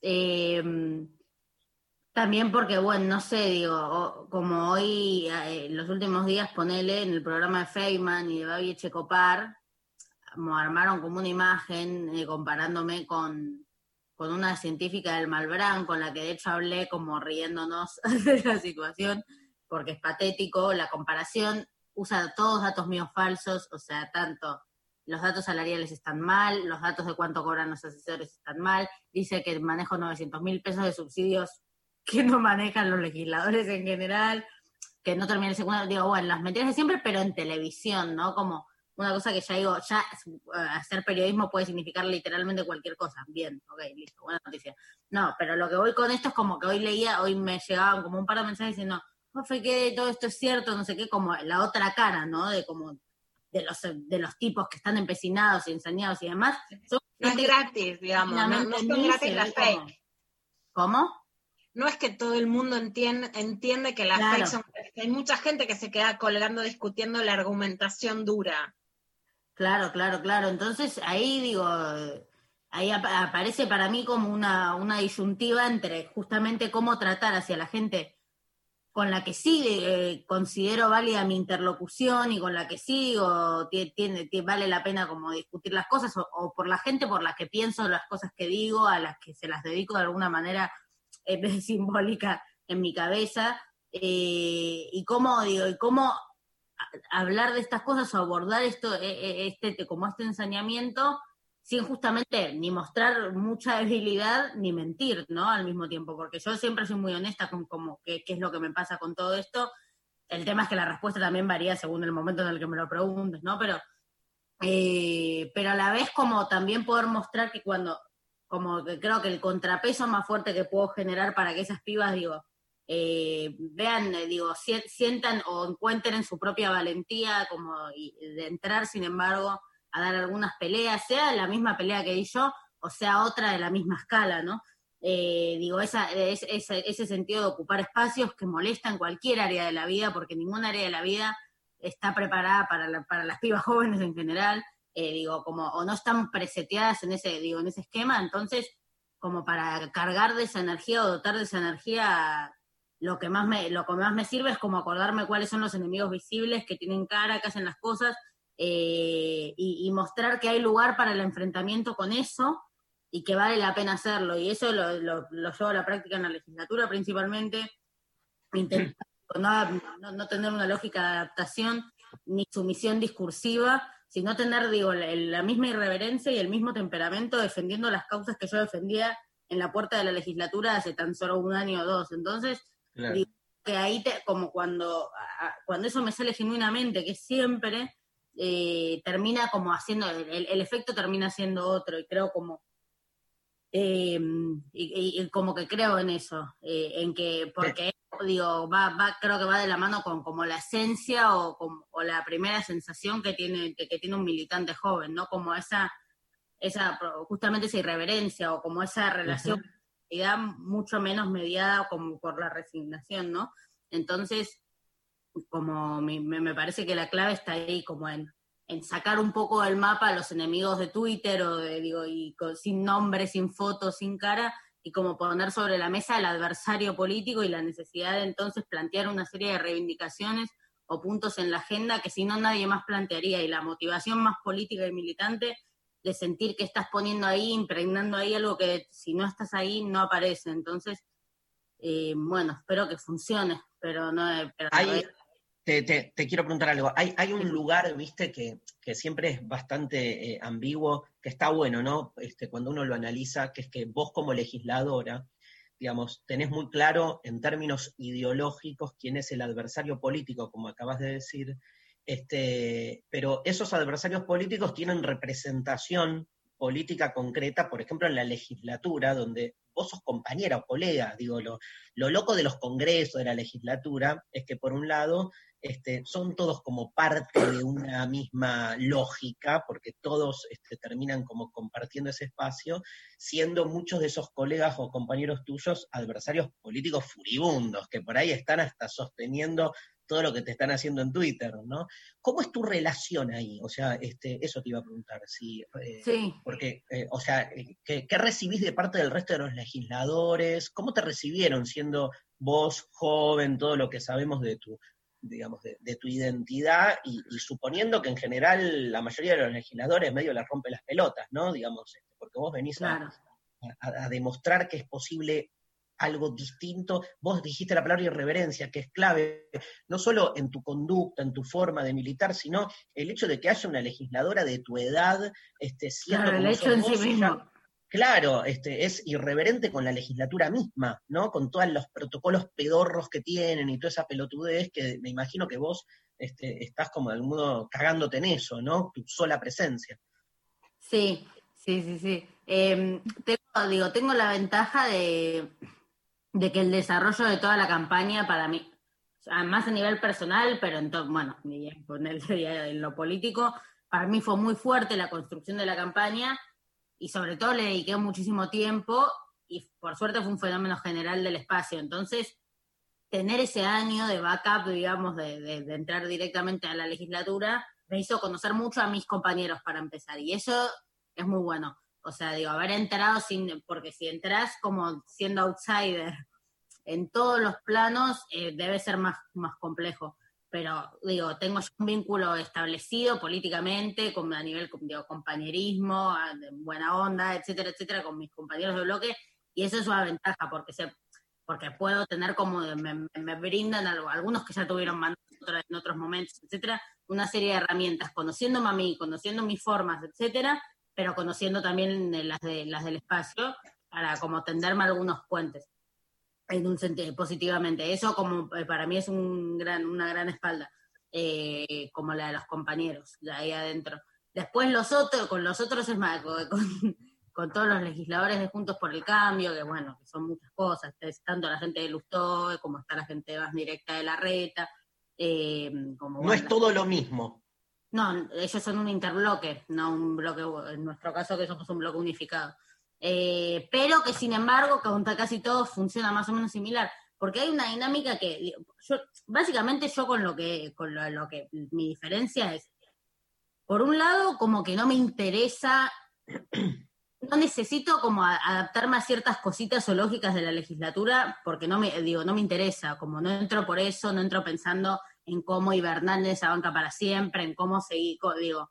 También porque, bueno, no sé, digo, como hoy, los últimos días, ponele en el programa de Feynman y de Babi Echecopar, como armaron como una imagen comparándome con una científica del Malbrán, con la que de hecho hablé como riéndonos de la situación, porque es patético, la comparación usa todos datos míos falsos, o sea, tanto los datos salariales están mal, los datos de cuánto cobran los asesores están mal, dice que manejo 900.000 pesos de subsidios que no manejan los legisladores en general, que no terminé el secundario, digo, bueno, las mentiras de siempre, pero en televisión, ¿no? Como una cosa que ya digo, ya hacer periodismo puede significar literalmente cualquier cosa. Bien, ok, listo, buena noticia. No, pero lo que voy con esto es como que hoy me llegaban como un par de mensajes diciendo, Ofe, que todo esto es cierto, no sé qué, como la otra cara, ¿no? De los tipos que están empecinados y ensañados y demás. No es gratis, digamos, no son gratis las fake. ¿Cómo? No es que todo el mundo entiende que las fake son... Hay mucha gente que se queda colgando discutiendo la argumentación dura. Claro. Entonces ahí digo, ahí aparece para mí como una disyuntiva entre justamente cómo tratar hacia la gente con la que sí considero válida mi interlocución y con la que sí vale la pena como discutir las cosas, o por la gente por la que pienso las cosas que digo, a las que se las dedico de alguna manera simbólica en mi cabeza, y cómo hablar de estas cosas o abordar esto, como este ensañamiento, sin justamente ni mostrar mucha debilidad ni mentir, ¿no? Al mismo tiempo, porque yo siempre soy muy honesta con como qué es lo que me pasa con todo esto. El tema es que la respuesta también varía según el momento en el que me lo preguntes, ¿no? Pero a la vez como también poder mostrar que como que creo que el contrapeso más fuerte que puedo generar para que esas pibas, digo, vean, sientan o encuentren su propia valentía como de entrar, sin embargo, a dar algunas peleas, sea la misma pelea que di yo, o sea otra de la misma escala, ¿no? Ese sentido de ocupar espacios que molesta en cualquier área de la vida, porque ningún área de la vida está preparada para las pibas jóvenes en general, o no están preseteadas en ese esquema, entonces, como para cargar de esa energía o dotar de esa energía, lo que más me sirve es como acordarme cuáles son los enemigos visibles que tienen cara, que hacen las cosas, y mostrar que hay lugar para el enfrentamiento con eso, y que vale la pena hacerlo, y eso lo llevo a la práctica en la legislatura principalmente, intentando no tener una lógica de adaptación ni sumisión discursiva, sino tener, la misma irreverencia y el mismo temperamento defendiendo las causas que yo defendía en la puerta de la legislatura hace tan solo 1 año o 2. Entonces, claro, que ahí, como cuando eso me sale genuinamente, que siempre termina como haciendo, el efecto termina siendo otro, y creo como y como que creo en eso, en que, porque creo que va de la mano con como la esencia o la primera sensación que tiene un militante joven, ¿no? Como justamente esa irreverencia o como esa relación mucho menos mediada como por la resignación, ¿no? Entonces, como me parece que la clave está ahí, como en sacar un poco del mapa a los enemigos de Twitter, sin nombre, sin fotos, sin cara, y como poner sobre la mesa el adversario político y la necesidad de entonces plantear una serie de reivindicaciones o puntos en la agenda que si no nadie más plantearía, y la motivación más política y militante de sentir que estás poniendo ahí, impregnando ahí algo que si no estás ahí no aparece. Entonces, espero que funcione, pero no... Te quiero preguntar algo. Hay un lugar, viste, que siempre es bastante ambiguo, que está bueno, ¿no? Cuando uno lo analiza, que es que vos como legisladora, digamos, tenés muy claro en términos ideológicos quién es el adversario político, como acabas de decir, pero esos adversarios políticos tienen representación política concreta, por ejemplo, en la legislatura, donde vos sos compañera o colega, lo loco de los congresos, de la legislatura, es que por un lado son todos como parte de una misma lógica, porque todos terminan como compartiendo ese espacio, siendo muchos de esos colegas o compañeros tuyos adversarios políticos furibundos, que por ahí están hasta sosteniendo todo lo que te están haciendo en Twitter, ¿no? ¿Cómo es tu relación ahí? O sea, eso te iba a preguntar, sí. Porque, ¿qué recibís de parte del resto de los legisladores? ¿Cómo te recibieron siendo vos joven, todo lo que sabemos de tu, digamos, de tu identidad, y suponiendo que en general la mayoría de los legisladores medio les rompe las pelotas, ¿no? Digamos, porque vos venís a demostrar que es posible algo distinto. Vos dijiste la palabra irreverencia, que es clave, no solo en tu conducta, en tu forma de militar, sino el hecho de que haya una legisladora de tu edad, siendo el hecho en sí mismo. Claro, es irreverente con la legislatura misma, ¿no? Con todos los protocolos pedorros que tienen y toda esa pelotudez que me imagino que vos estás como de algún modo cagándote en eso, ¿no? Tu sola presencia. Sí. Tengo la ventaja de que el desarrollo de toda la campaña para mí, más a nivel personal, pero en lo político, para mí fue muy fuerte la construcción de la campaña, y sobre todo le dediqué muchísimo tiempo, y por suerte fue un fenómeno general del espacio. Entonces, tener ese año de backup, digamos, de entrar directamente a la legislatura, me hizo conocer mucho a mis compañeros para empezar, y eso es muy bueno. O sea, haber entrado porque si entras como siendo outsider en todos los planos, debe ser más complejo. Pero, tengo un vínculo establecido políticamente, a nivel compañerismo, de buena onda, etcétera, etcétera, con mis compañeros de bloque, y eso es una ventaja, porque puedo tener me brindan algunos que ya tuvieron mandato en otros momentos, etcétera, una serie de herramientas, conociéndome a mí, conociendo mis formas, etcétera, pero conociendo también las del espacio, para como tenderme algunos puentes, en un sentido, positivamente. Eso como para mí es una gran espalda, como la de los compañeros de ahí adentro. Después con los otros es más, con todos los legisladores de Juntos por el Cambio, que bueno, que son muchas cosas, es tanto la gente de Lustó, como está la gente de Más Directa de Larreta, como No es todo lo mismo. no, ellos son un interbloque, no un bloque, en nuestro caso que somos un bloque unificado. Pero que sin embargo, contra casi todos funciona más o menos similar, porque hay una dinámica que, básicamente yo con lo que mi diferencia es, por un lado, como que no me interesa, no necesito como adaptarme a ciertas cositas o lógicas de la legislatura, porque no me interesa, como no entro por eso, no entro pensando en cómo hibernar en esa banca para siempre, en cómo seguir, digo,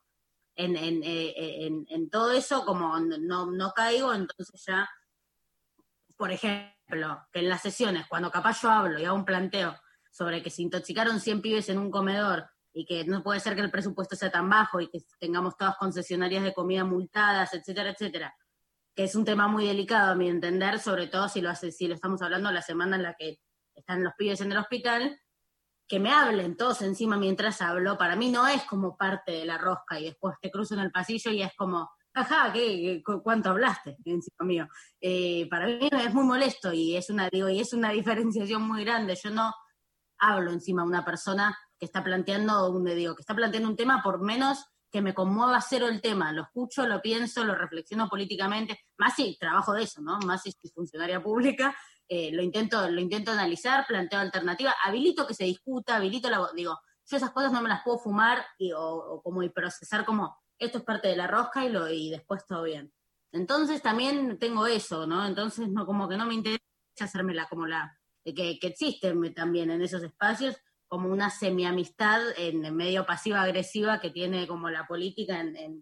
en todo eso, como no caigo, entonces ya, por ejemplo, que en las sesiones, cuando capaz yo hablo y hago un planteo sobre que se intoxicaron 100 pibes en un comedor y que no puede ser que el presupuesto sea tan bajo y que tengamos todas concesionarias de comida multadas, etcétera, etcétera, que es un tema muy delicado a mi entender, sobre todo si lo estamos hablando la semana en la que están los pibes en el hospital, que me hablen todos encima mientras hablo, para mí no es como parte de la rosca y después te cruzo en el pasillo y es como, ajá, ¿cuánto hablaste encima mío? Para mí es muy molesto y es una diferenciación muy grande. Yo no hablo encima de una persona que está planteando un tema por menos que me conmueva cero el tema. Lo escucho, lo pienso, lo reflexiono políticamente, más si trabajo de eso, ¿no? Más si soy funcionaria pública. Lo intento analizar, planteo alternativas, habilito que se discuta, yo esas cosas no me las puedo fumar y procesar como esto es parte de la rosca y después todo bien. Entonces también tengo eso, ¿no? Entonces no, como que no me interesa hacérmela como que existe también en esos espacios como una semiamistad en medio pasiva-agresiva que tiene como la política en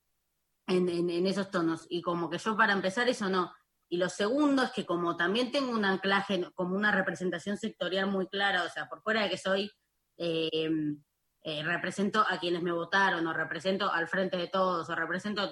esos tonos. Y como que yo para empezar eso no. Y lo segundo es que como también tengo un anclaje, como una representación sectorial muy clara, o sea, por fuera de que soy, represento a quienes me votaron, o represento al Frente de Todos, o represento,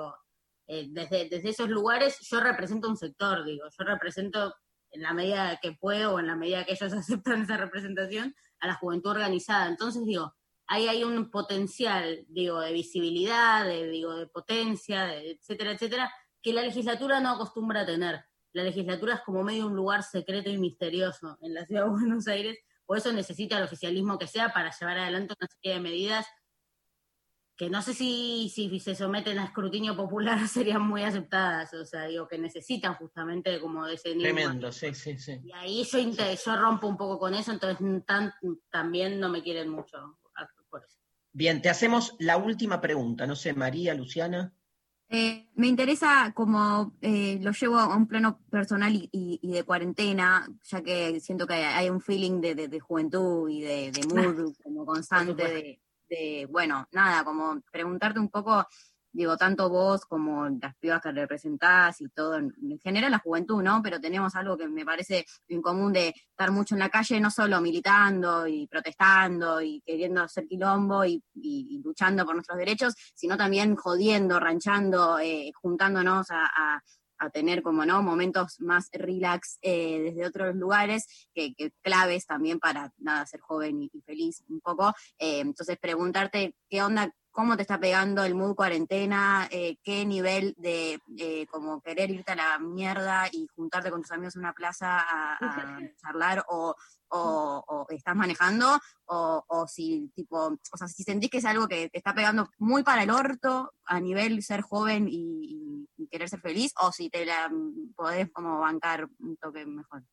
desde esos lugares, yo represento un sector, yo represento en la medida que puedo, o en la medida que ellos aceptan esa representación, a la juventud organizada. Entonces, ahí hay un potencial, de visibilidad, de potencia, etcétera, etcétera, que la legislatura no acostumbra a tener. La legislatura es como medio un lugar secreto y misterioso en la ciudad de Buenos Aires, por eso necesita el oficialismo que sea para llevar adelante una serie de medidas que no sé si se someten a escrutinio popular serían muy aceptadas, o sea, que necesitan justamente como de ese nivel. Tremendo, sí. Y ahí yo rompo un poco con eso, entonces también no me quieren mucho por eso. Bien, te hacemos la última pregunta, no sé, María, Luciana. Me interesa como lo llevo a un plano personal y de cuarentena, ya que siento que hay un feeling de juventud y de mood como constante bueno, nada, como preguntarte un poco, tanto vos como las pibas que representás y todo, en general la juventud, ¿no? Pero tenemos algo que me parece en común de estar mucho en la calle, no solo militando y protestando y queriendo hacer quilombo y luchando por nuestros derechos, sino también jodiendo, ranchando, juntándonos a tener como momentos más relax desde otros lugares que claves también para ser joven y feliz un poco. Entonces preguntarte qué onda, cómo te está pegando el mood cuarentena, qué nivel de como querer irte a la mierda y juntarte con tus amigos en una plaza a charlar o estás manejando o si si sentís que es algo que te está pegando muy para el orto a nivel ser joven y querer ser feliz, o si te la podés como bancar un toque mejor.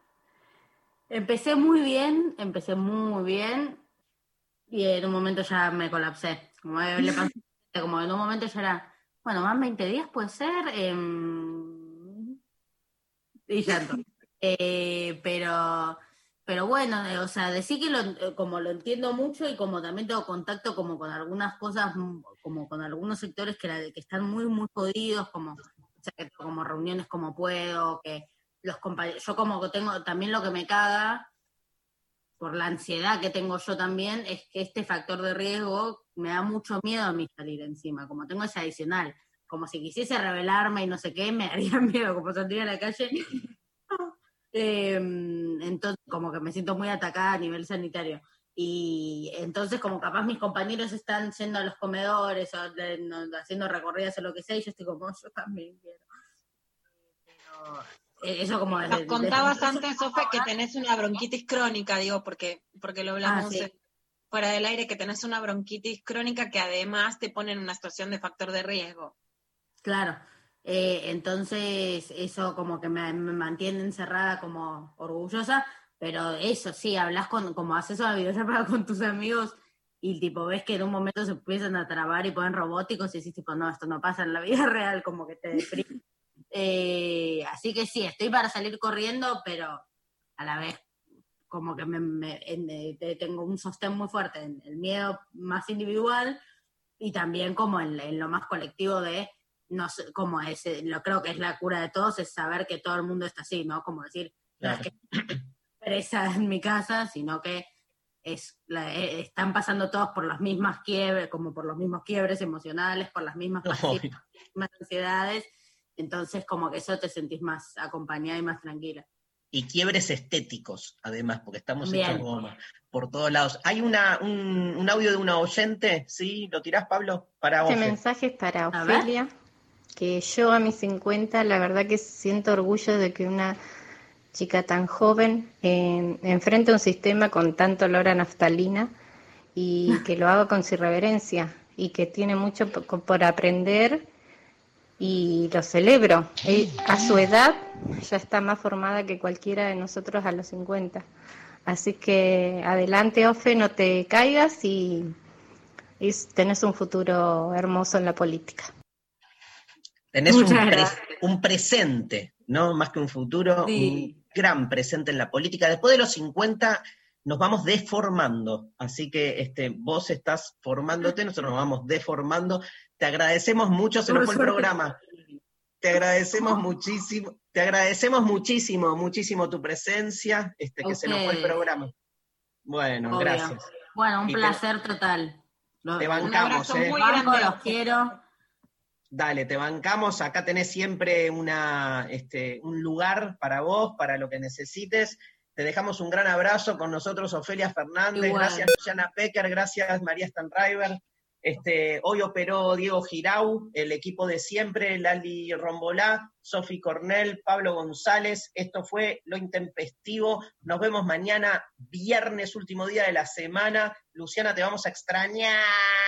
Empecé muy bien y en un momento ya me colapsé. Como le pasó, como en un momento ya era, bueno, más 20 días puede ser, y ya pero bueno, o sea, decir que como lo entiendo mucho y como también tengo contacto como con algunas cosas, como con algunos sectores que están muy, muy jodidos, como, o sea, que tengo como reuniones como puedo, que los compañeros, yo como que tengo también lo que me caga, por la ansiedad que tengo yo también, es que este factor de riesgo me da mucho miedo a mí salir encima, como tengo ese adicional, como si quisiese rebelarme y no sé qué, me daría miedo, como saldría a la calle. Entonces como que me siento muy atacada a nivel sanitario. Y entonces como capaz mis compañeros están yendo a los comedores o haciendo recorridas o lo que sea, y yo estoy como, yo también quiero. Pero eso como... Nos contabas antes, Sofe, que tenés una bronquitis crónica, digo, porque lo hablamos sí. fuera del aire, que tenés una bronquitis crónica que además te pone en una situación de factor de riesgo. Claro, entonces eso como que me mantiene encerrada como orgullosa, pero eso sí, hablas como haces una videollamada con tus amigos y tipo ves que en un momento se empiezan a trabar y ponen robóticos y decís tipo, no, esto no pasa en la vida real, como que te deprime. Así que sí, estoy para salir corriendo, pero a la vez como que tengo un sostén muy fuerte en el miedo más individual y también como en lo más colectivo de, no sé, como creo que es la cura de todos, es saber que todo el mundo está así, ¿no? Como decir, no es que estoy presa en mi casa, sino que están pasando todos por las mismas quiebres, como por los mismos quiebres emocionales, por las mismas ansiedades, entonces como que eso te sentís más acompañada y más tranquila. Y quiebres estéticos, además, porque estamos Bien. hechos goma por todos lados. Hay un audio de una oyente, ¿sí? ¿Lo tirás, Pablo? Para Este Ofe. mensaje es para A ver. Ofelia, que yo a mis 50, la verdad que siento orgullo de que una chica tan joven enfrente un sistema con tanto olor a naftalina y que lo haga con su irreverencia y que tiene mucho por aprender y lo celebro. A su edad ya está más formada que cualquiera de nosotros a los 50. Así que adelante, Ofe, no te caigas y tenés un futuro hermoso en la política. Tenés Muchas gracias. un presente, ¿no? Más que un futuro, Sí. un gran presente en la política. Después de los 50 nos vamos deformando, así que vos estás formándote, nosotros nos vamos deformando. Te agradecemos mucho, se nos fue el programa. Te agradecemos muchísimo tu presencia, que se nos fue el programa. Bueno, Obvio. gracias. Bueno, un Y placer total. te bancamos, Un abrazo muy grande, los quiero. Dale, te bancamos. Acá tenés siempre un lugar para vos, para lo que necesites. Te dejamos un gran abrazo. Con nosotros, Ofelia Fernández. Igual. Gracias, Luciana Pecker. Gracias, María Stanriver. Hoy operó Diego Girau, el equipo de siempre, Lali Rombolá, Sofi Cornell, Pablo González. Esto fue Lo Intempestivo. Nos vemos mañana, viernes, último día de la semana. Luciana, te vamos a extrañar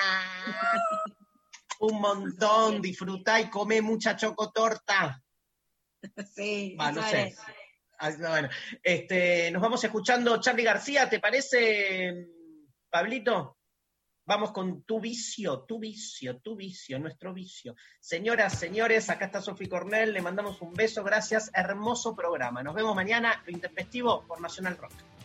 un montón. Disfrutá y comé mucha chocotorta. Sí, No eso sé. es. Bueno, nos vamos escuchando Charly García, ¿te parece, Pablito? Vamos con tu vicio, nuestro vicio. Señoras, señores, acá está Sofi Cornell, le mandamos un beso, gracias, hermoso programa. Nos vemos mañana, Lo Intempestivo por Nacional Rock.